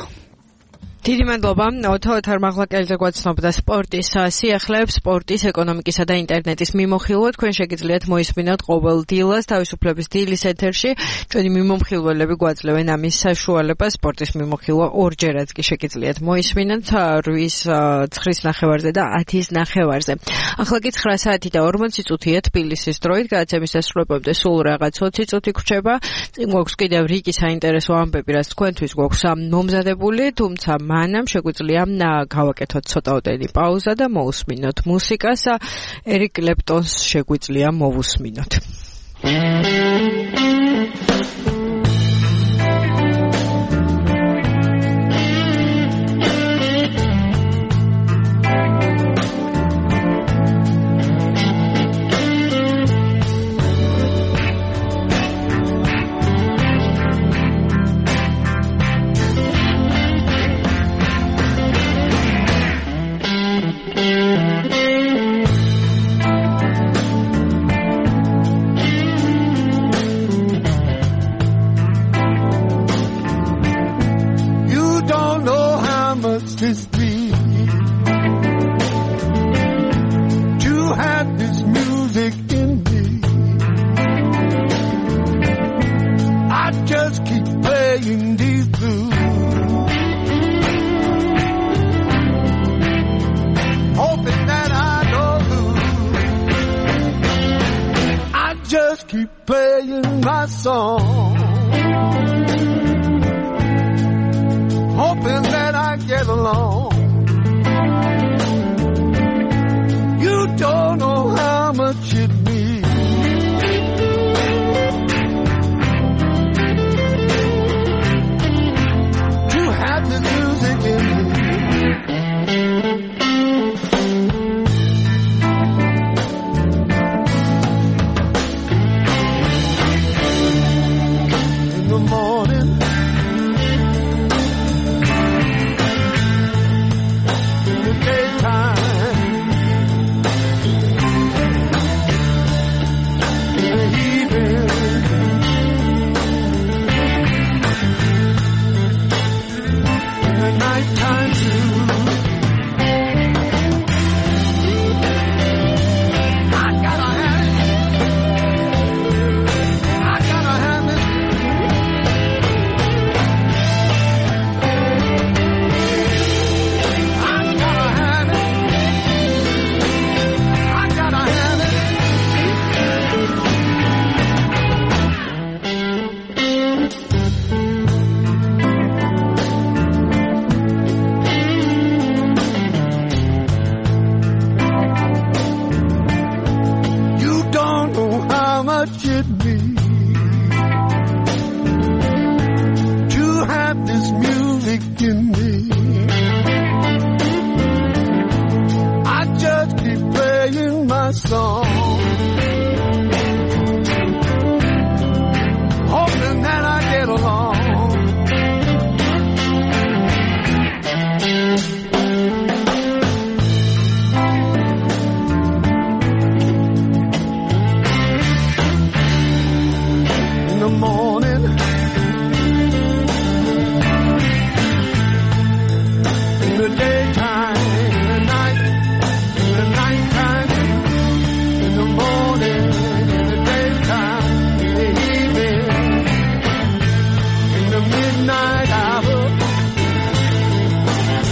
დიდი მადლობა. ოთარ მაღლაკელიძე გვაცნობდა სპორტის სიახლეებს, სპორტის, ეკონომიკისა და ინტერნეტის მიმოხილვა. თქვენ შეგიძლიათ მოისმინოთ ყოველ დილას თავისუფლების დილის ეთერში. ჩვენი მიმოხილველები გვაძლევენ ამის საშუალებას. სპორტის მიმოხილვა ორჯერაც კი შეგიძლიათ მოისმინოთ რვის ცხრის ნახევარზე და ათის ნახევარზე. ახლა კი ცხრა საათი და ორმოცი წუთია თბილისის დროით. გადაცემის დასრულებამდე სულ რაღაც ოცი წუთი გვჭება. წინ გვაქვს კიდევ რიგი საინტერესო ამბები, რაც თქვენთვის გვაქვს მომზადებული, თუმცა მანამ შეგვიძლია გავაკეთოთ ცოტაოდენი პაუზა და მოусმინოთ მუსიკას. ერიკ კლეპტონს შეგვიძლია მოვусმინოთ.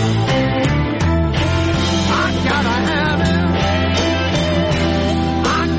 I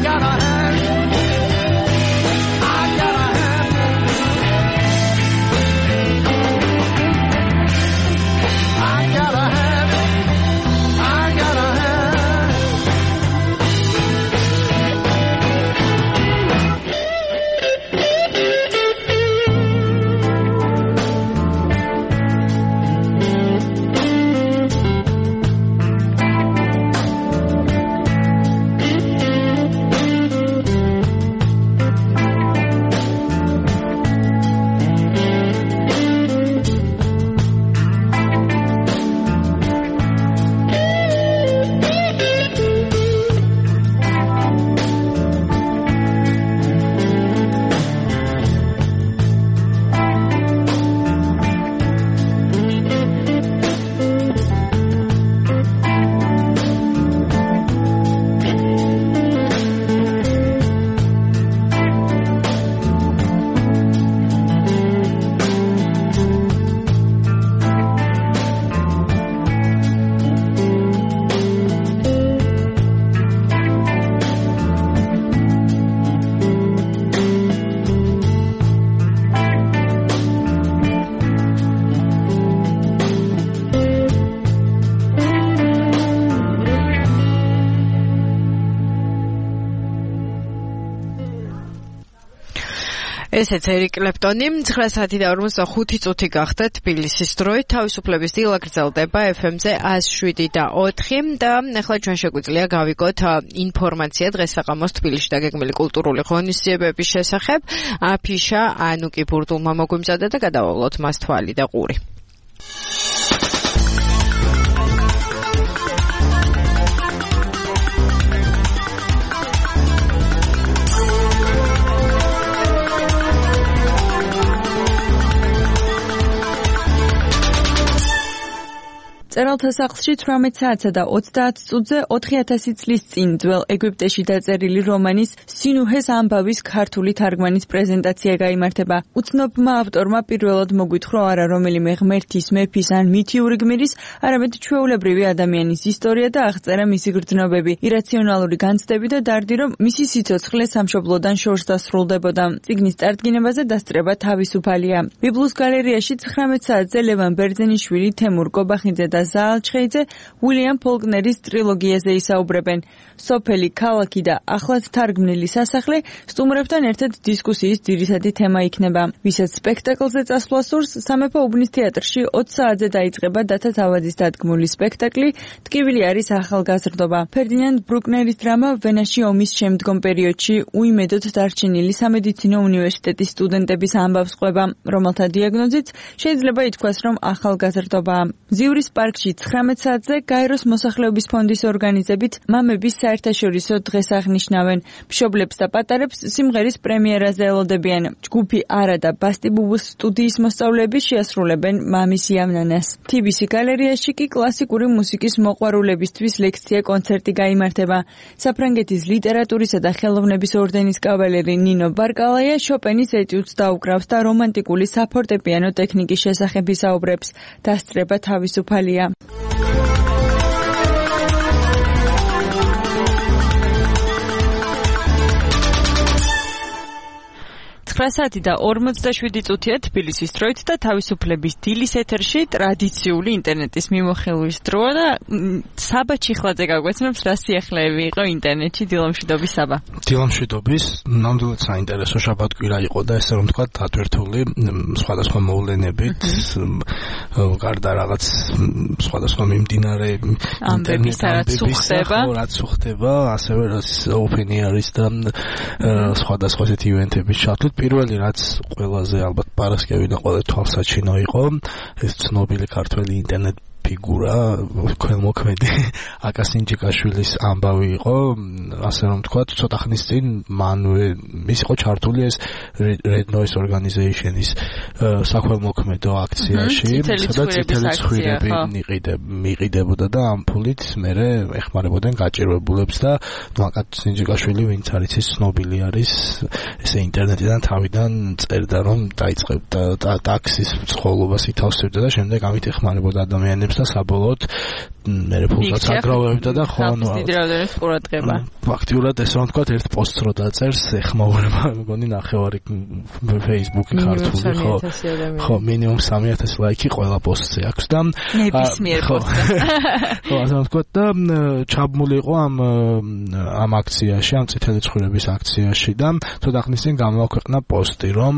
ესეც ერიკ კლეპტონი ცხრა საათი და ორმოცდახუთი წუთი გახდა თბილისის დროით თავისუფლების დილა გრძელდება ეფ ემ-ზე ას შვიდი და ოთხი და ახლა ჩვენ შეგვიძლია გავიგოთ ინფორმაცია დღესაყამოს თბილისში დაგეგმილი კულტურული ღონისძიებების შესახებ აფიშა ანუკი ბურდულმა მოგვიმზადა და გადავავლოთ მას თვალი და ყური წერალთა სახლში თვრამეტ საათსა და ოცდაათ წუთზე ოთხი ათასი წლის წინ ძველ ეგვიპტეში დაწერილი რომანის სინუჰეს ამბავის ქართული თარგმანის პრეზენტაცია გაიმართება. უცნობმა ავტორმა პირველად მოგვითხრა არა რომელიმე ღმერთის, მეფის ან მითიური გმირის, არამედ ჩვეულებრივი ადამიანის ისტორია და აღწერა მისი გრძნობები, ირაციონალური განცდები და დარდი, რომ მისი სიცოცხლე სამშობლოდან შორს დასრულდებოდა. წიგნის წარდგინებაზე დასწრება თავისუფალია. ბიბლუს გალერეაში ცხრამეტ საათზე ლევან ბერძენიშვილი, თემურ კობახიძე და ზაალჩხეიძე უილიამ ფოლკნერის ტრილოგიაზე ისაუბრებენ. სოფელი, ქალაქი და ახლად თარგმნილი სასახლე სტუმრებთან ერთად დისკუსიის ძირითადი თემა იქნება. ვისაც სპექტაკლზე წასვლა სურს, სამეფო უბნის თეატრში ოც საათზე დაიწყება დათა თავაძის დადგმული სპექტაკლი „ტკივილი არის ახალგაზრდობა“. ფერდინანდ ბრუკნერის დრამა ვენაში ომის შემდგომ პერიოდში უიმედოდ დარჩენილი სამედიცინო უნივერსიტეტის სტუდენტების ამბავს ყვება, რომელთა დიაგნოზიც შეიძლება ითქვას, რომ ახალგაზრდობაა. ზივრის პარკში ცხრამეტ საათზე გაეროს მოსახლეობის ფონდის ორგანიზებით მამების საერთაშორისო დღეს აღნიშნავენ. მშობლებს და პატარებს სიმღერის პრემიერაზე ელოდებიან. ჯგუფი არა და ბასტი ბუბუს სტუდიის მოსწავლეები შეასრულებენ მამის იამნანას. თი ბი სი გალერეაში კი კლასიკური მუსიკის მოყვარულებისთვის ლექცია კონცერტი გაიმართება. საფრანგეთის ლიტერატურისა და ხელოვნების ორდენის კავალერი ნინო ბარკალაია შოპენის ეტიუდს დაუკრავს და რომანტიკული საფორტეპიანო ტექნიკის შესახებ ისაუბრებს. დასწრება თავისუფალია. ცხრა საათი და ორმოცდაშვიდი წუთია თბილისის დროით და თავისუფლების დილის ეთერში ტრადიციული ინტერნეტის მიმოხილვის დროა და საბა ჩიხლაძე გაგვეცნობს რა სიახლეები იყო ინტერნეტში დილამშვიდობის საბა. დილამშვიდობის ნამდვილად საინტერესო შაბათკვირა იყო და ესე რომ თქვა დატვირთული სხვადასხვა მოვლენებით გარდა რაღაც სხვადასხვა მიმდინარე ინტერნეტის რაც ხდება რაც ხდება ასევე რაც ოპენი არის და სხვადასხვა ესეთი ივენთების ჩათვლით პირველი რაც ყველაზე ალბათ პარასკევიდან ყველა თვალსაჩინო იყო ეს ცნობილი ქართველი ინტერნეტ ფიგურა ქველმოქმედი აკა სინჯიკაშვილის ამბავი იყო ასე რომ თქვა ცოტა ხნის წინ მანვე ის იყო ჩართული ეს Red Noise Organization-ის საქველმოქმედო აქციაში სადაც წითელი ცხვირები მიყიდებოდა და ამ ფულით მერე ეხმარებოდნენ გაჭირვებულებს და აკა სინჯიკაშვილი ვინც არის ის ცნობილი არის ესე ინტერნეტიდან თავიდან წერდა რომ დაიწყებდა ტაქსის ცხოვრებას ითავსებდა და შემდეგ ამით ეხმარებოდა ადამიანებს და საბოლოოდ მერე ფულსაც აგროვებდა და ხო ანუ ყურადღება. ფაქტიურად ეს რომ თქვა ერთ პოსტს რო დაწერს ეხმაურება მგონი ნახევარი Facebook-ი ქართული ხო ხო მინიმუმ სამი ათასი ლაიქი ყველა პოსტზე აქვს და ნებისმიერ პოსტზე ხო ასე რომ თქვა და ჩაბმული იყო ამ ამ აქციაში ამ წითელი ცხვირების აქციაში და ცოტა ხნის წინ გამოაქვეყნა პოსტი რომ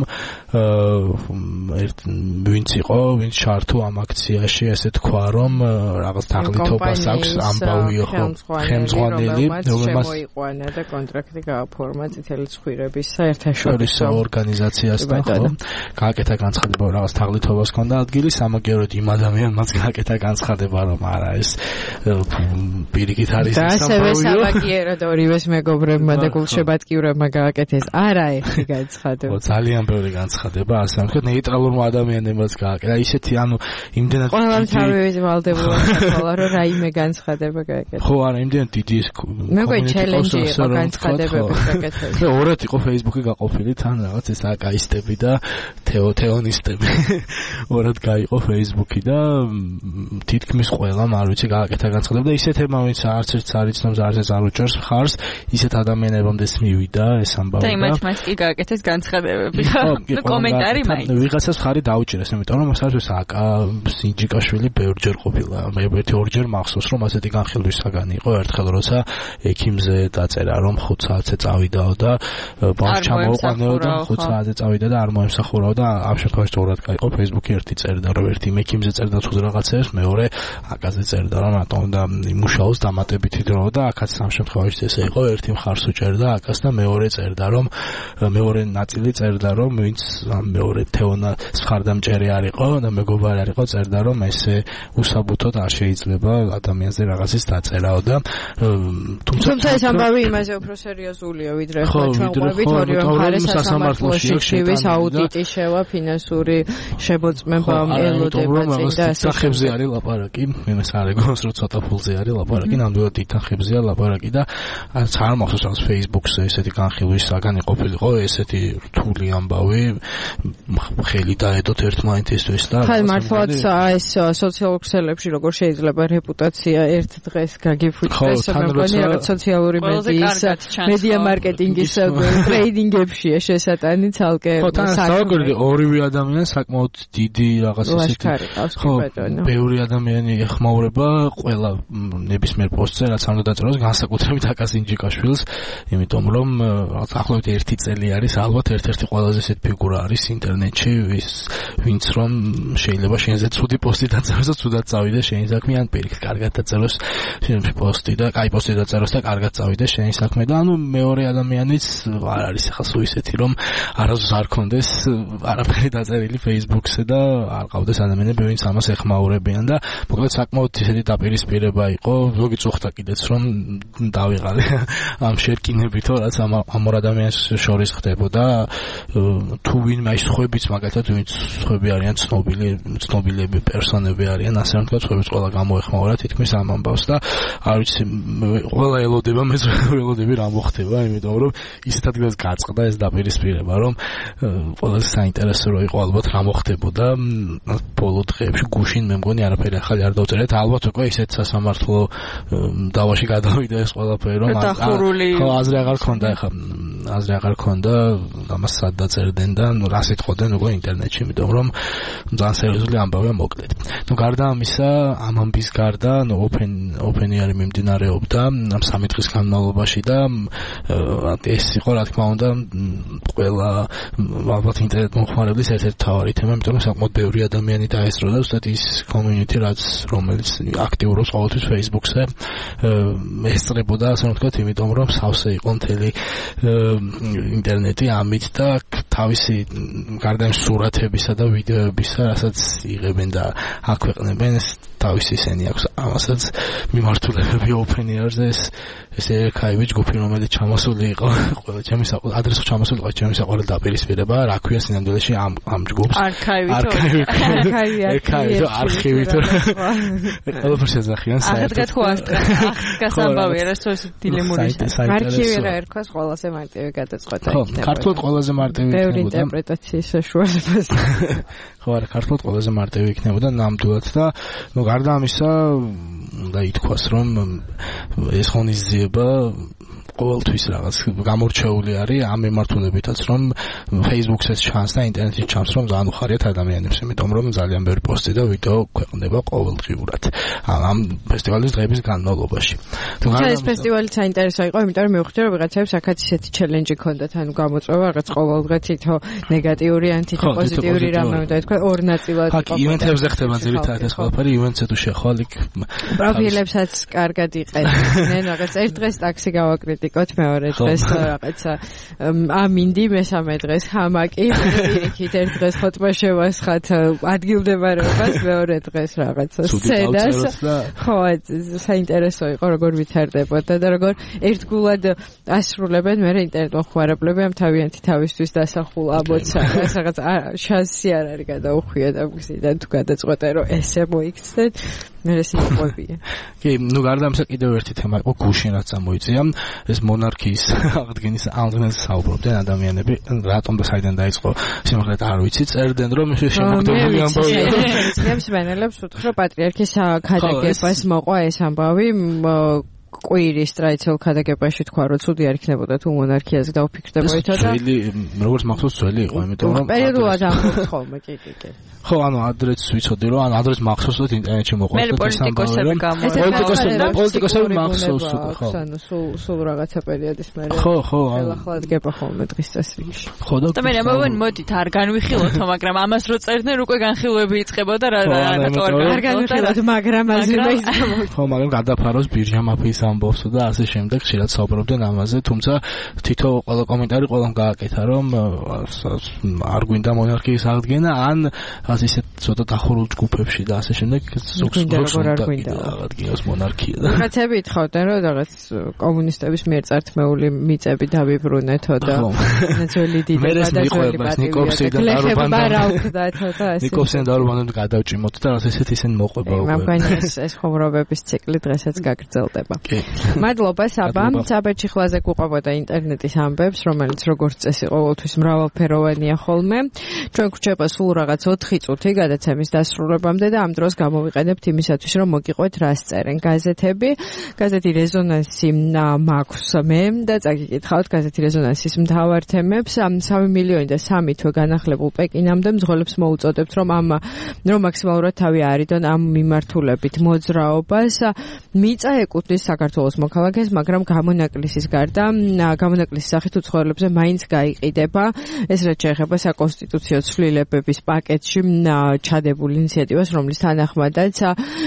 ერთ ვინც იყო ვინც ჩართო ამ აქციაში ესე თქვა რომ რაღაც თაღლითობას აქვს ამბავი ხო ხელმძღვანელი რომელმაც შემოიყვანა და კონტრაქტი გააფორმა წითელი ცხვირების საერთაშორისო ორგანიზაციასთან ხო გააკეთა განცხადება რომ რაღაც თაღლითობას ჰქონდა ადგილი სამაგეროდ იმ ადამიანმაც გააკეთა განცხადება რომ არა ეს პირიქით არის და ასევე სამაგიეროდ ორივეს მეგობრებმა და გულშემატკივრებმა გააკეთეს არაერთი განცხადება ხო ძალიან ბევრი განცხადება ასე ვთქვათ ნეიტრალურმა ადამიანებმაც გააკეთა ისეთი ანუ იმდენად ყველა თავის ვალდებულა საქართველოს რომ რაიმე განცხადება გააკეთა. ხო, არა, იმდენ დიდი ის მეგობრე ჩელენჯი იყო განცხადებების გაკეთება. და ორად იყო Facebook-ი გაყოფილი თან რაღაც ეს აკაისტები და თეოთეონისტები. ორად გაიყო Facebook-ი და თითქმის ყველამ არ ვიცი გააკეთა განცხადება და ისეთებმა ვინც არც ერთს არ იცნობს, არც ერთს არ უჭერს ხარს, ისეთ ადამიანებამდე მივიდა ეს ამბავი და და იმათ მას კი გააკეთეს განცხადებები. ნუ კომენტარი მაინც. ვიღაცას ხარი დაუჭირეს, იმიტომ რომ ეს არის აკა სინჯიკაშვილი ბევრჯერ ყოფილა, მე ერთი ორჯერ ზოგჯერ მახსოვს რომ ასეთი განხილვის საგანი იყო ერთხელ როცა ექიმზე დაწერა რომ ხუთ საათზე წავიდაო და ბავშვს ჩამოუყანეო და ხუთ საათზე წავიდა და არ მოემსახურაო და ამ შემთხვევაში სწორად გაიყო Facebook-ი ერთი წერდა რომ ერთი მექიმზე წერდა თუ რაღაცებს მეორე აკაზე წერდა რომ რატომ და იმუშაოს დამატებითი დრო და აქაც ამ შემთხვევაში ესე იყო ერთი მხარს უჭერდა აკას და მეორე წერდა რომ მეორე ნაწილი წერდა რომ ვინც მეორე თეონა სხარდამჭერი არისო და მეგობარი არისო წერდა რომ ესე უსაბუთოდ არ შეიძლება ადამიანზე რაღაცის დაწერაო და თუმცა ეს ამბავი იმაზე უფრო სერიოზულია ვიდრე ხო ჩვენ ყვებით ორივე მხარეს სასამართლოში შევიდეს აუდიტი შევა ფინანსური შებოწმება ელოდება წინ და ასე სახებზე არის ლაპარაკი იმას არ ეგონს რომ ცოტა ფულზე არის ლაპარაკი ნამდვილად დითხებზეა ლაპარაკი და არ მახსოვს Facebook-ზე ესეთი განხილვის საგანი ყოფილიყო ესეთი რთული ამბავი ხელი დაედოთ ერთმანეთისთვის და ხალ მართლაც ეს სოციალურ ქსელებში როგორ შეიძლება რეპუტაცია ერთ დღეს გაგიფუჭდეს მეგონი რაღაც სოციალური მედიის მედია მარკეტინგის ტრეიდინგებში შესატანი ცალკე საერთოდ ორივე ადამიანი საკმაოდ დიდი რაღაც ისეთი ხო ბევრი ადამიანი ეხმაურება ყველა ნებისმიერ პოსტზე რაც არ უნდა დაწეროს განსაკუთრებით აკას ინჯიკაშვილს იმიტომ რომ ახლავე ერთი წელი არის ალბათ ერთ-ერთი ყველაზე ისეთი ფიგურა არის ინტერნეტში ვის ვინც რომ შეიძლება შენზე ცუდი პოსტი დაწეროს და ცუდად წავიდეს შენი საქმე ან პირიქით კარგად დაწეროს შენი პოსტი და კაი პოსტი დაწეროს და კარგად წავიდეს შენი საქმე და ანუ მეორე ადამიანიც არ არის ახლა სულ ისეთი რომ არასდროს არ კონდეს არაფერი დაწერილი Facebook-ზე და არ ყავდეს ადამიანები ვინც ამას ეხმაურებიან და მოკლედ საკმაოდ ისეთი დაპირისპირება იყო ზოგი წუხდა კიდეც რომ დავიღალე ამ შერკინებითო რაც ამ ამ ადამიანს შორის ხდებოდა თუ ვინმე აი სხვებიც მაგალითად ვინც სხვები არიან ცნობილი ცნობილები პერსონები არიან ასე რომ თქვა სხვებიც ყველა გამოეხმაურა თითქმის ამ ამბავს და არ ვიცი ყველა ელოდება მე ველოდები რა მოხდება იმიტომ რომ ისეთ ადგილას გაწყდა ეს დაპირისპირება რომ ყველაზე საინტერესო რო იყო ალბათ რა მოხდებოდა ბოლო დღეებში გუშინ მე მგონი არაფერი ახალი არ დავწერეთ ალბათ უკვე ისეთ სასამართლო დავაში გადავიდა ეს ყველაფერი რომ ხო აზრი აღარ ქონდა ახლა აზრი აღარ ქონდა ამას სად დაწერდნენ და ნუ რა სიტყვდნენ უკვე ინტერნეტში იმიტომ რომ ძალიან სერიოზული ამბავია მოკლედ ნუ გარდა ამისა ამ ამბის გარდა ნუ ოპენ ოპენი არის მიმდინარეობდა ამ სამი დღის განმავლობაში და ეს იყო რა თქმა უნდა ყველა ალბათ ინტერნეტ მომხმარებლის ერთ-ერთი მთავარი თემა იმიტომ რომ საკმაოდ ბევრი ადამიანი დაესწრო და უბრალოდ ის community რაც რომელიც აქტიურობს ყოველთვის Facebook-ზე ესწრებოდა ასე ვთქვათ იმიტომ რომ სავსე იყო მთელი ინტერნეტი ამით და თავისი გარდა იმ სურათებისა და ვიდეოებისა რასაც იღებენ და აქვეყნებენ თავისი ისენი აქვს ამასაც მიმართულებები ოპენიერზე ეს ეს ერქაივი ჯგუფი რომელიც ჩამოსული იყო ყველა ჩემი ადრესო ჩამოსული იყო ჩემი საყვარელი დაპირისპირება რა ქვია სინამდვილეში ამ ამ ჯგუფს არქივი არქივი არქივი არქივი ყველაფერს ეძახიან საერთოდ ახლა თქვა გასამბავია რა სოს დილემურის არქივი რა ერქოს ყველაზე მარტივი გადაწყვეტა იქნება ხო ქართულად ყველაზე მარტივი იქნებოდა ბევრი ინტერპრეტაციის საშუალებას ხო არა ქართულად ყველაზე მარტივი იქნებოდა ნამდვილად და ნუ გარდა ამისა უნდა ითქვას რომ ეს ღონისძიება ყოველთვის რაღაც გამორჩეული არის ამ მიმართულებითაც რომ Facebook-ზე ჩანს და ინტერნეტში ჩანს რომ ძალიან უხარიათ ადამიანებს იმიტომ რომ ძალიან ბევრი პოსტი და ვიდეო ქვეყნდება ყოველდღიურად ამ ფესტივალის დღეების განმავლობაში თუ ეს ფესტივალი საინტერესო იყო იმიტომ რომ მივხვდი რომ ვიღაცებს აქაც ისეთი ჩელენჯი ქონდათ ანუ გამოწვევა რაღაც ყოველდღე თითო ნეგატიური ან თითო პოზიტიური რამე უნდა ითქვა ორ ნაწილად იყო აქ ივენთებზე ხდება ძირითადად ეს ყველაფერი ივენთზე თუ შეხვალ იქ პროფილებსაც კარგად იყენებდნენ რაღაც ერთ დღეს ტაქსი გავაკრიტი იკოთ მეორე დღეს რაღაცა ამინდი მესამე დღეს ჰამაკი პირიქით ერთ დღეს ხოტბა შევასხათ ადგილდებარეობას მეორე დღეს რაღაცა სცენას ხო საინტერესო იყო როგორ ვითარდებოდა და როგორ ერთგულად ასრულებენ მე ინტერნეტ მოხმარებლები ამ თავიანთი თავისთვის დასახულ ამოცა რაღაც შანსი არ არის გადაუხვია და მგზიდან თუ გადაწყვეტე რომ ესე მოიქცეთ მე ეს იყვებია კი ნუ გარდა ამისა კიდევ ერთი თემა იყო გუშინ რაც ამოიწია ეს მონარქიის აღდგენის აღდგენას საუბრობდნენ ადამიანები რატომ და საიდან დაიწყო სიმართლედ არ ვიცი წერდნენ რომ შემოგდებული ამბავია ეს მენელებს უთხრა რომ პატრიარქის ქადაგებას მოყვა ეს ამბავი ყვირის ტრადიციულ ქადაგებაში თქვა რომ ცუდი არ იქნებოდა თუ მონარქიაზე დაუფიქრდებოდა და ძველი როგორც მახსოვს ძველი იყო იმიტომ რომ პერიოდულად ამბობს ხოლმე კი კი კი ხო, ანუ ადრეც ვიცოდი რომ ანუ ადრეც მახსოვსოთ ინტერნეტში მოყვება მე პოლიტიკოსები გამორჩა. პოლიტიკოსები მახსოვს უკვე, ხო. ანუ სულ სულ რაღაცა პერიოდის მერე. ხო, ხო. ხელახლა დგება ხოლმე დღის წესრიგში. ხო და და მე ამბობენ მოდით არ განვიხილოთ, მაგრამ ამას რო წერდნენ უკვე განხილვები იწყებოდა რა რატო არ განვიხილოთ, მაგრამ აზრმა ისწავლოთ. ხო, მაგრამ გადაფაროს ბირჟა მაფიის ამბობსო და ასე შემდეგ ხშირად საუბრობდნენ ამაზე, თუმცა თითო ყველა კომენტარი ყველამ გააკეთა რომ არ გვინდა მონარქიის აღდგენა ან ისე ცოტა დახურულ ჯგუფებში და ასე შემდეგ ზოგს აღდგენას მონარქია და რაღაცები ითხოვდნენ რომ რაღაც კომუნისტების მიერ წართმეული მიწები დავიბრუნეთო და ძველი დიდება და ძველი პატივი ნიკოვსენ დარუბანად გადავჭიმოთ და რაღაც ესეთ ისენ მოყვება უკვე მაგრამ ეს ეს ხომრობების ციკლი დღესაც გაგრძელდება მადლობა საბა საბეჭი ხლაზე გვყვებოდა ინტერნეტის ამბებს რომელიც როგორც წესი ყოველთვის მრავალფეროვანია ხოლმე ჩვენ გვჭება სულ რაღაც ოთხი წუთი გადაცემის დასრულებამდე და ამ დროს გამოვიყენებთ იმისათვის რომ მოგიყვეთ რას წერენ გაზეთები გაზეთი რეზონანსი მაქვს მე და წაგიკითხავთ გაზეთი რეზონანსის მთავარ თემებს სამი მილიონი და სამი თვე განახლებულ პეკინამდე მძღოლებს მოუწოდებთ რომ ამ რომ მაქსიმალურად თავი არიდონ ამ მიმართულებით მოძრაობას მიწა ეკუთვნის საქართველოს მოქალაქეს მაგრამ გამონაკლისის გარდა გამონაკლისის სახით უცხოელებზე მაინც გაიყიდება ეს რაც შეეხება საკონსტიტუციო ცვლილებების პაკეტში ჩადებულ ინიციატივას რომლის თანახმადაც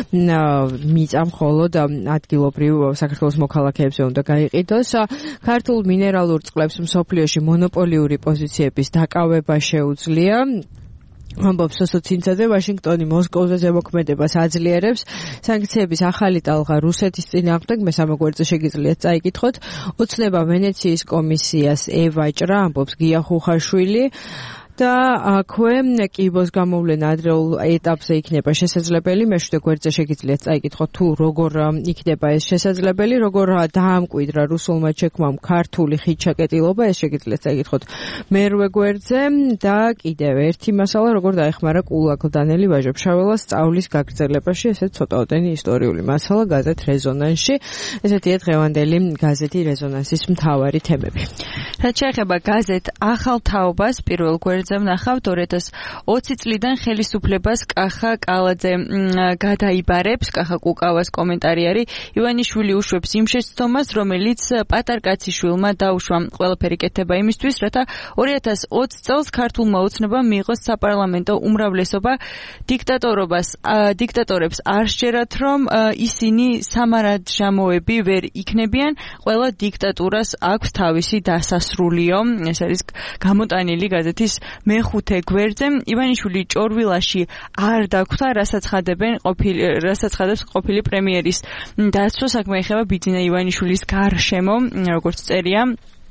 მიწა მხოლოდ ადგილობრივ საქართველოს მოქალაქეებზე უნდა გაიყიდოს ქართულ მინერალურ წყლებს მსოფლიოში მონოპოლიური პოზიციების დაკავება შეუძლია ამბობს სოცინცაძე ვაშინგტონი მოსკოვზე ზემოქმედებას აძლიერებს სანქციების ახალი ტალღა რუსეთის წინააღმდეგ მესამე გვერდზე შეგიძლიათ წაიკითხოთ ოცნება ვენეციის კომისიას ევაჭრა ამბობს გია ხუხაშვილი და აქვე კიბოს გამოვლენა ადრეულ ეტაპზე იქნება შესაძლებელი. მეშვიდე გვერდზე შეგიძლიათ წაიკითხოთ თუ როგორ იქნება ეს შესაძლებელი, როგორ დაამკვიდრა რუსულმა ჩექმამ ქართული ხიდჩაკეტილობა, ეს შეგიძლიათ წაიკითხოთ მერვე გვერდზე და კიდევ ერთი მასალა, როგორ დაეხმარა კულაგლდანელი ვაჟა-ფშაველას სწავლის გაგრძელებაში, ესეც ცოტაოდენი ისტორიული მასალა გაზეთ რეზონანსში. ესეთია დღევანდელი გაზეთი რეზონანსის მთავარი თემები. რაც შეეხება გაზეთ ახალ თაობას პირველ გვერდზე ვნახავთ ორი ათას ოცი წლიდან ხელისუფლებას კახა კალაძე გადაიბარებს კახა კუკავას კომენტარი არის ივანიშვილი უშვებს იმ შეცდომას რომელიც პატარკაციშვილმა დაუშვა ყველაფერი კეთება იმისთვის რათა ორი ათას ოცი წელს ქართულმა ოცნებამ მიიღოს საპარლამენტო უმრავლესობა დიქტატორობას დიქტატორებს არ შეერათ რომ ისინი სამარადჟამოები ვერ იქნებიან ყველა დიქტატურას აქვს თავისი დასასრულიო ეს არის გამოტანილი გაზეთის მეხუთე გვერდზე ივანიშვილი ჭორვილაში არ დაგვთა რასაც ხადებენ ყოფილი რასაც ხადებს ყოფილი პრემიერის დაცვა საქმე ეხება ბიძინა ივანიშვილის გარშემო როგორც წერია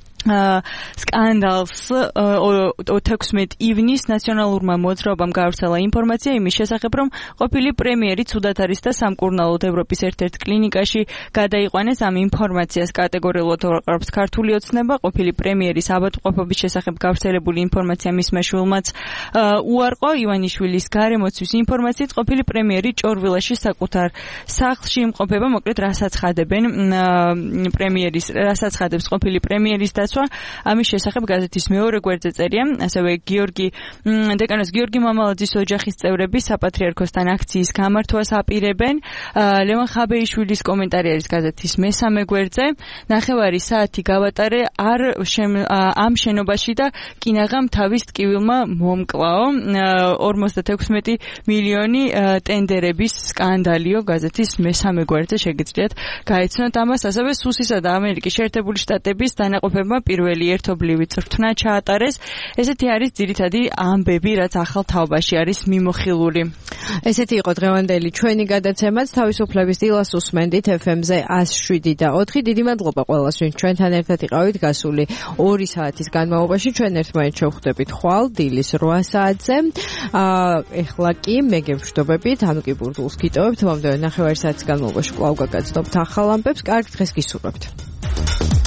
სკანდალს თექვსმეტ ივნის ნაციონალურმა მოძრაობამ გაავრცელა ინფორმაცია იმის შესახებ რომ ყოფილი პრემიერი ცუდად არის და სამკურნალოდ ევროპის ერთ-ერთ კლინიკაში გადაიყვანეს ამ ინფორმაციას კატეგორიულად უარყოფს ქართული ოცნება ყოფილი პრემიერის აბატყოფობის შესახებ გავრცელებული ინფორმაცია მისმა შვილმაც უარყო ივანიშვილის გარემოცვის ინფორმაციით ყოფილი პრემიერი ჭორვილაში საკუთარ სახლში იმყოფება მოკლედ რასაც ხადებენ პრემიერის რასაც ხადებს ყოფილი პრემიერის ამის შესახებ გაზეთის მეორე გვერდზე წერია ასევე გიორგი დეკანოს გიორგი მამალაძის ოჯახის წევრები საპატრიარქოსთან აქციის გამართვას აპირებენ ლევან ხაბეიშვილის კომენტარი არის გაზეთის მესამე გვერდზე ნახევარი საათი გავატარე არ ამ შენობაში და კინაღამ თავის ტკივილმა მომკლაო ორმოცდათექვსმეტი მილიონი ტენდერების სკანდალიო გაზეთის მესამე გვერდზე შეგიძლიათ გაეცნოთ ამას ასევე სუსისა და ამერიკის შეერთებული შტატების დანაყოფებმა პირველი ერთობლივი წვრთნა ჩაატარეს. ესეთი არის ძირითადი ამბები, რაც ახალ თაობაში არის მიმოხილული. ესეთი იყო დღევანდელი ჩვენი გადაცემაც. თავისუფლების დილას უსმენდით ეფ ემ-ზე ას შვიდი და ოთხი. დიდი მადლობა ყველას, ვინც ჩვენთან ერთად იყავით გასული ორი საათის განმავლობაში. ჩვენ ერთმანეთს შევხვდებით ხვალ დილის რვა საათზე. ეხლა კი მე გემშვიდობებით, ანუ კი ბურდულს გიტოვებთ. მომდევნო ნახევარი საათის განმავლობაში კვლავ გაგაცნობთ ახალ ამბებს. კარგ დღეს გისურვებთ.